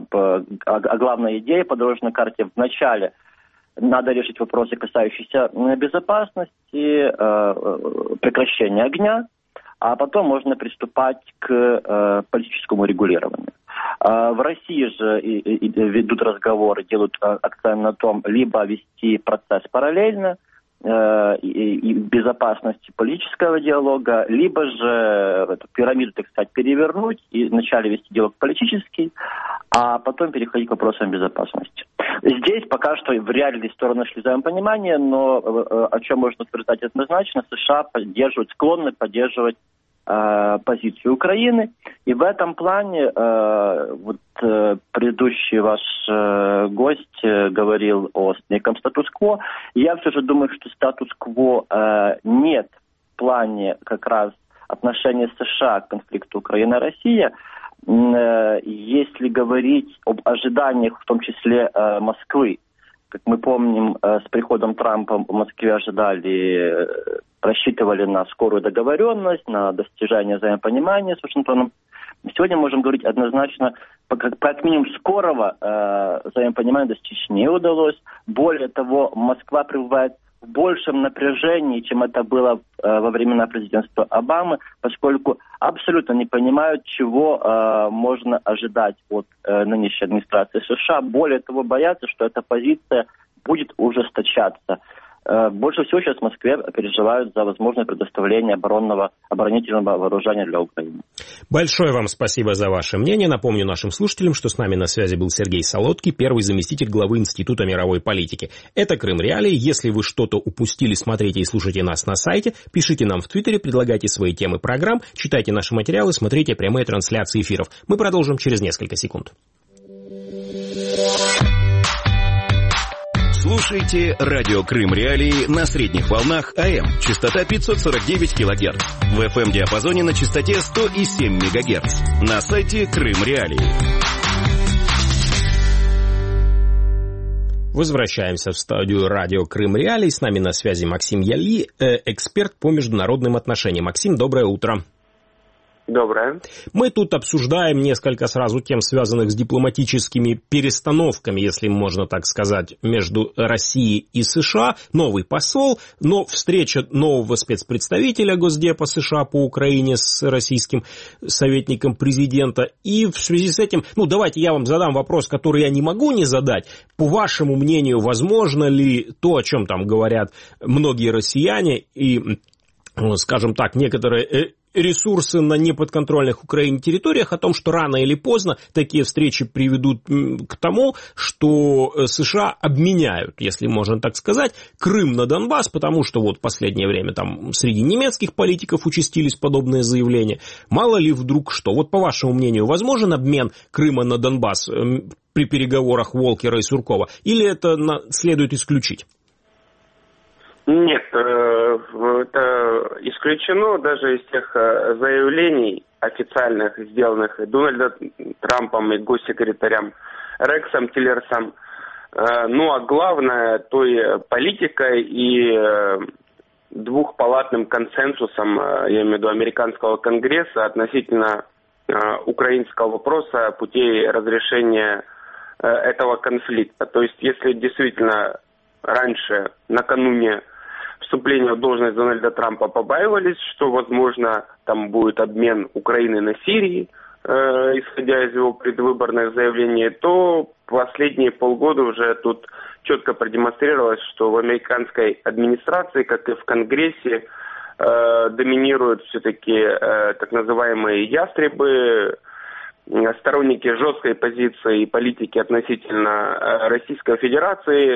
о главной идее по дорожной карте, вначале надо решить вопросы, касающиеся безопасности, прекращения огня, а потом можно приступать к политическому регулированию. В России же ведут разговоры, делают акцент на том, либо вести процесс параллельно и безопасности политического диалога, либо же эту пирамиду, так сказать, перевернуть и вначале вести диалог политический, а потом переходить к вопросам безопасности. Здесь пока что вряд ли стороны нашли взаимопонимание, но о чем можно утверждать однозначно, США склонны поддерживать позицию Украины. И в этом плане предыдущий ваш гость говорил о неком статус-кво. Я все же думаю, что статус-кво нет в плане как раз отношения США к конфликту Украина-Россия. Если говорить об ожиданиях, в том числе Москвы, как мы помним, с приходом Трампа в Москве ожидали, рассчитывали на скорую договоренность, на достижение взаимопонимания с Вашингтоном. Сегодня можем говорить однозначно, как минимум скорого взаимопонимания достичь не удалось. Более того, Москва пребывает в большем напряжении, чем это было во времена президентства Обамы, поскольку абсолютно не понимают, чего можно ожидать от нынешней администрации США. Более того, боятся, что эта позиция будет ужесточаться. Больше всего сейчас в Москве переживают за возможное предоставление оборонительного вооружения для Украины. Большое вам спасибо за ваше мнение. Напомню нашим слушателям, что с нами на связи был Сергей Солодкий, первый заместитель главы Института мировой политики. Это Крым Реалии. Если вы что-то упустили, смотрите и слушайте нас на сайте, пишите нам в Твиттере, предлагайте свои темы программ, читайте наши материалы, смотрите прямые трансляции эфиров. Мы продолжим через несколько секунд. Слушайте радио Крым Реалии на средних волнах АМ, частота 549 кГц, в FM-диапазоне на частоте 100,7 МГц, на сайте Крым Реалии. Возвращаемся в студию радио Крым Реалии. С нами на связи Максим Яли, эксперт по международным отношениям. Максим, доброе утро. Доброе. Мы тут обсуждаем несколько сразу тем, связанных с дипломатическими перестановками, если можно так сказать, между Россией и США. Новый посол, но встреча нового спецпредставителя Госдепа США по Украине с российским советником президента. И в связи с этим, давайте я вам задам вопрос, который я не могу не задать. По вашему мнению, возможно ли то, о чем там говорят многие россияне и, скажем так, некоторые ресурсы на неподконтрольных Украине территориях, о том, что рано или поздно такие встречи приведут к тому, что США обменяют, если можно так сказать, Крым на Донбасс, потому что в последнее время там среди немецких политиков участились подобные заявления. Мало ли вдруг что. По вашему мнению, возможен обмен Крыма на Донбасс при переговорах Волкера и Суркова, или это следует исключить? Нет, это исключено даже из тех заявлений официальных, сделанных Дональдом Трампом и госсекретарем Рексом Тиллерсом. А главное, той политикой и двухпалатным консенсусом, я имею в виду американского конгресса, относительно украинского вопроса, путей разрешения этого конфликта. То есть, если действительно раньше, накануне вступления в должность Дональда Трампа побаивались, что, возможно, там будет обмен Украины на Сирии, исходя из его предвыборных заявлений, то последние полгода уже тут четко продемонстрировалось, что в американской администрации, как и в Конгрессе, доминируют все-таки так называемые ястребы, сторонники жесткой позиции и политики относительно Российской Федерации,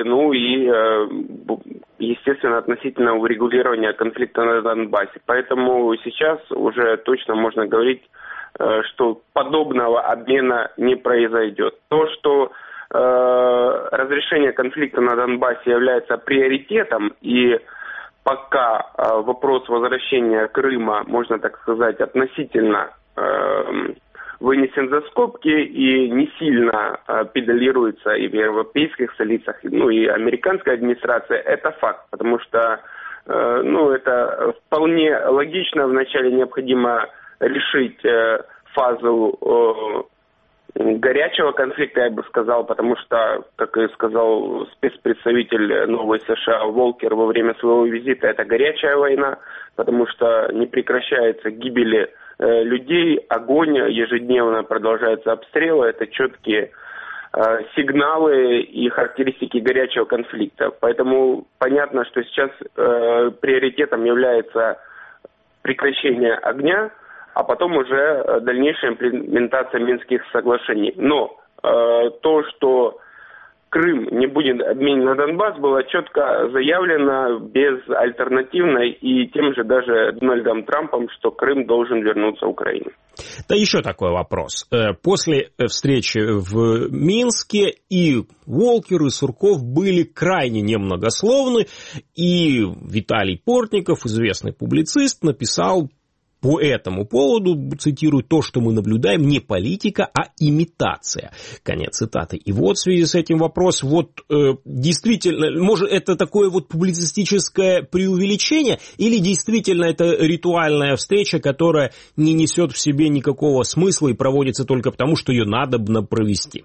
и, естественно, относительно урегулирования конфликта на Донбассе. Поэтому сейчас уже точно можно говорить, что подобного обмена не произойдет. То, что разрешение конфликта на Донбассе является приоритетом, и пока вопрос возвращения Крыма, можно так сказать, относительно вынесен за скобки и не сильно педалируется и в европейских столицах, и американская администрация, это факт, потому что это вполне логично. Вначале необходимо решить фазу горячего конфликта, я бы сказал, потому что, как и сказал спецпредставитель новой США Волкер во время своего визита, это горячая война, потому что не прекращается гибели людей, огонь, ежедневно продолжаются обстрелы, это четкие сигналы и характеристики горячего конфликта. Поэтому понятно, что сейчас приоритетом является прекращение огня, а потом уже дальнейшая имплементация Минских соглашений. Но то, что Крым не будет обменен на Донбасс, было четко заявлено безальтернативно и тем же даже Дональдом Трампом, что Крым должен вернуться в Украину. Да, еще такой вопрос. После встречи в Минске и Волкер, и Сурков были крайне немногословны, и Виталий Портников, известный публицист, написал по этому поводу, цитирую, то, что мы наблюдаем, не политика, а имитация. Конец цитаты. И вот в связи с этим вопрос, действительно, может, это такое публицистическое преувеличение, или действительно это ритуальная встреча, которая не несет в себе никакого смысла и проводится только потому, что ее надобно провести?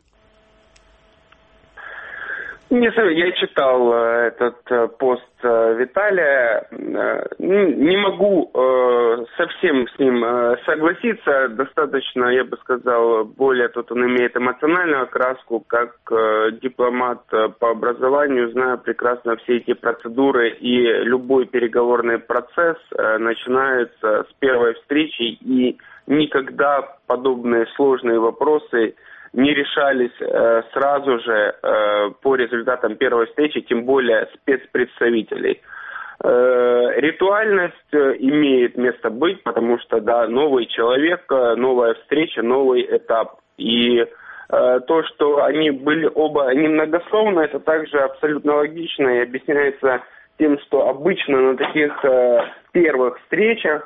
Я читал этот пост Виталия, не могу совсем с ним согласиться, достаточно, я бы сказал, более тут он имеет эмоциональную окраску, как дипломат по образованию, знаю прекрасно все эти процедуры, и любой переговорный процесс начинается с первой встречи, и никогда подобные сложные вопросы не решались сразу же по результатам первой встречи, тем более спецпредставителей. Ритуальность имеет место быть, потому что, да, новый человек, новая встреча, новый этап. И то, что они были оба немногословны, это также абсолютно логично и объясняется тем, что обычно на таких первых встречах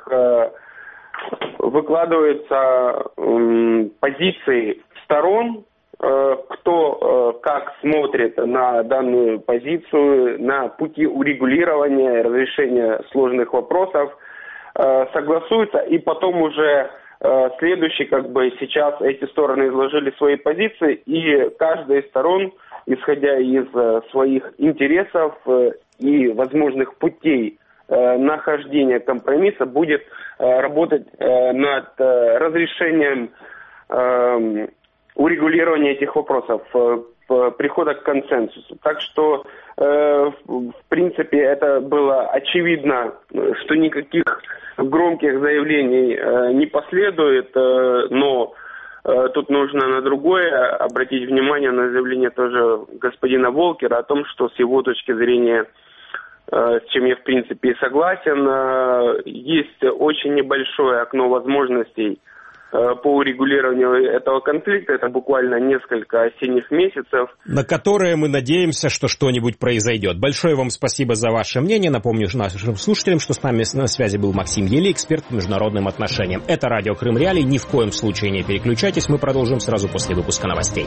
выкладываются позиции сторон, кто как смотрит на данную позицию, на пути урегулирования, разрешения сложных вопросов, согласуются, и потом уже следующий, сейчас эти стороны изложили свои позиции, и каждая из сторон, исходя из своих интересов и возможных путей нахождения компромисса, будет работать над разрешением урегулирования этих вопросов, прихода к консенсусу. Так что, в принципе, это было очевидно, что никаких громких заявлений не последует, но тут нужно на другое обратить внимание, на заявление тоже господина Волкера о том, что с его точки зрения, с чем я в принципе и согласен, есть очень небольшое окно возможностей по урегулированию этого конфликта. Это буквально несколько осенних месяцев, на которые мы надеемся, что что-нибудь произойдет. Большое вам спасибо за ваше мнение. Напомню нашим слушателям, что с нами на связи был Максим Ели, эксперт по международным отношениям. Это радио Крым Реалии. Ни в коем случае не переключайтесь. Мы продолжим сразу после выпуска новостей.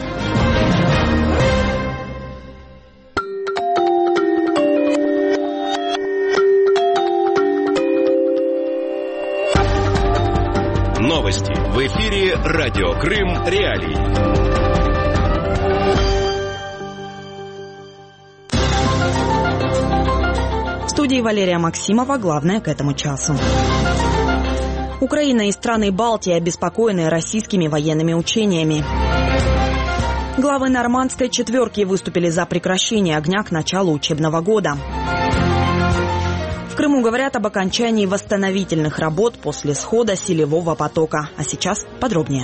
Новости. В эфире радио Крым Реалии. В студии Валерия Максимова. Главное к этому часу. Украина и страны Балтии обеспокоены российскими военными учениями. Главы Нормандской четверки выступили за прекращение огня к началу учебного года. В Крыму говорят об окончании восстановительных работ после схода селевого потока. А сейчас подробнее.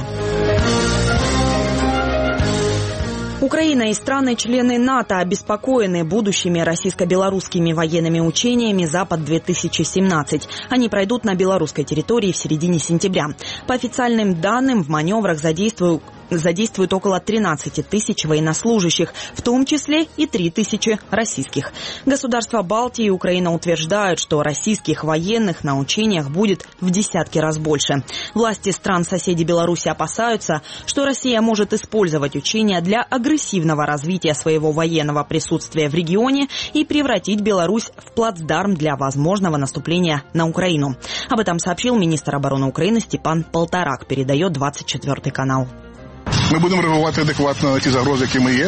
Украина и страны-члены НАТО обеспокоены будущими российско-белорусскими военными учениями «Запад-2017». Они пройдут на белорусской территории в середине сентября. По официальным данным, в маневрах задействуют около 13 тысяч военнослужащих, в том числе и 3 тысячи российских. Государства Балтии и Украина утверждают, что российских военных на учениях будет в десятки раз больше. Власти стран-соседей Беларуси опасаются, что Россия может использовать учения для агрессивного развития своего военного присутствия в регионе и превратить Беларусь в плацдарм для возможного наступления на Украину. Об этом сообщил министр обороны Украины Степан Полторак, передает 24 канал. Ми будемо реагувати адекватно на ті загрози,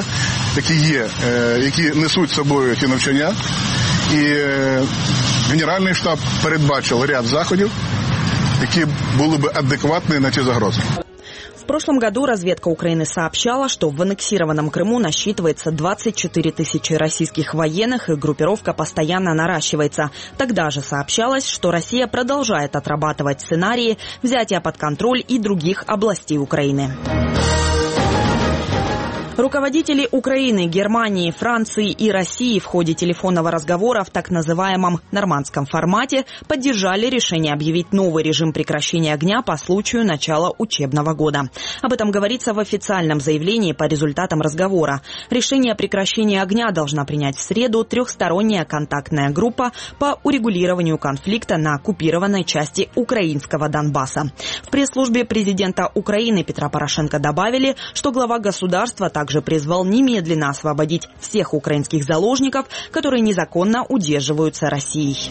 які несуть з собою ті навчання. І Генеральний штаб передбачив ряд заходів, які були б адекватні на ті загрози. В прошлом году разведка Украины сообщала, что в аннексированном Крыму насчитывается 24 тысячи российских военных, и группировка постоянно наращивается. Тогда же сообщалось, что Россия продолжает отрабатывать сценарии взятия под контроль и других областей Украины. Руководители Украины, Германии, Франции и России в ходе телефонного разговора в так называемом нормандском формате поддержали решение объявить новый режим прекращения огня по случаю начала учебного года. Об этом говорится в официальном заявлении по результатам разговора. Решение о прекращении огня должна принять в среду трехсторонняя контактная группа по урегулированию конфликта на оккупированной части украинского Донбасса. В пресс-службе президента Украины Петра Порошенко добавили, что глава государства также призвал немедленно освободить всех украинских заложников, которые незаконно удерживаются Россией.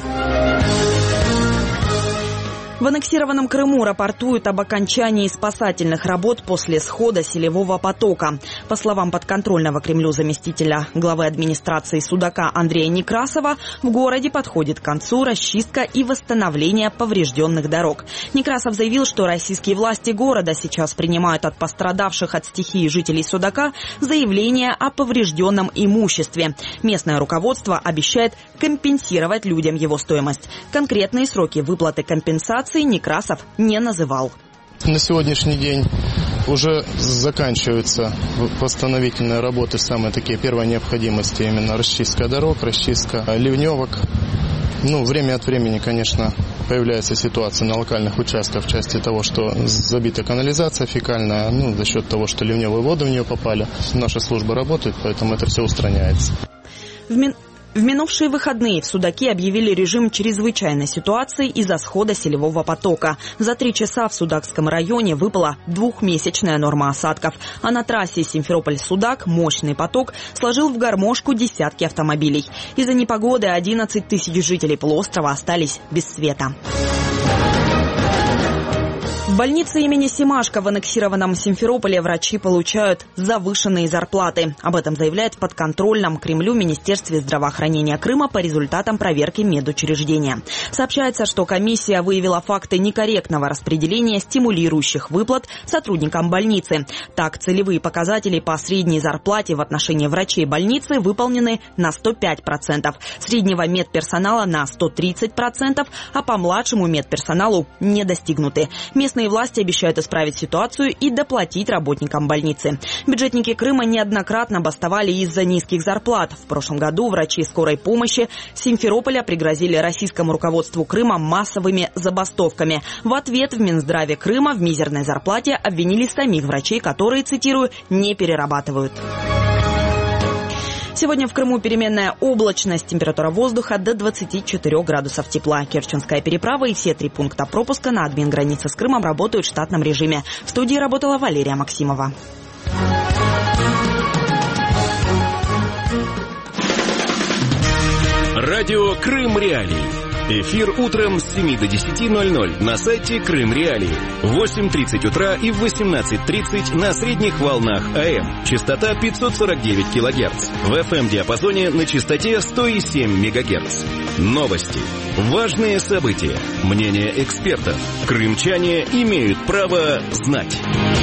В аннексированном Крыму рапортуют об окончании спасательных работ после схода селевого потока. По словам подконтрольного Кремлю заместителя главы администрации Судака Андрея Некрасова, в городе подходит к концу расчистка и восстановление поврежденных дорог. Некрасов заявил, что российские власти города сейчас принимают от пострадавших от стихии жителей Судака заявления о поврежденном имуществе. Местное руководство обещает компенсировать людям его стоимость. Конкретные сроки выплаты компенсации Некрасов не называл. На сегодняшний день уже заканчиваются восстановительные работы, самые такие первой необходимости, именно расчистка дорог, расчистка ливневок. Время от времени, конечно, появляется ситуация на локальных участках в части того, что забита канализация фекальная, за счет того, что ливневые воды в нее попали. Наши службы работают, поэтому это все устраняется. В минувшие выходные в Судаке объявили режим чрезвычайной ситуации из-за схода селевого потока. За 3 часа в Судакском районе выпала двухмесячная норма осадков. А на трассе Симферополь-Судак мощный поток сложил в гармошку десятки автомобилей. Из-за непогоды 11 тысяч жителей полуострова остались без света. В больнице имени Семашко в аннексированном Симферополе врачи получают завышенные зарплаты. Об этом заявляет в подконтрольном Кремлю Министерстве здравоохранения Крыма по результатам проверки медучреждения. Сообщается, что комиссия выявила факты некорректного распределения стимулирующих выплат сотрудникам больницы. Так, целевые показатели по средней зарплате в отношении врачей больницы выполнены на 105%, среднего медперсонала на 130%, а по младшему медперсоналу не достигнуты. Местные власти обещают исправить ситуацию и доплатить работникам больницы. Бюджетники Крыма неоднократно бастовали из-за низких зарплат. В прошлом году врачи скорой помощи Симферополя пригрозили российскому руководству Крыма массовыми забастовками. В ответ в Минздраве Крыма в мизерной зарплате обвинили самих врачей, которые, цитирую, не перерабатывают. Сегодня в Крыму переменная облачность, температура воздуха до 24 градусов тепла. Керченская переправа и все 3 пункта пропуска на админгранице с Крымом работают в штатном режиме. В студии работала Валерия Максимова. Радио Крым Реалии. Эфир утром с 7 до 10:00 на сайте Крым Реалии. В 8:30 утра и в 18:30 на средних волнах АМ. Частота 549 кГц. В FM-диапазоне на частоте 107 МГц. Новости. Важные события. Мнения экспертов. Крымчане имеют право знать.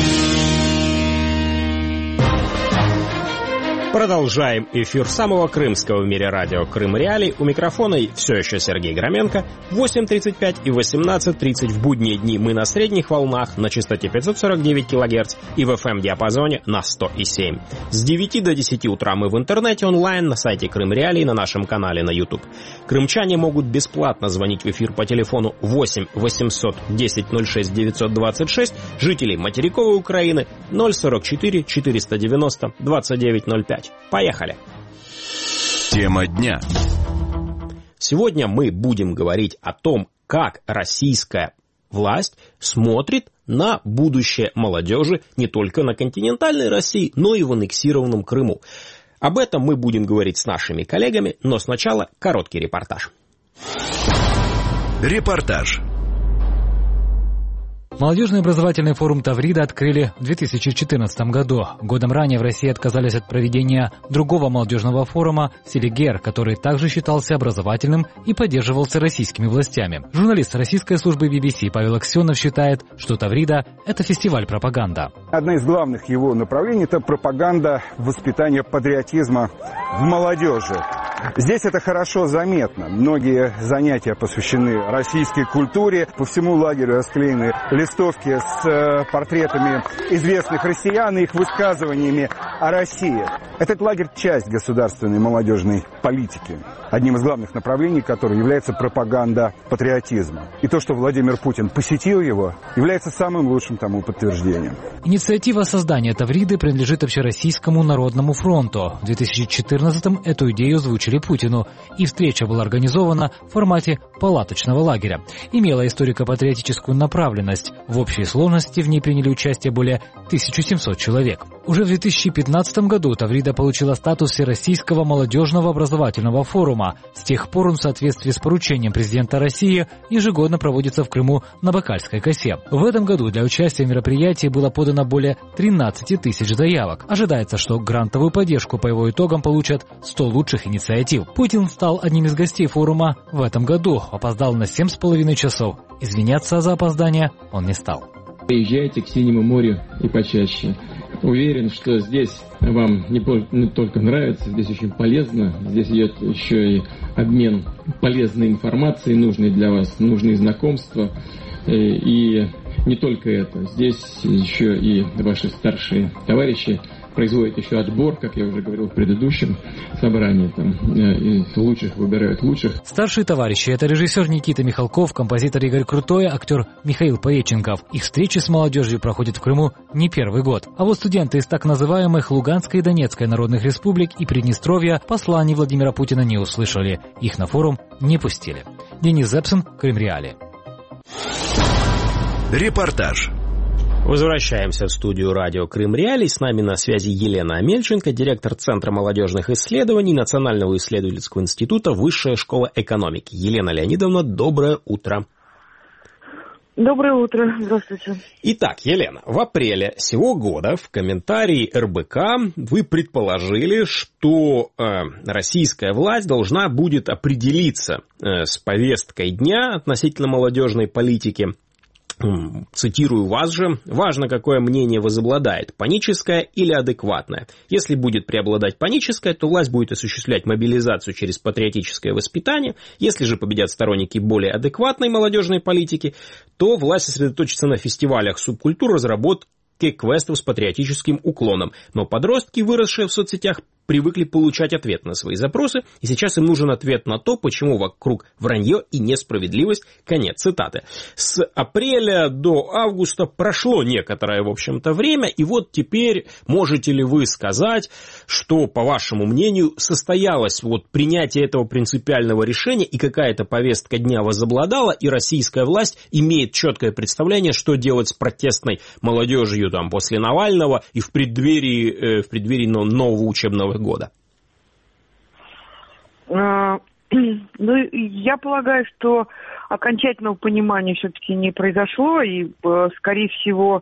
Продолжаем эфир самого крымского в мире радио Крым Реалии. У микрофона все еще Сергей Громенко. 8:35 и 18:30 в будние дни мы на средних волнах на частоте 549 кГц и в FM-диапазоне на 107. С 9 до 10 утра мы в интернете онлайн на сайте Крым Реалии на нашем канале на YouTube. Крымчане могут бесплатно звонить в эфир по телефону 8 800 10 06 926, жителей материковой Украины 044 490 2905. Поехали! Тема дня. Сегодня мы будем говорить о том, как российская власть смотрит на будущее молодежи не только на континентальной России, но и в аннексированном Крыму. Об этом мы будем говорить с нашими коллегами, но сначала короткий репортаж. Репортаж. Молодежный образовательный форум Таврида открыли в 2014 году. Годом ранее в России отказались от проведения другого молодежного форума «Селигер», который также считался образовательным и поддерживался российскими властями. Журналист российской службы BBC Павел Аксенов считает, что Таврида – это фестиваль-пропаганда. Одна из главных его направлений – это пропаганда воспитания патриотизма в молодежи. Здесь это хорошо заметно. Многие занятия посвящены российской культуре. По всему лагерю расклеены листовки с портретами известных россиян и их высказываниями о России. Этот лагерь – часть государственной молодежной политики. Одним из главных направлений которой является пропаганда патриотизма. И то, что Владимир Путин посетил его, является самым лучшим тому подтверждением. Инициатива создания Тавриды принадлежит Общероссийскому народному фронту. В 2014-м эту идею озвучили Путину, и встреча была организована в формате палаточного лагеря. Имела историко-патриотическую направленность. В общей сложности в ней приняли участие более 1700 человек. Уже в 2015 году Таврида получила статус Всероссийского молодежного образовательного форума. С тех пор он в соответствии с поручением президента России ежегодно проводится в Крыму на Бакальской косе. В этом году для участия в мероприятии было подано более 13 тысяч заявок. Ожидается, что грантовую поддержку по его итогам получат 100 лучших инициатив. Путин стал одним из гостей форума в этом году, опоздал на 7,5 часов. Извиняться за опоздание он не стал. Приезжайте к Синему морю и почаще. Уверен, что здесь вам не только нравится, здесь очень полезно. Здесь идет еще и обмен полезной информацией, нужной для вас, нужные знакомства. И не только это. Здесь еще и ваши старшие товарищи производят еще отбор, как я уже говорил в предыдущем собрании, там из лучших выбирают лучших. Старшие товарищи – это режиссер Никита Михалков, композитор Игорь Крутой, актер Михаил Поэтченков. Их встречи с молодежью проходят в Крыму не первый год. А вот студенты из так называемых Луганской и Донецкой народных республик и Приднестровья посланий Владимира Путина не услышали. Их на форум не пустили. Денис Зепсин, Крымреалии. Репортаж. Возвращаемся в студию радио Крымреалии. С нами на связи Елена Амельченко, директор Центра молодежных исследований Национального исследовательского института Высшая школа экономики. Елена Леонидовна, доброе утро. Доброе утро, здравствуйте. Итак, Елена, в апреле сего года в комментарии РБК вы предположили, что российская власть должна будет определиться с повесткой дня относительно молодежной политики. Цитирую вас же, важно, какое мнение возобладает, паническое или адекватное. Если будет преобладать паническое, то власть будет осуществлять мобилизацию через патриотическое воспитание. Если же победят сторонники более адекватной молодежной политики, то власть сосредоточится на фестивалях субкультур, разработке квестов с патриотическим уклоном. Но подростки, выросшие в соцсетях, привыкли получать ответ на свои запросы, и сейчас им нужен ответ на то, почему вокруг вранье и несправедливость. Конец цитаты. С апреля до августа прошло некоторое, в общем-то, время, и вот теперь можете ли вы сказать, что, по вашему мнению, состоялось вот принятие этого принципиального решения, и какая-то повестка дня возобладала, и российская власть имеет четкое представление, что делать с протестной молодежью там, после Навального и в преддверии нового учебного года? Ну, я полагаю, что окончательного понимания все-таки не произошло, и, скорее всего,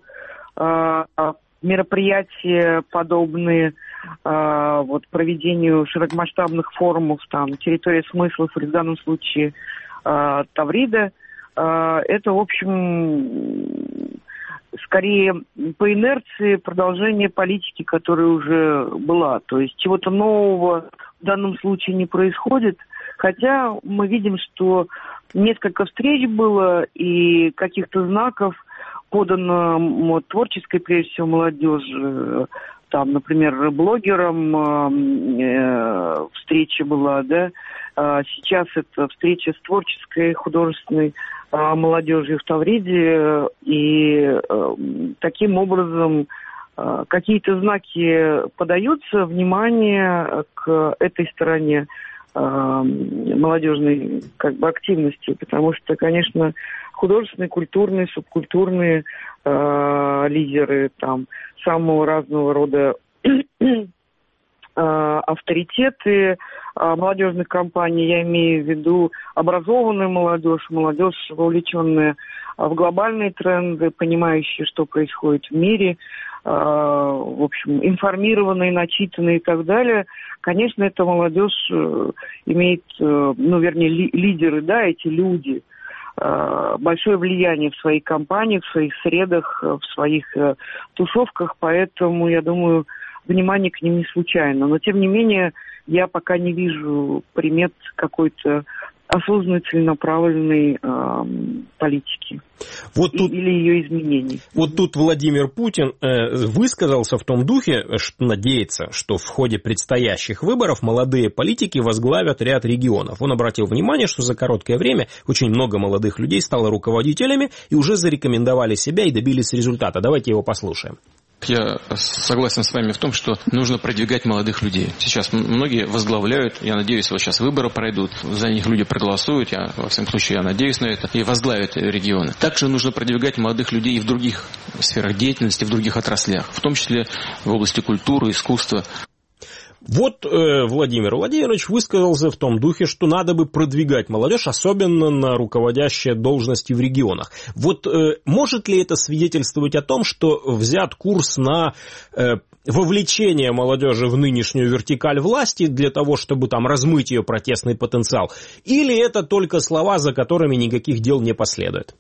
мероприятия, подобные вот, проведению широкомасштабных форумов, там, территория смыслов, или в данном случае Таврида, это, в общем, скорее по инерции продолжение политики, которая уже была. То есть чего-то нового в данном случае не происходит, хотя мы видим, что несколько встреч было и каких-то знаков подано вот, творческой, прежде всего, молодежи. Там, например, блогерам встреча была, да. Сейчас это встреча с творческой, художественной молодежью в Тавриде, и таким образом какие-то знаки подаются, внимание к этой стороне молодежной как бы активности, потому что, конечно, художественные, культурные, субкультурные лидеры там самого разного рода авторитеты молодежных компаний, я имею в виду образованную молодежь, молодежь, вовлеченная в глобальные тренды, понимающая, что происходит в мире, в общем, информированные, начитанные и так далее. Конечно, эта молодежь имеет, ну, вернее, лидеры, да, эти люди, большое влияние в своих компаниях, в своих средах, в своих тусовках, поэтому, я думаю, внимание к ним не случайно. Но, тем не менее, я пока не вижу примет какой-то осознанной, целенаправленной политики. Вот тут, или ее изменений. Вот тут Владимир Путин высказался в том духе, что надеется, что в ходе предстоящих выборов молодые политики возглавят ряд регионов. Он обратил внимание, что за короткое время очень много молодых людей стало руководителями и уже зарекомендовали себя и добились результата. Давайте его послушаем. Я согласен с вами в том, что нужно продвигать молодых людей. Сейчас многие возглавляют, я надеюсь, вот сейчас выборы пройдут, за них люди проголосуют, во всяком случае, я надеюсь на это, и возглавят регионы. Также нужно продвигать молодых людей и в других сферах деятельности, в других отраслях, в том числе в области культуры, искусства. Вот Владимир Владимирович высказался в том духе, что надо бы продвигать молодежь, особенно на руководящие должности в регионах. Вот может ли это свидетельствовать о том, что взят курс на вовлечение молодежи в нынешнюю вертикаль власти для того, чтобы там размыть ее протестный потенциал? Или это только слова, за которыми никаких дел не последует?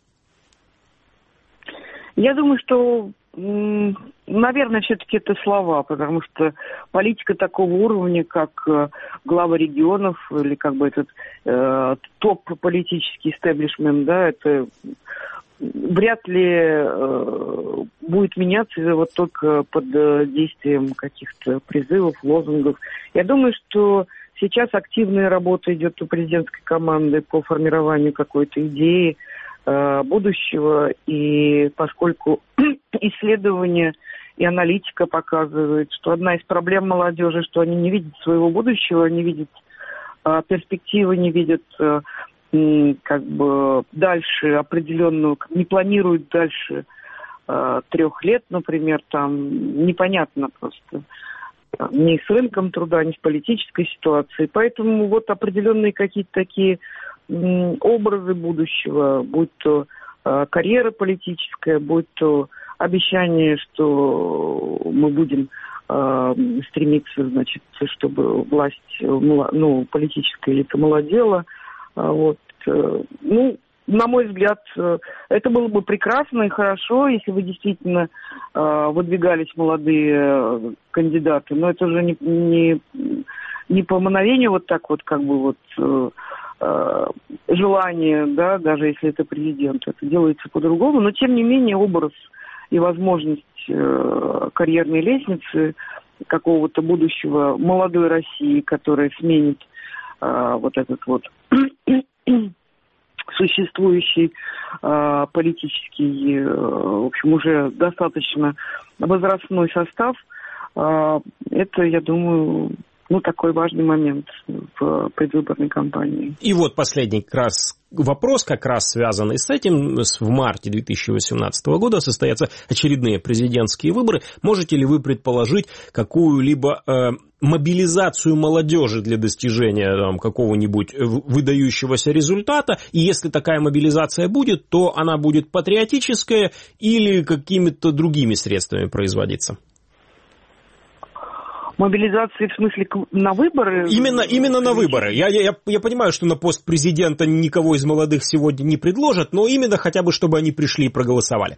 Я думаю, что, наверное, все-таки это слова, потому что политика такого уровня, как глава регионов или как бы этот топ-политический истеблишмент, да, это вряд ли будет меняться вот только под действием каких-то призывов, лозунгов. Я думаю, что сейчас активная работа идет у президентской команды по формированию какой-то идеи будущего, и поскольку исследования и аналитика показывают, что одна из проблем молодежи, что они не видят своего будущего, не видят перспективы, не видят как бы дальше определенную, не планируют дальше 3 лет, например, там непонятно просто ни с рынком труда, ни с политической ситуацией. Поэтому вот определенные какие-то такие образы будущего, будь то карьера политическая, будь то обещание, что мы будем стремиться, значит, чтобы власть, политическая элита молодела. Вот. Ну, на мой взгляд, это было бы прекрасно и хорошо, если бы действительно выдвигались молодые кандидаты. Но это уже не по мановению вот так вот, как бы вот желание, да, даже если это президент, это делается по-другому, но тем не менее образ и возможность карьерной лестницы какого-то будущего молодой России, которая сменит вот этот вот существующий политический, в общем, уже достаточно возрастной состав, это, я думаю, такой важный момент в предвыборной кампании. И вот последний как раз вопрос, как раз связанный с этим. В марте 2018 года состоятся очередные президентские выборы. Можете ли вы предположить какую-либо мобилизацию молодежи для достижения какого-нибудь выдающегося результата? И если такая мобилизация будет, то она будет патриотическая или какими-то другими средствами производиться? Мобилизации в смысле на выборы? Именно на выборы. Я понимаю, что на пост президента никого из молодых сегодня не предложат, но именно хотя бы, чтобы они пришли и проголосовали.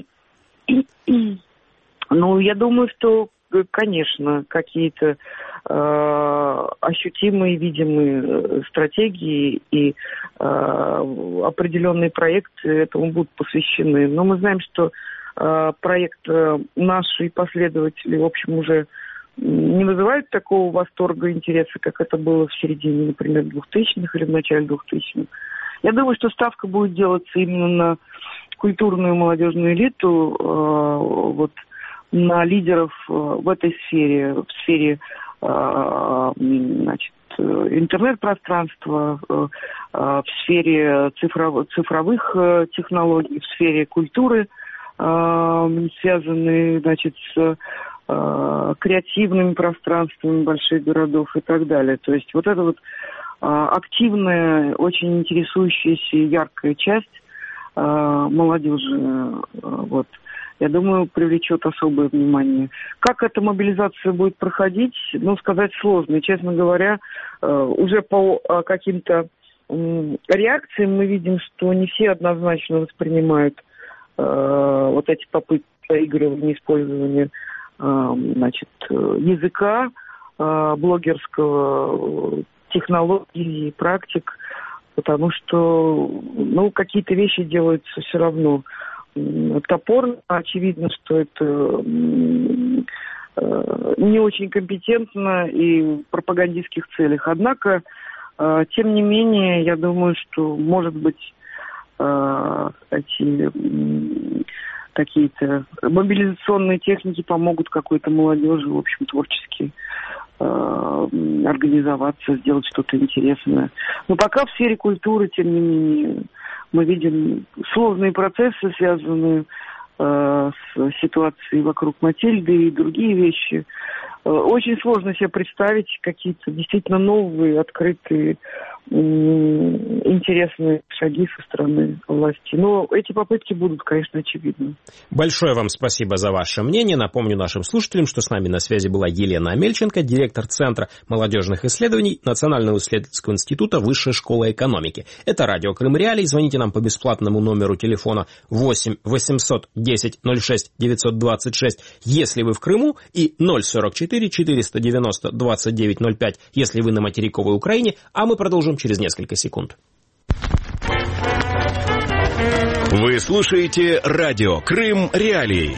Ну, я думаю, что, конечно, какие-то ощутимые, видимые стратегии и определенные проекты этому будут посвящены. Но мы знаем, что проект наши последователи, в общем, уже не вызывает такого восторга и интереса, как это было в середине, например, 2000-х или в начале 2000-х. Я думаю, что ставка будет делаться именно на культурную молодежную элиту, вот, на лидеров в этой сфере, в сфере, значит, интернет-пространства, в сфере цифровых технологий, в сфере культуры, связанные, значит, с креативными пространствами больших городов и так далее. То есть вот эта вот активная, очень интересующаяся и яркая часть молодежи, вот, я думаю, привлечет особое внимание. Как эта мобилизация будет проходить, сказать сложно. И, честно говоря, уже по каким-то реакциям мы видим, что не все однозначно воспринимают вот эти попытки проигрывания, использования значит, языка, блогерского, технологий, практик потому что, какие-то вещи делаются все равно топорно. Очевидно, что это не очень компетентно и в пропагандистских целях. Однако, тем не менее, я думаю, что, может быть, какие-то мобилизационные техники помогут какой-то молодежи, в общем, творчески организоваться, сделать что-то интересное. Но пока в сфере культуры, тем не менее, мы видим сложные процессы, связанные с ситуацией вокруг Матильды и другие вещи. Очень сложно себе представить какие-то действительно новые, открытые, интересные шаги со стороны власти. Но эти попытки будут, конечно, очевидны. Большое вам спасибо за ваше мнение. Напомню нашим слушателям, что с нами на связи была Елена Амельченко, директор Центра молодежных исследований Национального исследовательского института Высшей школы экономики. Это радио Крым Реалии. Звоните нам по бесплатному номеру телефона 8 800 10 06 926, если вы в Крыму, и 044 490 2905, если вы на материковой Украине, а мы продолжим через несколько секунд. Вы слушаете радио Крым Реалии.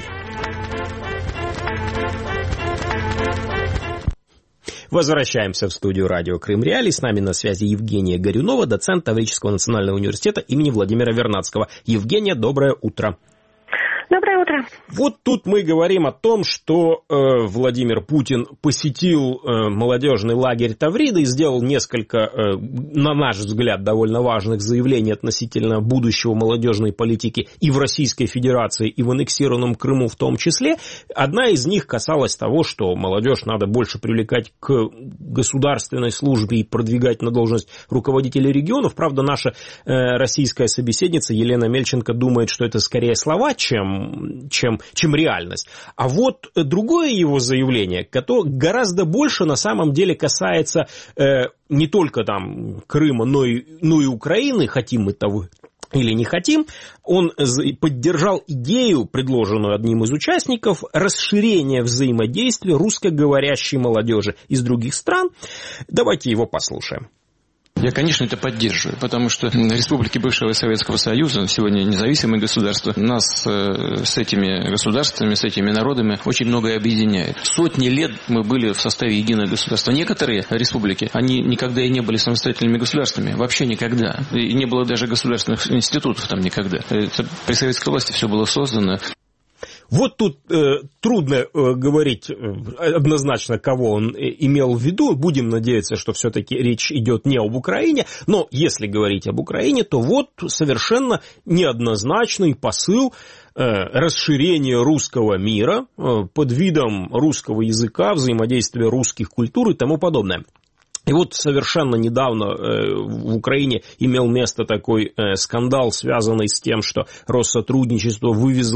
Возвращаемся в студию радио Крым Реалии. С нами на связи Евгения Горюнова, доцент Таврического национального университета имени Владимира Вернадского. Евгения, доброе утро. Доброе утро. Вот тут мы говорим о том, что Владимир Путин посетил молодежный лагерь Таврида и сделал несколько, на наш взгляд, довольно важных заявлений относительно будущего молодежной политики и в Российской Федерации, и в аннексированном Крыму в том числе. Одна из них касалась того, что молодежь надо больше привлекать к государственной службе и продвигать на должность руководителей регионов. Правда, наша российская собеседница Елена Мельченко думает, что это скорее слова, чем реальность. А вот другое его заявление, которое гораздо больше на самом деле касается не только там Крыма, но и Украины, хотим мы того или не хотим, он поддержал идею, предложенную одним из участников, расширения взаимодействия русскоговорящей молодежи из других стран. Давайте его послушаем. Я, конечно, это поддерживаю, потому что республики бывшего Советского Союза, сегодня независимые государства, нас с этими государствами, с этими народами очень многое объединяет. Сотни лет мы были в составе единого государства. Некоторые республики, они никогда и не были самостоятельными государствами, вообще никогда. И не было даже государственных институтов там никогда. Это при советской власти все было создано. Вот тут трудно говорить однозначно, кого он имел в виду. Будем надеяться, что все-таки речь идет не об Украине. Но если говорить об Украине, то вот совершенно неоднозначный посыл расширения русского мира под видом русского языка, взаимодействия русских культур и тому подобное. И вот совершенно недавно в Украине имел место такой скандал, связанный с тем, что Россотрудничество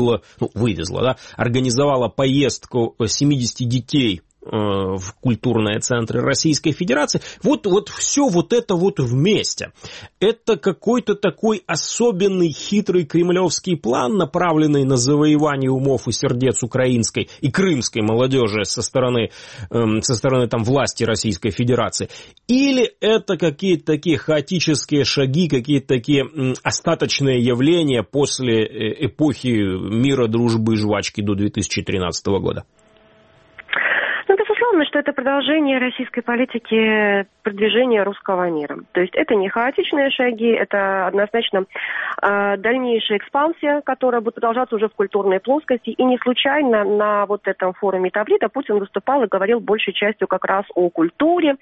организовало поездку 70 детей в культурные центры Российской Федерации. Вот все вот это вот вместе. Это какой-то такой особенный хитрый кремлевский план, направленный на завоевание умов и сердец украинской и крымской молодежи со стороны там власти Российской Федерации. Или это какие-то такие хаотические шаги, какие-то такие остаточные явления после эпохи мира, дружбы и жвачки до 2013 года? Безусловно, что это продолжение российской политики продвижения русского мира. То есть это не хаотичные шаги, это однозначно дальнейшая экспансия, которая будет продолжаться уже в культурной плоскости. И не случайно на вот этом форуме Таврида Путин выступал и говорил большей частью как раз о культуре,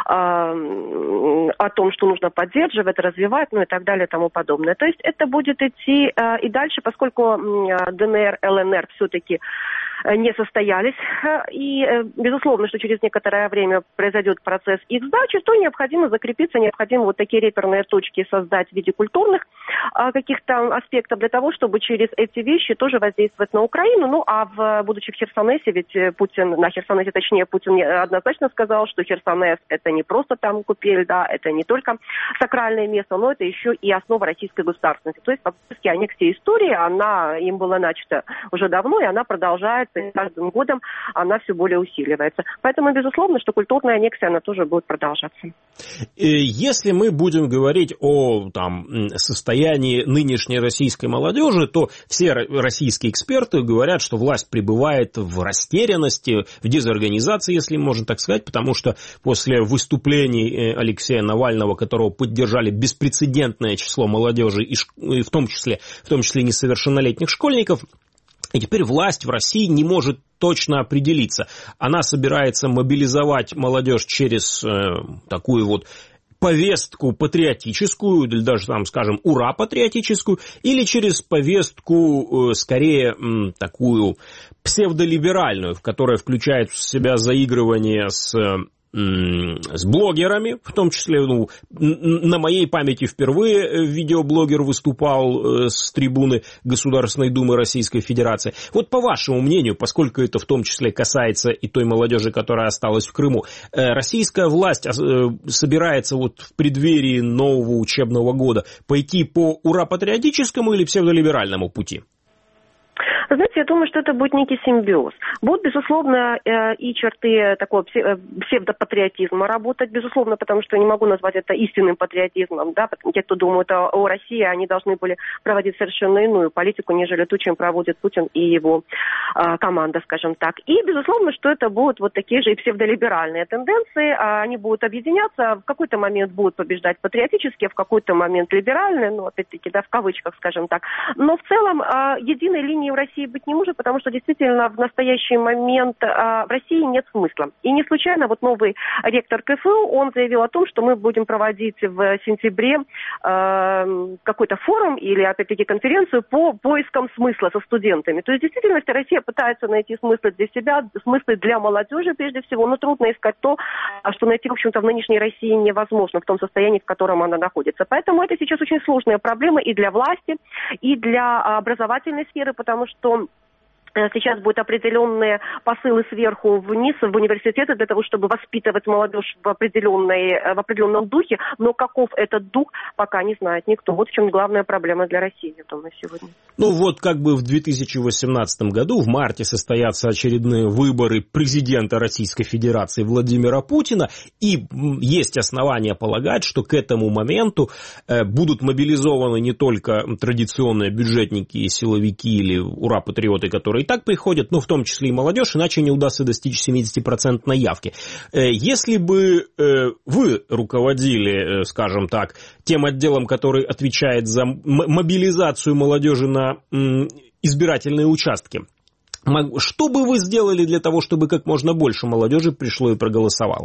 о том, что нужно поддерживать, развивать, и так далее и тому подобное. То есть это будет идти и дальше, поскольку ДНР, ЛНР все-таки не состоялись. И, безусловно, что через некоторое время произойдет процесс их сдачи, то необходимо закрепиться, необходимо вот такие реперные точки создать в виде культурных каких-то аспектов для того, чтобы через эти вещи тоже воздействовать на Украину. Будучи в Херсонесе, ведь Путин однозначно сказал, что Херсонес это не просто там купель, да, это не только сакральное место, но это еще и основа российской государственности. То есть, фактически, аннексия истории, она им была начата уже давно, и она продолжается и с каждым годом она все более усиливается. Поэтому, безусловно, что культурная аннексия, она тоже будет продолжаться. Если мы будем говорить о состоянии нынешней российской молодежи, то все российские эксперты говорят, что власть пребывает в растерянности, в дезорганизации, если можно так сказать, потому что после выступлений Алексея Навального, которого поддержали беспрецедентное число молодежи, и в том числе несовершеннолетних школьников, и теперь власть в России не может точно определиться. Она собирается мобилизовать молодежь через такую вот повестку патриотическую, или даже, скажем, ура-патриотическую, или через повестку, скорее, такую псевдолиберальную, в которой включает в себя заигрывание с блогерами, в том числе, на моей памяти впервые видеоблогер выступал с трибуны Государственной Думы Российской Федерации. Вот по вашему мнению, поскольку это в том числе касается и той молодежи, которая осталась в Крыму, российская власть собирается вот в преддверии нового учебного года пойти по ура-патриотическому или псевдолиберальному пути? Знаете, я думаю, что это будет некий симбиоз. Будут, безусловно, и черты такого псевдопатриотизма работать, безусловно, потому что я не могу назвать это истинным патриотизмом. Да? Те, кто думают о России, они должны были проводить совершенно иную политику, нежели ту, чем проводит Путин и его команда, скажем так. И, безусловно, что это будут вот такие же и псевдолиберальные тенденции. Они будут объединяться, в какой-то момент будут побеждать патриотические, в какой-то момент либеральные, опять-таки, да, в кавычках, скажем так. Но в целом единой линии в России быть не может, потому что действительно в настоящий момент в России нет смысла. И не случайно вот новый ректор КФУ, он заявил о том, что мы будем проводить в сентябре какой-то форум или, опять-таки, конференцию по поискам смысла со студентами. То есть, в действительности, Россия пытается найти смыслы для себя, смыслы для молодежи прежде всего, но трудно искать то, что найти, в общем-то, в нынешней России невозможно в том состоянии, в котором она находится. Поэтому это сейчас очень сложная проблема и для власти, и для образовательной сферы, потому что сейчас будут определенные посылы сверху вниз в университеты для того, чтобы воспитывать молодежь в определенном духе, но каков этот дух, пока не знает никто. Вот в чем главная проблема для России, я думаю, сегодня. В 2018 году, в марте, состоятся очередные выборы президента Российской Федерации Владимира Путина, и есть основания полагать, что к этому моменту будут мобилизованы не только традиционные бюджетники и силовики или ура-патриоты, которые и так приходят, но в том числе и молодежь, иначе не удастся достичь 70% явки. Если бы вы руководили, скажем так, тем отделом, который отвечает за мобилизацию молодежи на избирательные участки, что бы вы сделали для того, чтобы как можно больше молодежи пришло и проголосовало?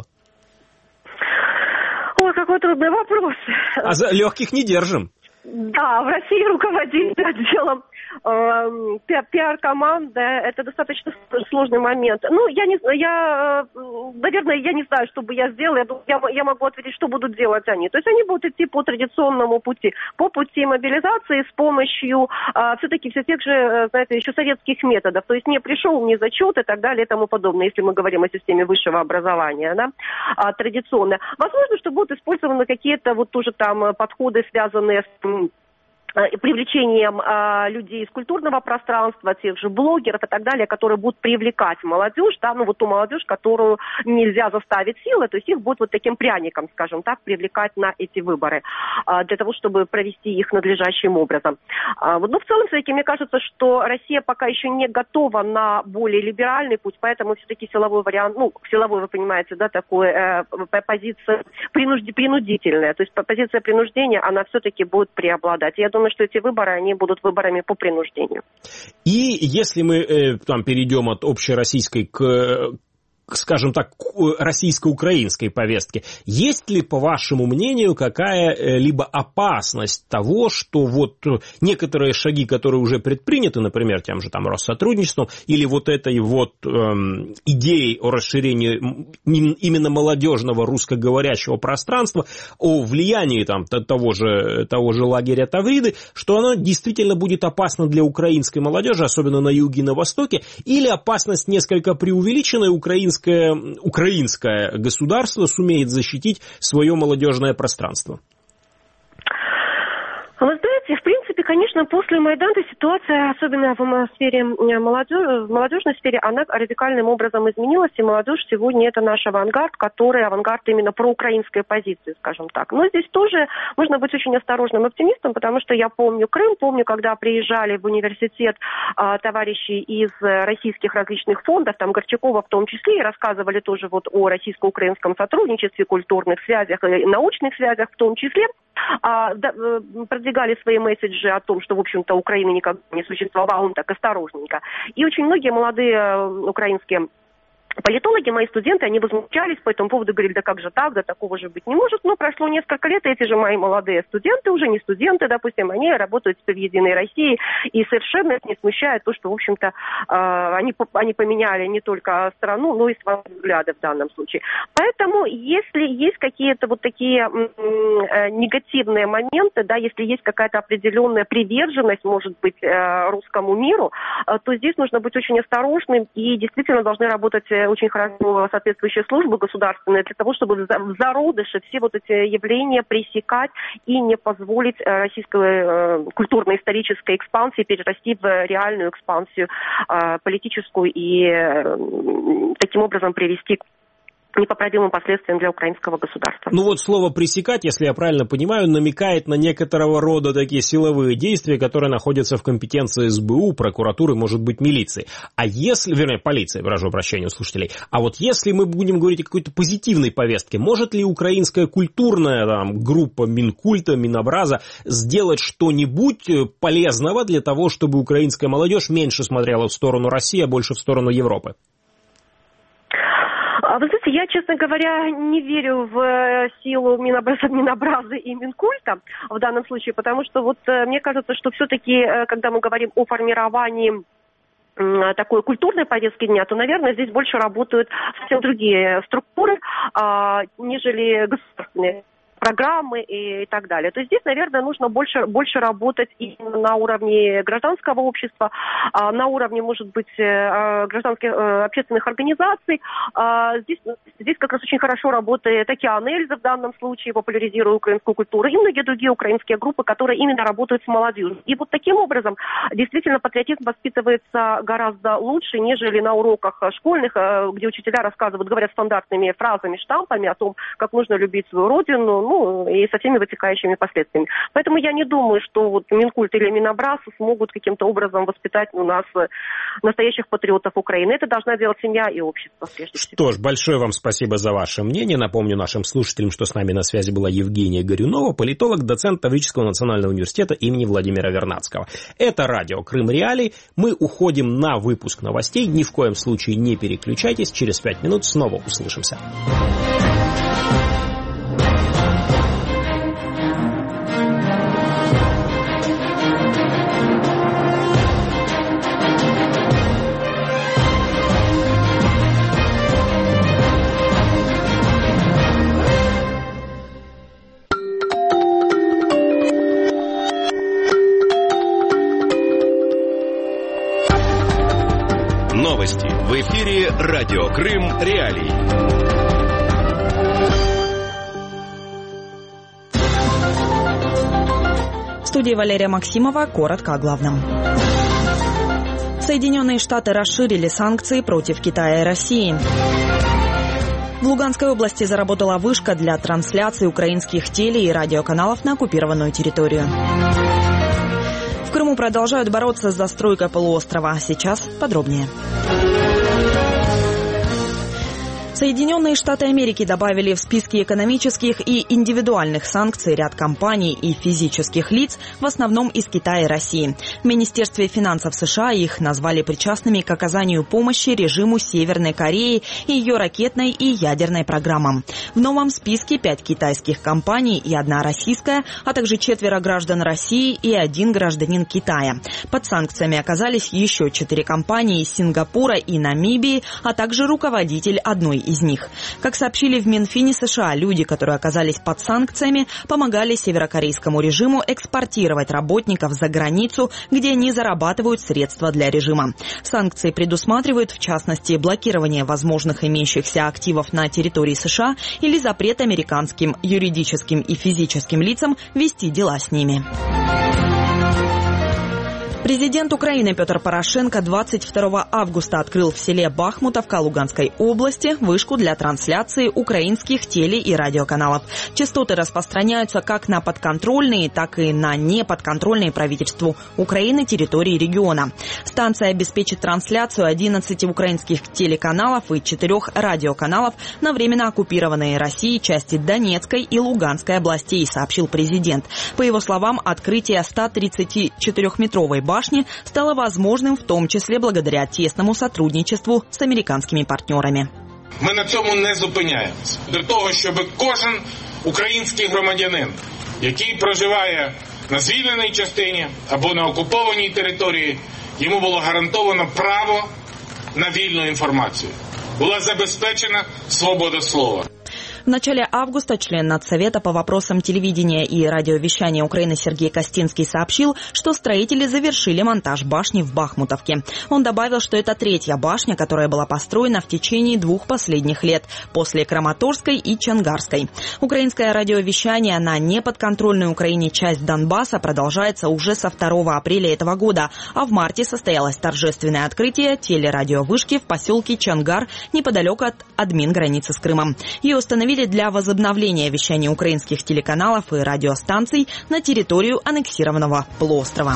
Ой, какой трудный вопрос. А за легких не держим. Да, в России руководить отделом пиар-команда, это достаточно сложный момент. Наверное, я не знаю, что бы я сделала. Я могу ответить, что будут делать они. То есть они будут идти по традиционному пути, по пути мобилизации с помощью все-таки все тех же, знаете, еще советских методов. То есть не пришел, не зачет и так далее и тому подобное, если мы говорим о системе высшего образования, да, традиционно. Возможно, что будут использованы какие-то вот тоже там подходы, связанные с привлечением людей из культурного пространства, тех же блогеров и так далее, которые будут привлекать молодежь, да, ту молодежь, которую нельзя заставить силой, то есть их будут вот таким пряником, скажем так, привлекать на эти выборы, для того, чтобы провести их надлежащим образом. В целом, все-таки, мне кажется, что Россия пока еще не готова на более либеральный путь, поэтому все-таки силовой вариант, силовой, вы понимаете, да, такой позиция принудительная, то есть позиция принуждения, она все-таки будет преобладать. Я думаю, что эти выборы, они будут выборами по принуждению. И если мы перейдем от общероссийской к, скажем так, российско-украинской повестке, есть ли, по вашему мнению, какая-либо опасность того, что вот некоторые шаги, которые уже предприняты, например, тем же Россотрудничеством, или вот этой вот идеей о расширении именно молодежного русскоговорящего пространства, о влиянии того же лагеря Тавриды, что оно действительно будет опасно для украинской молодежи, особенно на юге и на востоке, или опасность несколько преувеличенная, украинское государство сумеет защитить свое молодежное пространство? Вы знаете, в принципе, конечно, после Майдана ситуация, особенно в сфере в молодежной сфере, она радикальным образом изменилась, и молодежь сегодня это наш авангард, который авангард именно проукраинской позиции, скажем так. Но здесь тоже нужно быть очень осторожным оптимистом, потому что я помню Крым, помню, когда приезжали в университет товарищи из российских различных фондов, там Горчакова в том числе, и рассказывали тоже вот о российско-украинском сотрудничестве, культурных связях и научных связях в том числе, продвигали свои месседжи о том, что, в общем-то, Украины никогда не существовало, он так осторожненько. И очень многие молодые украинские политологи, мои студенты, они возмущались по этому поводу, говорили, да как же так, да такого же быть не может. Но прошло несколько лет, и эти же мои молодые студенты, уже не студенты, допустим, они работают теперь в «Единой России», и совершенно их не смущает то, что, в общем-то, они поменяли не только страну, но и свои взгляды в данном случае. Поэтому, если есть какие-то вот такие негативные моменты, да, если есть какая-то определенная приверженность, может быть, русскому миру, то здесь нужно быть очень осторожным, и действительно должны работать очень хорошо соответствующие службы государственные для того, чтобы в зародыше все вот эти явления пресекать и не позволить российской культурно-исторической экспансии перерасти в реальную экспансию политическую и таким образом привести к непоправимым последствиям для украинского государства. Ну вот слово «пресекать», если я правильно понимаю, намекает на некоторого рода такие силовые действия, которые находятся в компетенции СБУ, прокуратуры, может быть, милиции. А если, вернее, полиции, прошу прощения у слушателей, а вот если мы будем говорить о какой-то позитивной повестке, может ли украинская культурная группа Минкульта, Минобраза сделать что-нибудь полезного для того, чтобы украинская молодежь меньше смотрела в сторону России, а больше в сторону Европы? Вы знаете, я, честно говоря, не верю в силу Минобраза и Минкульта в данном случае, потому что вот мне кажется, что все-таки, когда мы говорим о формировании такой культурной повестки дня, то, наверное, здесь больше работают совсем другие структуры, нежели государственные программы и так далее. То есть здесь, наверное, нужно больше работать именно на уровне гражданского общества, на уровне, может быть, гражданских общественных организаций. Здесь как раз очень хорошо работает «Океан Эльзы» в данном случае, популяризируя украинскую культуру, и многие другие украинские группы, которые именно работают с молодежью. И вот таким образом действительно патриотизм воспитывается гораздо лучше, нежели на уроках школьных, где учителя рассказывают, говорят стандартными фразами, штампами о том, как нужно любить свою родину, и со всеми вытекающими последствиями. Поэтому я не думаю, что вот Минкульт или Минобраз смогут каким-то образом воспитать у нас настоящих патриотов Украины. Это должна делать семья и общество, прежде всего. Что ж, большое вам спасибо за ваше мнение. Напомню нашим слушателям, что с нами на связи была Евгения Горюнова, политолог, доцент Таврического национального университета имени Владимира Вернадского. Это радио «Крым Реалии». Мы уходим на выпуск новостей. Ни в коем случае не переключайтесь. Через 5 минут снова услышимся. Новости в эфире радио «Крым Реалии». В студии Валерия Максимова. Коротко о главном. Соединенные Штаты расширили санкции против Китая и России. В Луганской области заработала вышка для трансляции украинских теле- и радиоканалов на оккупированную территорию. В Крыму продолжают бороться с застройкой полуострова. Сейчас подробнее. Соединенные Штаты Америки добавили в списки экономических и индивидуальных санкций ряд компаний и физических лиц, в основном из Китая и России. В Министерстве финансов США их назвали причастными к оказанию помощи режиму Северной Кореи и ее ракетной и ядерной программам. В новом списке 5 китайских компаний и 1 российская, а также 4 граждан России и 1 гражданин Китая. Под санкциями оказались еще 4 компании из Сингапура и Намибии, а также руководитель одной из них. Как сообщили в Минфине США, люди, которые оказались под санкциями, помогали северокорейскому режиму экспортировать работников за границу, где они зарабатывают средства для режима. Санкции предусматривают, в частности, блокирование возможных имеющихся активов на территории США или запрет американским юридическим и физическим лицам вести дела с ними. Президент Украины Петр Порошенко 22 августа открыл в селе Бахмутовка Луганской области вышку для трансляции украинских теле- и радиоканалов. Частоты распространяются как на подконтрольные, так и на неподконтрольные правительству Украины территории региона. Станция обеспечит трансляцию 11 украинских телеканалов и 4 радиоканалов на временно оккупированные Россией части Донецкой и Луганской областей, сообщил президент. По его словам, открытие 134-метровой башни стало возможным в том числе благодаря тесному сотрудничеству с американскими партнерами. Ми на цьому не зупиняємося. До того, щоб кожен український громадянин, який проживає на звільненій частині або на окупованій території, йому було гарантовано право на вільну інформацію. Була забезпечена свобода слова. В начале августа член Надсовета по вопросам телевидения и радиовещания Украины Сергей Костинский сообщил, что строители завершили монтаж башни в Бахмутовке. Он добавил, что это 3-я башня, которая была построена в течение 2 последних лет, после Краматорской и Чангарской. Украинское радиовещание на неподконтрольной Украине часть Донбасса продолжается уже со 2 апреля этого года, а в марте состоялось торжественное открытие телерадиовышки в поселке Чангар неподалеку от админграницы с Крымом. Ее установили для возобновления вещания украинских телеканалов и радиостанций на территорию аннексированного полуострова.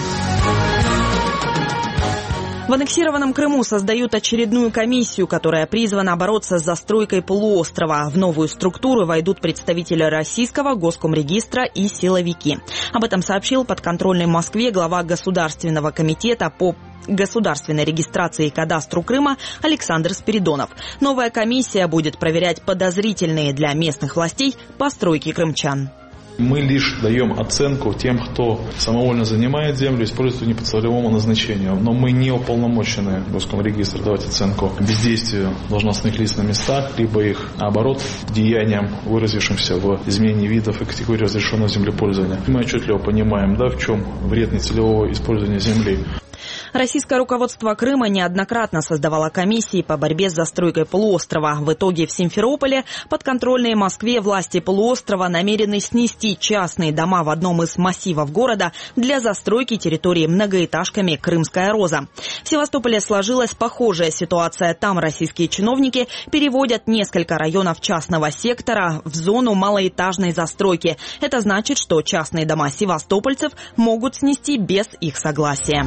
В аннексированном Крыму создают очередную комиссию, которая призвана бороться с застройкой полуострова. В новую структуру войдут представители Российского Госкомрегистра и силовики. Об этом сообщил подконтрольный Москве глава Государственного комитета по государственной регистрации и кадастру Крыма Александр Спиридонов. Новая комиссия будет проверять подозрительные для местных властей постройки крымчан. Мы лишь даем оценку тем, кто самовольно занимает землю, использует ее не по целевому назначению. Но мы не уполномочены Госкомрегистр давать оценку бездействию должностных лиц на местах, либо их, наоборот, деяниям, выразившимся в изменении видов и категории разрешенного землепользования. Мы отчетливо понимаем, в чем вред нецелевого использования земли. Российское руководство Крыма неоднократно создавало комиссии по борьбе с застройкой полуострова. В итоге в Симферополе подконтрольные Москве власти полуострова намерены снести частные дома в одном из массивов города для застройки территории многоэтажками «Крымская роза». В Севастополе сложилась похожая ситуация. Там российские чиновники переводят несколько районов частного сектора в зону малоэтажной застройки. Это значит, что частные дома севастопольцев могут снести без их согласия.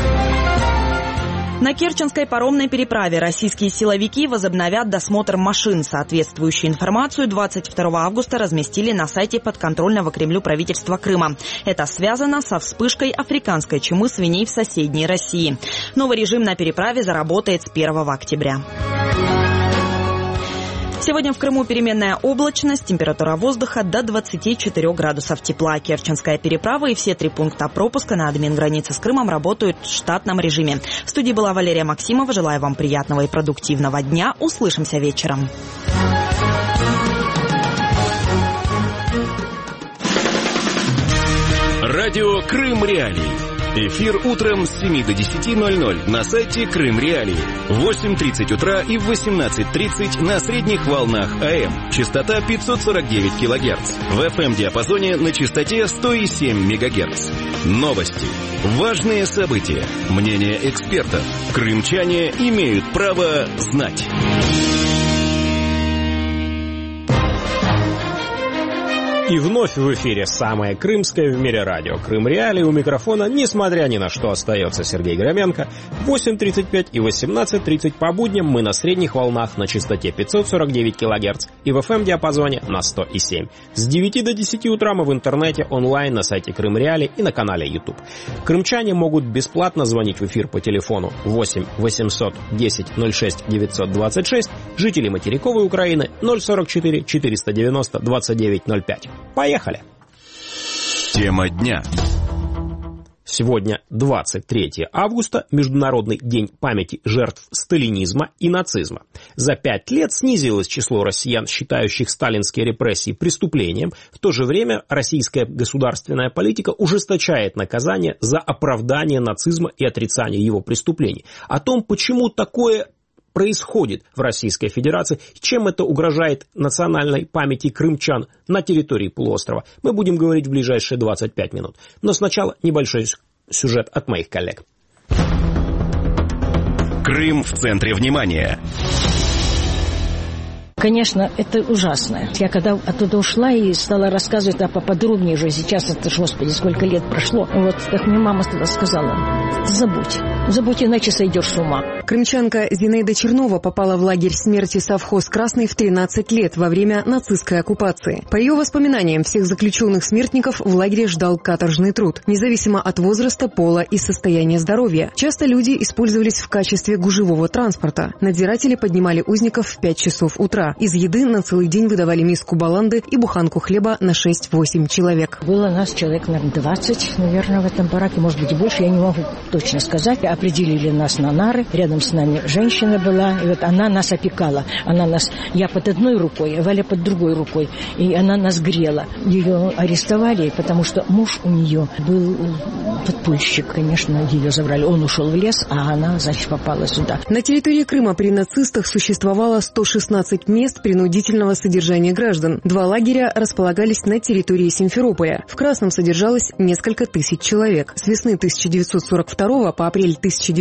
На Керченской паромной переправе российские силовики возобновят досмотр машин. Соответствующую информацию 22 августа разместили на сайте подконтрольного Кремлю правительства Крыма. Это связано со вспышкой африканской чумы свиней в соседней России. Новый режим на переправе заработает с 1 октября. Сегодня в Крыму переменная облачность, температура воздуха до 24 градусов тепла. Керченская переправа и все 3 пункта пропуска на админгранице с Крымом работают в штатном режиме. В студии была Валерия Максимова. Желаю вам приятного и продуктивного дня. Услышимся вечером. Радио «Крым Реалии». Эфир утром с 7 до 10:00 на сайте Крым Реалии. В 8:30 утра и в 18:30 на средних волнах АМ. Частота 549 кГц. В FM-диапазоне на частоте 107 МГц. Новости. Важные события. Мнения экспертов. Крымчане имеют право знать. И вновь в эфире самое крымское в мире радио «Крым Реалии». У микрофона, несмотря ни на что, остается Сергей Громенко. 8:35 и 18:30 по будням мы на средних волнах на частоте 549 кГц и в FM-диапазоне на 107. С 9 до 10 утра мы в интернете, онлайн, на сайте Крым Реалии и на канале YouTube. Крымчане могут бесплатно звонить в эфир по телефону 8 800 10 06 926, жители материковой Украины 044 490 2905. Поехали! Тема дня. Сегодня 23 августа, Международный день памяти жертв сталинизма и нацизма. За 5 лет снизилось число россиян, считающих сталинские репрессии преступлением. В то же время российская государственная политика ужесточает наказание за оправдание нацизма и отрицание его преступлений. О том, почему такое происходит в Российской Федерации, чем это угрожает национальной памяти крымчан на территории полуострова, мы будем говорить в ближайшие 25 минут. Но сначала небольшой Сюжет от моих коллег. Крым в центре внимания. Конечно, это ужасно. Я когда оттуда ушла и стала рассказывать поподробнее уже, сейчас это, господи, сколько лет прошло, вот, как мне мама тогда сказала, забудь, иначе сойдешь с ума. Крымчанка Зинаида Чернова попала в лагерь смерти совхоз «Красный» в 13 лет во время нацистской оккупации. По ее воспоминаниям, всех заключенных смертников в лагере ждал каторжный труд, независимо от возраста, пола и состояния здоровья. Часто люди использовались в качестве гужевого транспорта. Надзиратели поднимали узников в 5 часов утра. Из еды на целый день выдавали миску баланды и буханку хлеба на 6-8 человек. Было нас человек, наверное, 20, наверное, в этом бараке, может быть, и больше, я не могу точно сказать. Определили нас на нары, рядом с нами женщина была, и вот она нас опекала. Я под одной рукой, Валя под другой рукой, и она нас грела. Ее арестовали, потому что муж у нее был подпольщик, конечно, ее забрали. Он ушел в лес, а она, значит, попала сюда. На территории Крыма при нацистах существовало 116 мест принудительного содержания граждан. 2 лагеря располагались на территории Симферополя. В Красном содержалось несколько тысяч человек. С весны 1942 по апрель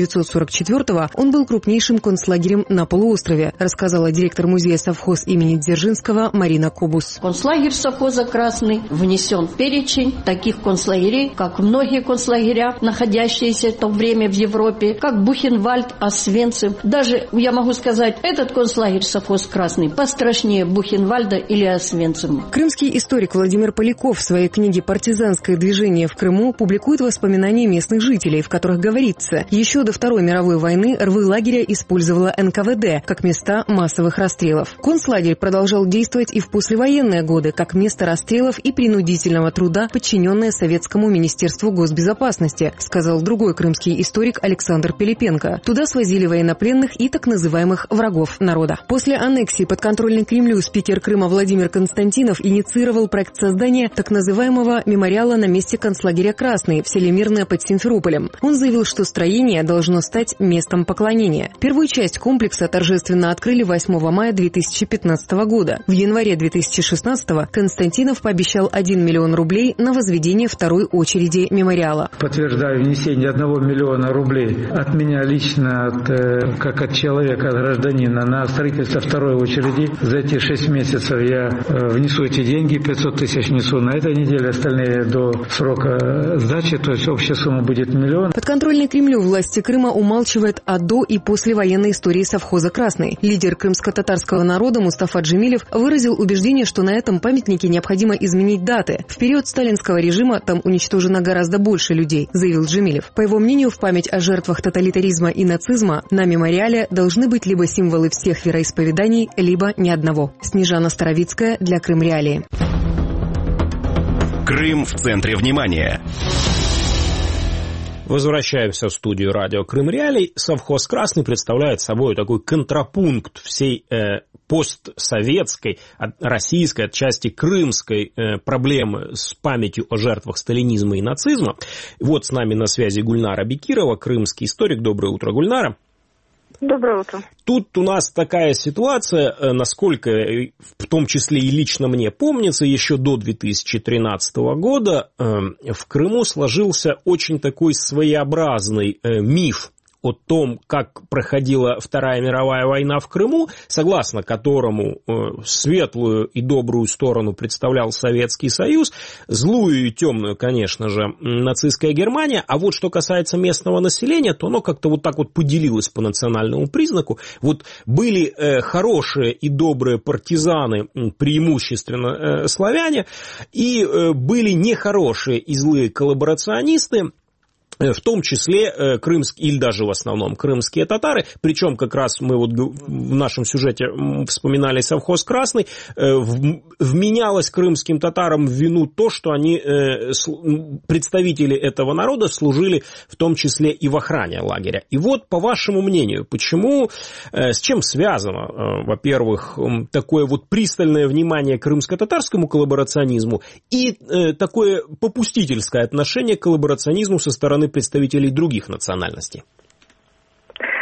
1944 он был крупнейшим концлагерем на полуострове, рассказала директор музея совхоз имени Дзержинского Марина Кобус. Концлагерь совхоза «Красный» внесен в перечень таких концлагерей, как многие концлагеря, находящиеся в то время в Европе, как Бухенвальд, Освенцим. Даже, я могу сказать, этот концлагерь совхоз «Красный» пострашнее Бухенвальда или Освенцима. Крымский историк Владимир Поляков в своей книге «Партизанское движение в Крыму» публикует воспоминания местных жителей, в которых говорится, еще до Второй мировой войны рвы лагеря использовала НКВД как места массовых расстрелов. Концлагерь продолжал действовать и в послевоенные годы как место расстрелов и принудительного труда, подчиненное Советскому министерству госбезопасности, сказал другой крымский историк Александр Пилипенко. Туда свозили военнопленных и так называемых врагов народа. После аннексии подконтрольной Кремлю спикер Крыма Владимир Константинов инициировал проект создания так называемого мемориала на месте концлагеря «Красный» в селе Мирное под Симферополем. Он заявил, что строение должно стать местом поклонения. Первую часть комплекса торжественно открыли 8 мая 2015 года. В январе 2016 Константинов пообещал 1 миллион рублей на возведение второй очереди мемориала. Подтверждаю внесение 1 миллиона рублей от меня лично, как от человека, от гражданина, на строительство второй очереди. За эти 6 месяцев я внесу эти деньги, 500 тысяч внесу на этой неделе, остальные до срока сдачи, то есть общая сумма будет 1 миллион. Подконтрольный Кремлю власти Крыма умалчивает о до- и послевоенной истории совхоза «Красный». Лидер крымско-татарского народа Мустафа Джемилев выразил убеждение, что на этом памятнике необходимо изменить даты. В период сталинского режима там уничтожено гораздо больше людей, заявил Джемилев. По его мнению, в память о жертвах тоталитаризма и нацизма на мемориале должны быть либо символы всех вероисповеданий, либо ни одного. Снежана Старовицкая для Крым Реалии. Крым в центре внимания. Возвращаемся в студию радио Крым Реалий. Совхоз «Красный» представляет собой такой контрапункт всей постсоветской, российской, отчасти крымской проблемы с памятью о жертвах сталинизма и нацизма. Вот с нами на связи Гульнара Бекирова, крымский историк. Доброе утро, Гульнара. Доброе утро. Тут у нас такая ситуация, насколько в том числе и лично мне помнится, еще до 2013 года в Крыму сложился очень такой своеобразный миф о том, как проходила Вторая мировая война в Крыму, согласно которому светлую и добрую сторону представлял Советский Союз, злую и темную, конечно же, нацистская Германия. А вот что касается местного населения, то оно как-то вот так вот поделилось по национальному признаку. Вот были хорошие и добрые партизаны, преимущественно славяне, и были нехорошие и злые коллаборационисты, в том числе крымские, или даже в основном крымские татары, причем как раз мы вот в нашем сюжете вспоминали совхоз «Красный», вменялось крымским татарам в вину то, что они, представители этого народа, служили в том числе и в охране лагеря. И вот, по вашему мнению, почему, с чем связано, во-первых, такое вот пристальное внимание к крымско-татарскому коллаборационизму и такое попустительское отношение к коллаборационизму со стороны представителей других национальностей? Ну,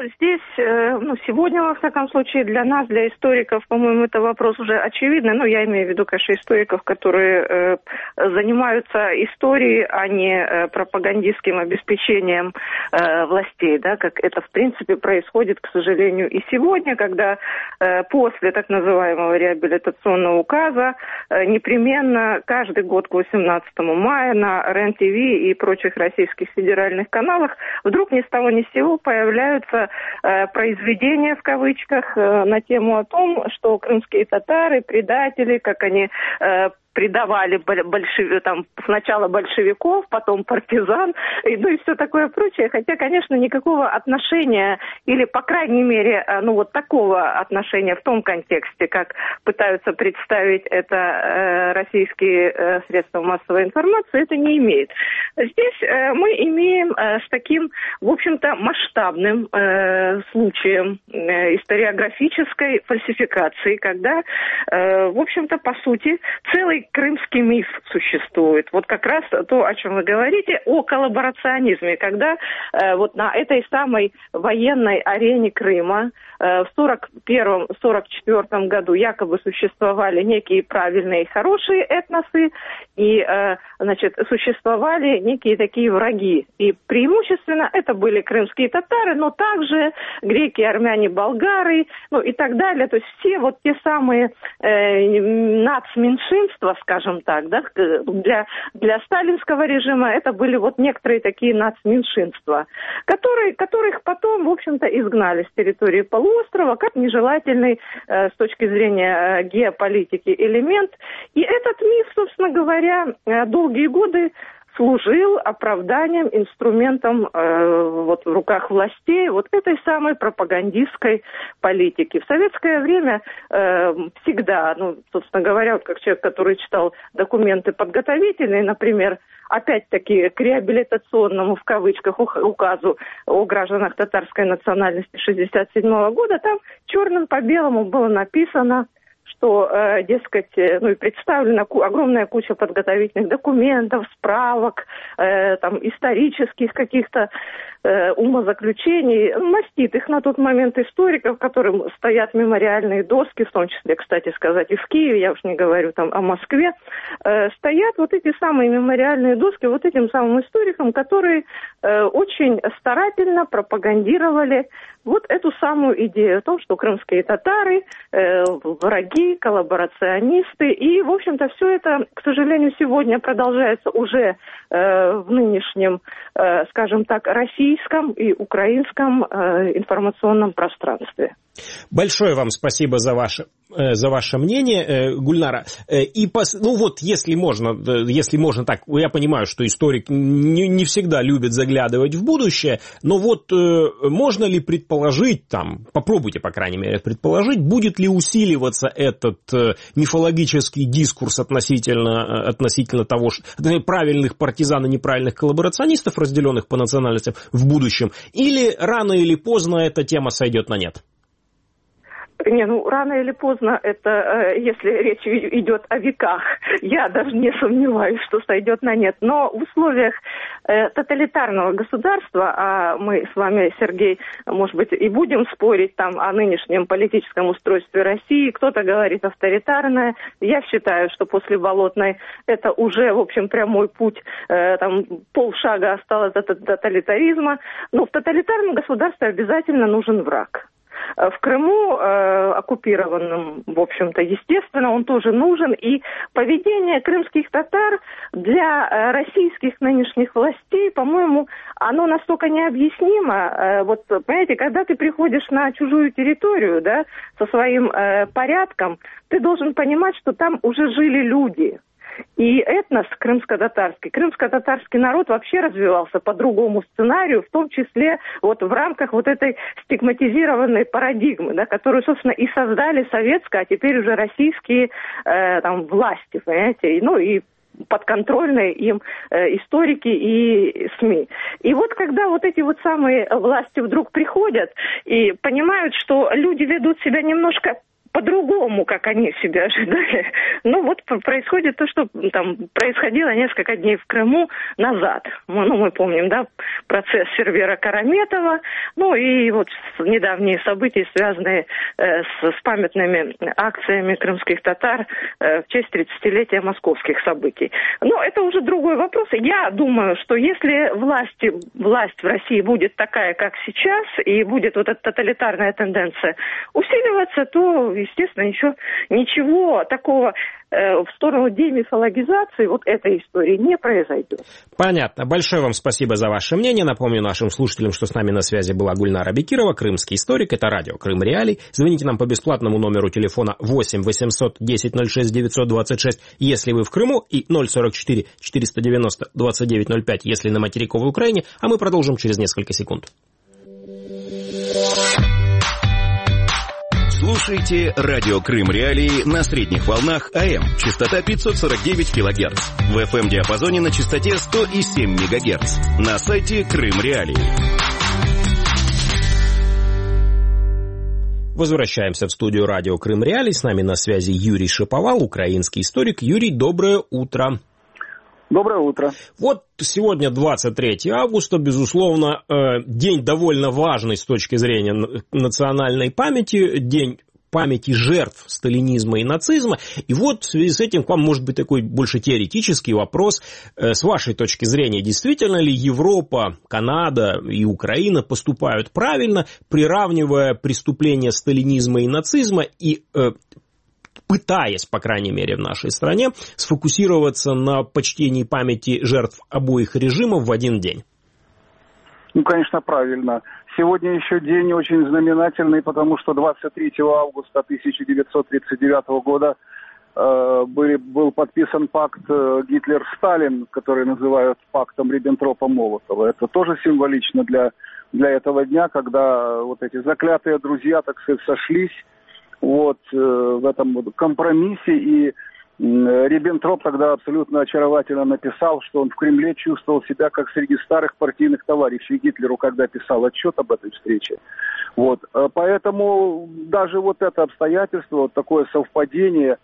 здесь, сегодня, во всяком случае, для нас, для историков, по-моему, это вопрос уже очевидный. Я имею в виду, конечно, историков, которые занимаются историей, а не пропагандистским обеспечением властей, да, как это, в принципе, происходит, к сожалению, и сегодня, когда после так называемого реабилитационного указа непременно каждый год к 18 мая на РЕН-ТВ и прочих российских федеральных каналах вдруг ни с того ни с сего появляются произведения, в кавычках, на тему о том, что крымские татары, предатели, как они предавали сначала большевиков, потом партизан, и все такое прочее. Хотя, конечно, никакого отношения, или, по крайней мере, такого отношения в том контексте, как пытаются представить это российские средства массовой информации, это не имеет. Здесь мы имеем с таким, в общем-то, масштабным случаем историографической фальсификации, когда, в общем-то, по сути, целый крымский миф существует. Вот как раз то, о чем вы говорите, о коллаборационизме, когда на этой самой военной арене Крыма в 1941-1944 году якобы существовали некие правильные и хорошие этносы, и, существовали некие такие враги. И преимущественно это были крымские татары, но также греки, армяне, болгары, и так далее. То есть все вот те самые нацменьшинства, скажем так, да, для сталинского режима это были вот некоторые такие нацменьшинства, которых потом, в общем-то, изгнали с территории полуострова как нежелательный с точки зрения геополитики элемент. И этот миф, собственно говоря, долгие годы служил оправданием, инструментом в руках властей вот этой самой пропагандистской политики. В советское время всегда, собственно говоря, как человек, который читал документы подготовительные, например, опять-таки к реабилитационному, в кавычках, указу о гражданах татарской национальности 1967 года, там черным по белому было написано, что, дескать, и представлена огромная куча подготовительных документов, справок, исторических каких-то умозаключений, мастит их на тот момент историков, которым стоят мемориальные доски, в том числе, кстати сказать, и в Киеве, я уж не говорю о Москве, стоят вот эти самые мемориальные доски вот этим самым историкам, которые очень старательно пропагандировали вот эту самую идею о том, что крымские татары враги, коллаборационисты, и, в общем-то, все это, к сожалению, сегодня продолжается уже в нынешнем, скажем так, российском и украинском информационном пространстве. Большое вам спасибо за ваше мнение, Гульнара. И если можно так, я понимаю, что историк не всегда любит заглядывать в будущее, но можно ли предположить, попробуйте, по крайней мере, предположить, будет ли усиливаться этот мифологический дискурс относительно того, что правильных партизан и неправильных коллаборационистов, разделенных по национальностям, в будущем, или рано или поздно эта тема сойдет на нет? Рано или поздно, это, если речь идет о веках, я даже не сомневаюсь, что сойдет на нет. Но в условиях тоталитарного государства, а мы с вами, Сергей, может быть, и будем спорить о нынешнем политическом устройстве России, кто-то говорит авторитарное, я считаю, что после Болотной это уже, в общем, прямой путь, полшага осталось до тоталитаризма. Но в тоталитарном государстве обязательно нужен враг. В Крыму, оккупированном, в общем-то, естественно, он тоже нужен. И поведение крымских татар для российских нынешних властей, по-моему, оно настолько необъяснимо. Понимаете, когда ты приходишь на чужую территорию, да, со своим порядком, ты должен понимать, что там уже жили люди. И этнос крымско-татарский народ вообще развивался по другому сценарию, в том числе в рамках этой стигматизированной парадигмы, да, которую, собственно, и создали советские, а теперь уже российские власти, понимаете, и подконтрольные им историки и СМИ. И когда эти самые власти вдруг приходят и понимают, что люди ведут себя немножко по-другому, как они себя ожидали. Ну, вот происходит то, что там происходило несколько дней в Крыму назад. Мы помним, да, процесс Сервера Караметова, ну, и вот недавние события, связанные с памятными акциями крымских татар в честь 30-летия московских событий. Но это уже другой вопрос. Я думаю, что если власть в России будет такая, как сейчас, и будет вот эта тоталитарная тенденция усиливаться, то, естественно, еще ничего такого в сторону демифологизации вот этой истории не произойдет. Понятно. Большое вам спасибо за ваше мнение. Напомню нашим слушателям, что с нами на связи была Гульнара Бекирова, крымский историк. Это радио Крым Реалий. Звоните нам по бесплатному номеру телефона 8 800 10 06 926, если вы в Крыму, и 044 490 2905, если на материковой Украине. А мы продолжим через несколько секунд. Слушайте радио Крым Реалии на средних волнах АМ, частота 549 кГц, в FM-диапазоне на частоте 100,7 МГц, на сайте Крым Реалии. Возвращаемся в студию радио Крым Реалий. С нами на связи Юрий Шиповал, украинский историк. Юрий, доброе утро. Доброе утро. Вот сегодня 23 августа, безусловно, день довольно важный с точки зрения национальной памяти, день памяти жертв сталинизма и нацизма. И вот в связи с этим к вам может быть такой больше теоретический вопрос. С вашей точки зрения, действительно ли Европа, Канада и Украина поступают правильно, приравнивая преступления сталинизма и нацизма и пытаясь, по крайней мере, в нашей стране, сфокусироваться на почтении памяти жертв обоих режимов в один день? Ну, конечно, правильно. Сегодня еще день очень знаменательный, потому что 23 августа 1939 года был подписан пакт Гитлер-Сталин, который называют пактом Риббентропа-Молотова. Это тоже символично для этого дня, когда вот эти заклятые друзья, так сказать, сошлись вот в этом компромиссе, и Риббентроп тогда абсолютно очаровательно написал, что он в Кремле чувствовал себя как среди старых партийных товарищей Гитлеру, когда писал отчет об этой встрече. Вот. Поэтому даже вот это обстоятельство, вот такое совпадение,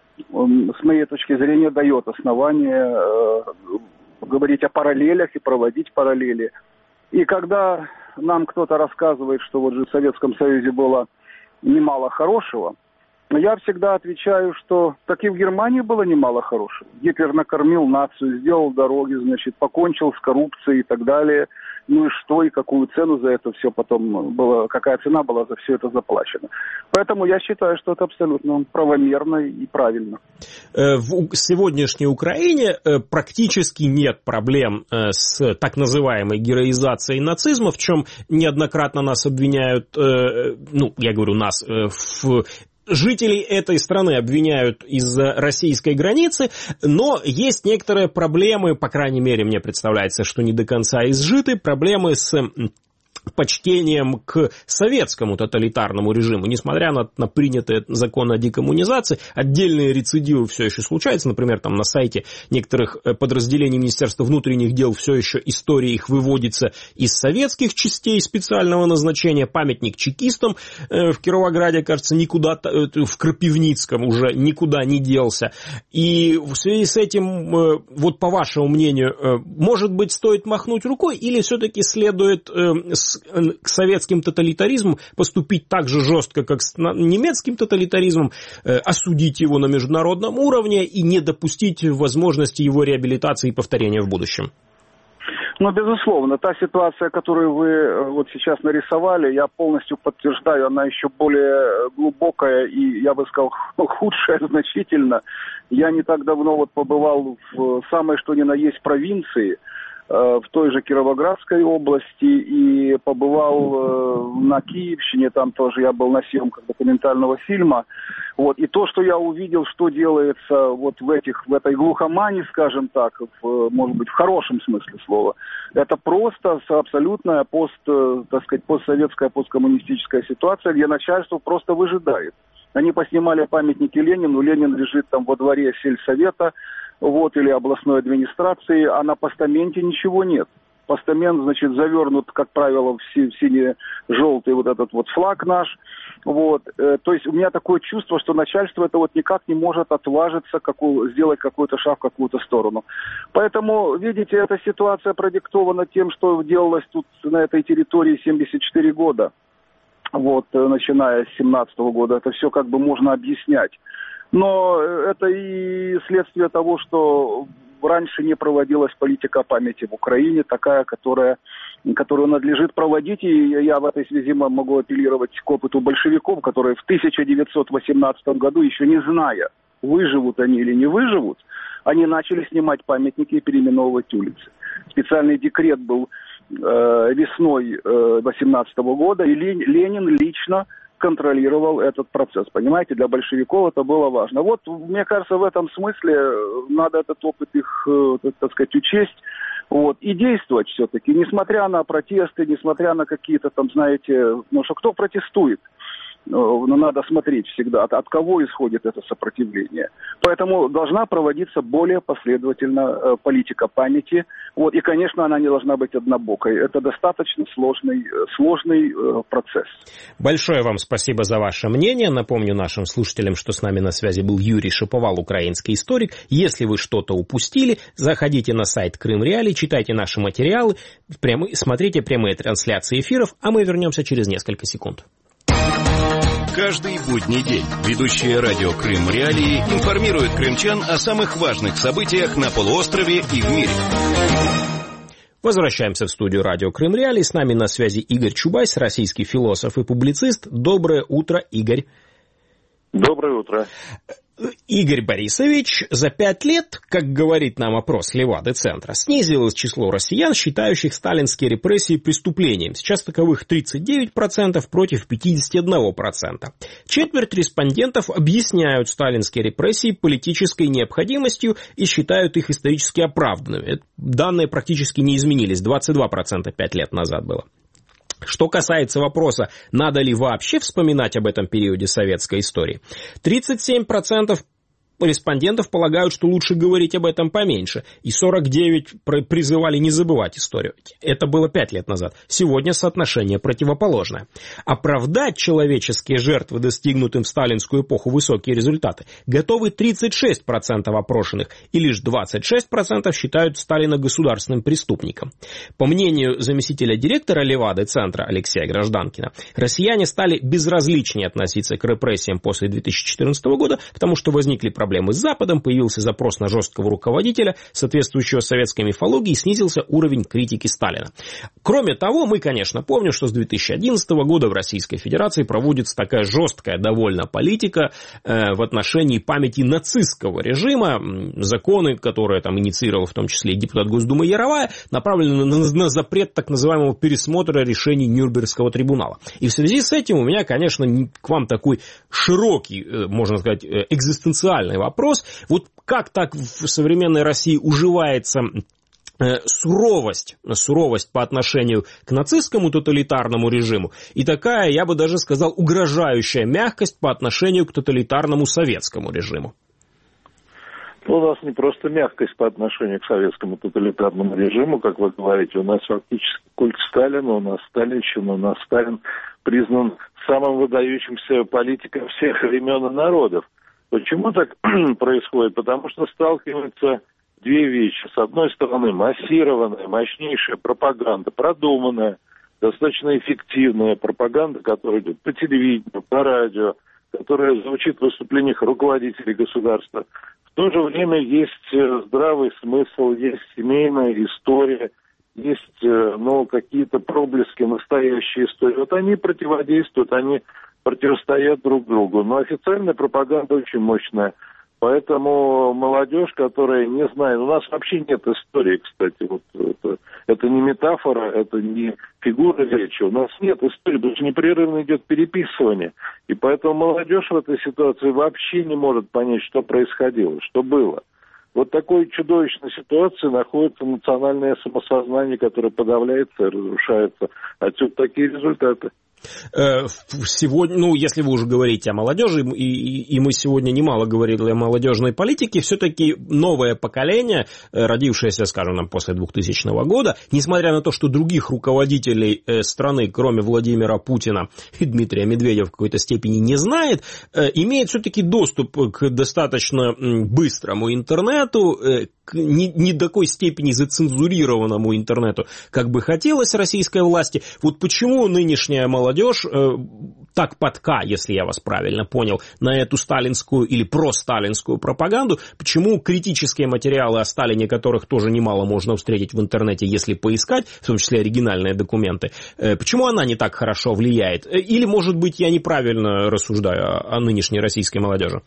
с моей точки зрения, дает основание говорить о параллелях и проводить параллели. И когда нам кто-то рассказывает, что вот же в Советском Союзе было немало хорошего, я всегда отвечаю, что так и в Германии было немало хорошего. Гитлер накормил нацию, сделал дороги, значит, покончил с коррупцией и так далее. Ну и что, и какую цену за это все потом было, какая цена была за все это заплачена. Поэтому я считаю, что это абсолютно правомерно и правильно. В сегодняшней Украине практически нет проблем с так называемой героизацией нацизма, в чем неоднократно нас обвиняют, я говорю нас, жителей этой страны обвиняют из-за российской границы, но есть некоторые проблемы, по крайней мере, мне представляется, что не до конца изжиты, проблемы с почтением к советскому тоталитарному режиму. Несмотря на принятые законы о декоммунизации, отдельные рецидивы все еще случаются. Например, там на сайте некоторых подразделений Министерства внутренних дел все еще история их выводится из советских частей специального назначения. Памятник чекистам в Кировограде, кажется, никуда, в Крапивницком уже никуда не делся. И в связи с этим, вот по вашему мнению, может быть, стоит махнуть рукой или все-таки следует к советским тоталитаризмам поступить так же жестко, как с немецким тоталитаризмом, осудить его на международном уровне и не допустить возможности его реабилитации и повторения в будущем? Ну, безусловно, та ситуация, которую вы вот сейчас нарисовали, я полностью подтверждаю, она еще более глубокая и, я бы сказал, худшая значительно. Я не так давно вот побывал в самой что ни на есть провинции, в той же Кировоградской области, и побывал на Киевщине, там тоже я был на съемках документального фильма. Вот, и то, что я увидел, что делается вот в этой глухомане, скажем так, может быть, в хорошем смысле слова, это просто абсолютная постсоветская, посткоммунистическая ситуация, где начальство просто выжидает. Они поснимали памятники Ленину, Ленин лежит там во дворе сельсовета, вот, или областной администрации, а на постаменте ничего нет. постамент, значит, завернут, как правило, в сине-желтый вот этот вот флаг наш. Вот. То есть у меня такое чувство, что начальство это вот никак не может отважиться сделать какой-то шаг в какую-то сторону. Поэтому, видите, эта ситуация продиктована тем, что делалось тут на этой территории 74 года. Вот, начиная с 17 года. Это все как бы можно объяснять. Но это и следствие того, что раньше не проводилась политика памяти в Украине, такая, которую надлежит проводить. И я в этой связи могу апеллировать к опыту большевиков, которые в 1918 году, еще не зная, выживут они или не выживут, они начали снимать памятники и переименовывать улицы. Специальный декрет был весной 18 года, и Ленин лично контролировал этот процесс. Понимаете, для большевиков это было важно. Вот, мне кажется, в этом смысле надо этот опыт их, так сказать, учесть. Вот, и действовать все-таки, несмотря на протесты, несмотря на какие-то там, знаете, ну что кто протестует? Но надо смотреть всегда, от кого исходит это сопротивление. Поэтому должна проводиться более последовательно политика памяти. Вот, и, конечно, она не должна быть однобокой. Это достаточно сложный процесс. Большое вам спасибо за ваше мнение. Напомню нашим слушателям, что с нами на связи был Юрий Шиповал, украинский историк. Если вы что-то упустили, заходите на сайт Крым Реалии, читайте наши материалы, смотрите прямые трансляции эфиров, а мы вернемся через несколько секунд. Каждый будний день ведущие радио Крым Реалии информируют крымчан о самых важных событиях на полуострове и в мире. Возвращаемся в студию радио Крым Реалии. С нами на связи Игорь Чубайс, российский философ и публицист. Доброе утро, Игорь. Доброе утро. Игорь Борисович, за 5 лет, как говорит нам опрос Левады-центра, снизилось число россиян, считающих сталинские репрессии преступлением. Сейчас таковых 39% против 51%. Четверть респондентов объясняют сталинские репрессии политической необходимостью и считают их исторически оправданными. Данные практически не изменились, 22% 5 лет назад было. Что касается вопроса, надо ли вообще вспоминать об этом периоде советской истории, 37% респондентов полагают, что лучше говорить об этом поменьше, и 49% призывали не забывать историю. Это было 5 лет назад. Сегодня соотношение противоположное. Оправдать человеческие жертвы, достигнутым в сталинскую эпоху высокие результаты, готовы 36% опрошенных, и лишь 26% считают Сталина государственным преступником. По мнению заместителя директора Левады-центра Алексея Гражданкина, россияне стали безразличнее относиться к репрессиям после 2014 года, потому что возникли проблемы с Западом, появился запрос на жесткого руководителя, соответствующего советской мифологии, и снизился уровень критики Сталина. Кроме того, мы, конечно, помним, что с 2011 года в Российской Федерации проводится такая жесткая довольно политика в отношении памяти нацистского режима. Законы, которые там инициировал в том числе и депутат Госдумы Яровая, направлены на запрет так называемого пересмотра решений Нюрнбергского трибунала. И в связи с этим у меня, конечно, к вам такой широкий, можно сказать, экзистенциальный вопрос. Вот как так в современной России уживается суровость по отношению к нацистскому тоталитарному режиму и такая, я бы даже сказал, угрожающая мягкость по отношению к тоталитарному советскому режиму? У нас не просто мягкость по отношению к советскому тоталитарному режиму, как вы говорите, у нас фактически культ Сталина, у нас сталинщина, у нас Сталин признан самым выдающимся политиком всех времен и народов. Почему так происходит? Потому что сталкиваются две вещи. С одной стороны, массированная, мощнейшая пропаганда, продуманная, достаточно эффективная пропаганда, которая идет по телевидению, по радио, которая звучит в выступлениях руководителей государства. В то же время есть здравый смысл, есть семейная история, есть какие-то проблески настоящей истории. Вот они противодействуют, они противостоят друг другу. Но официальная пропаганда очень мощная. Поэтому молодежь, которая не знает... У нас вообще нет истории, кстати. Вот это не метафора, это не фигура речи. У нас нет истории, потому что непрерывно идет переписывание. И поэтому молодежь в этой ситуации вообще не может понять, что происходило, что было. Вот такой чудовищной ситуации находится национальное самосознание, которое подавляется и разрушается. Отсюда такие результаты. Сегодня, если вы уже говорите о молодежи, и мы сегодня немало говорили о молодежной политике, все-таки новое поколение, родившееся, скажем, после 2000 года, несмотря на то, что других руководителей страны, кроме Владимира Путина и Дмитрия Медведева, в какой-то степени не знает, имеет все-таки доступ к достаточно быстрому интернету, к не до такой степени зацензурированному интернету, как бы хотелось российской власти. Вот почему нынешняя молодежь так подка, если я вас правильно понял, на эту сталинскую или просталинскую пропаганду, почему критические материалы о Сталине, которых тоже немало можно встретить в интернете, если поискать, в том числе оригинальные документы, почему она не так хорошо влияет? Или, может быть, я неправильно рассуждаю о нынешней российской молодежи?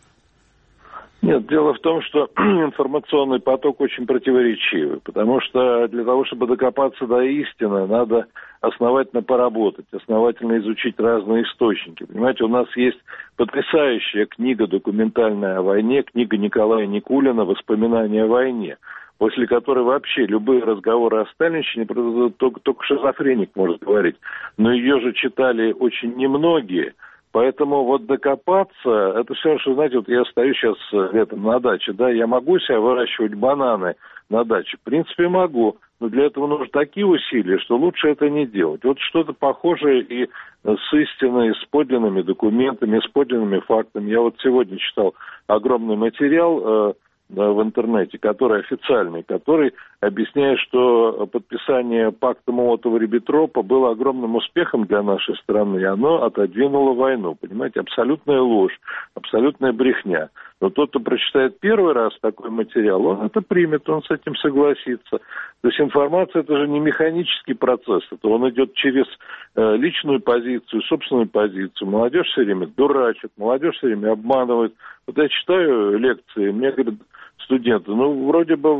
Нет, дело в том, что информационный поток очень противоречивый, потому что для того, чтобы докопаться до истины, надо основательно поработать, основательно изучить разные источники. Понимаете, у нас есть потрясающая книга документальная о войне, книга Николая Никулина «Воспоминания о войне», после которой вообще любые разговоры о сталинщине только шизофреник может говорить. Но ее же читали очень немногие. Поэтому вот докопаться, это все, что, знаете, вот я стою сейчас летом на даче, да, я могу себя выращивать бананы на даче? В принципе, могу, но для этого нужны такие усилия, что лучше это не делать. Вот что-то похожее и с истиной, с подлинными документами, с подлинными фактами. Я вот сегодня читал огромный материал в интернете, который официальный, который объясняет, что подписание пакта Молотова-Риббентропа было огромным успехом для нашей страны, и оно отодвинуло войну. Понимаете, абсолютная ложь, абсолютная брехня. Но тот, кто прочитает первый раз такой материал, он это примет, он с этим согласится. То есть информация – это же не механический процесс, это он идет через личную позицию, собственную позицию. Молодежь все время дурачит, молодежь все время обманывает. Вот я читаю лекции, мне говорят студенты, вроде бы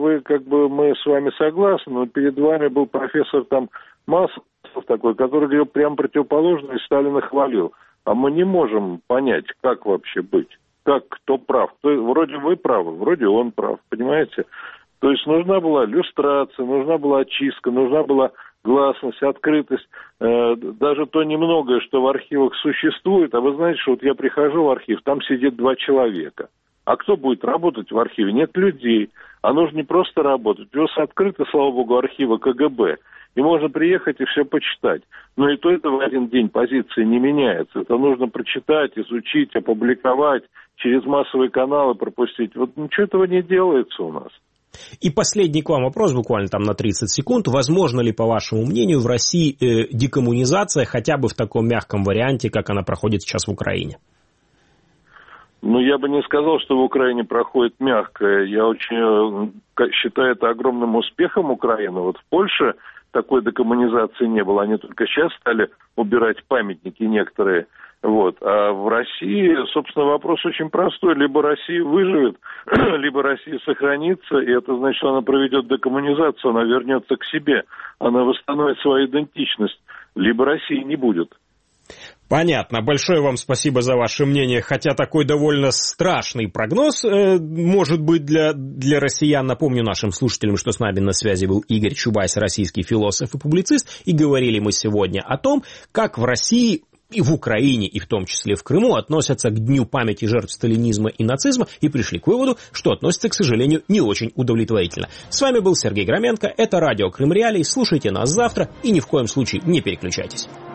мы с вами согласны, но перед вами был профессор Маслов такой, который говорил прямо противоположное, и Сталина хвалил. А мы не можем понять, как вообще быть, кто прав. Вроде вы правы, вроде он прав, понимаете? То есть нужна была люстрация, нужна была очистка, нужна была гласность, открытость, даже то немногое, что в архивах существует. А вы знаете, что вот я прихожу в архив, там сидит 2 человека. А кто будет работать в архиве? Нет людей. А нужно не просто работать. У нас открыты, слава богу, архивы КГБ. И можно приехать и все почитать. Но и то это в один день позиции не меняется. Это нужно прочитать, изучить, опубликовать, через массовые каналы пропустить. Вот ничего этого не делается у нас. И последний к вам вопрос, буквально на 30 секунд. Возможно ли, по вашему мнению, в России декоммунизация хотя бы в таком мягком варианте, как она проходит сейчас в Украине? Я бы не сказал, что в Украине проходит мягко. Я очень считаю это огромным успехом Украины. Вот в Польше такой декоммунизации не было. Они только сейчас стали убирать памятники некоторые. А в России, собственно, вопрос очень простой. Либо Россия выживет, либо Россия сохранится, и это значит, что она проведет декоммунизацию, она вернется к себе, она восстановит свою идентичность, либо России не будет. Понятно. Большое вам спасибо за ваше мнение. Хотя такой довольно страшный прогноз может быть для россиян. Напомню нашим слушателям, что с нами на связи был Игорь Чубайс, российский философ и публицист. И говорили мы сегодня о том, как в России и в Украине, и в том числе в Крыму, относятся к Дню памяти жертв сталинизма и нацизма, и пришли к выводу, что относятся, к сожалению, не очень удовлетворительно. С вами был Сергей Громенко, это радио Крым Реалии. Слушайте нас завтра и ни в коем случае не переключайтесь.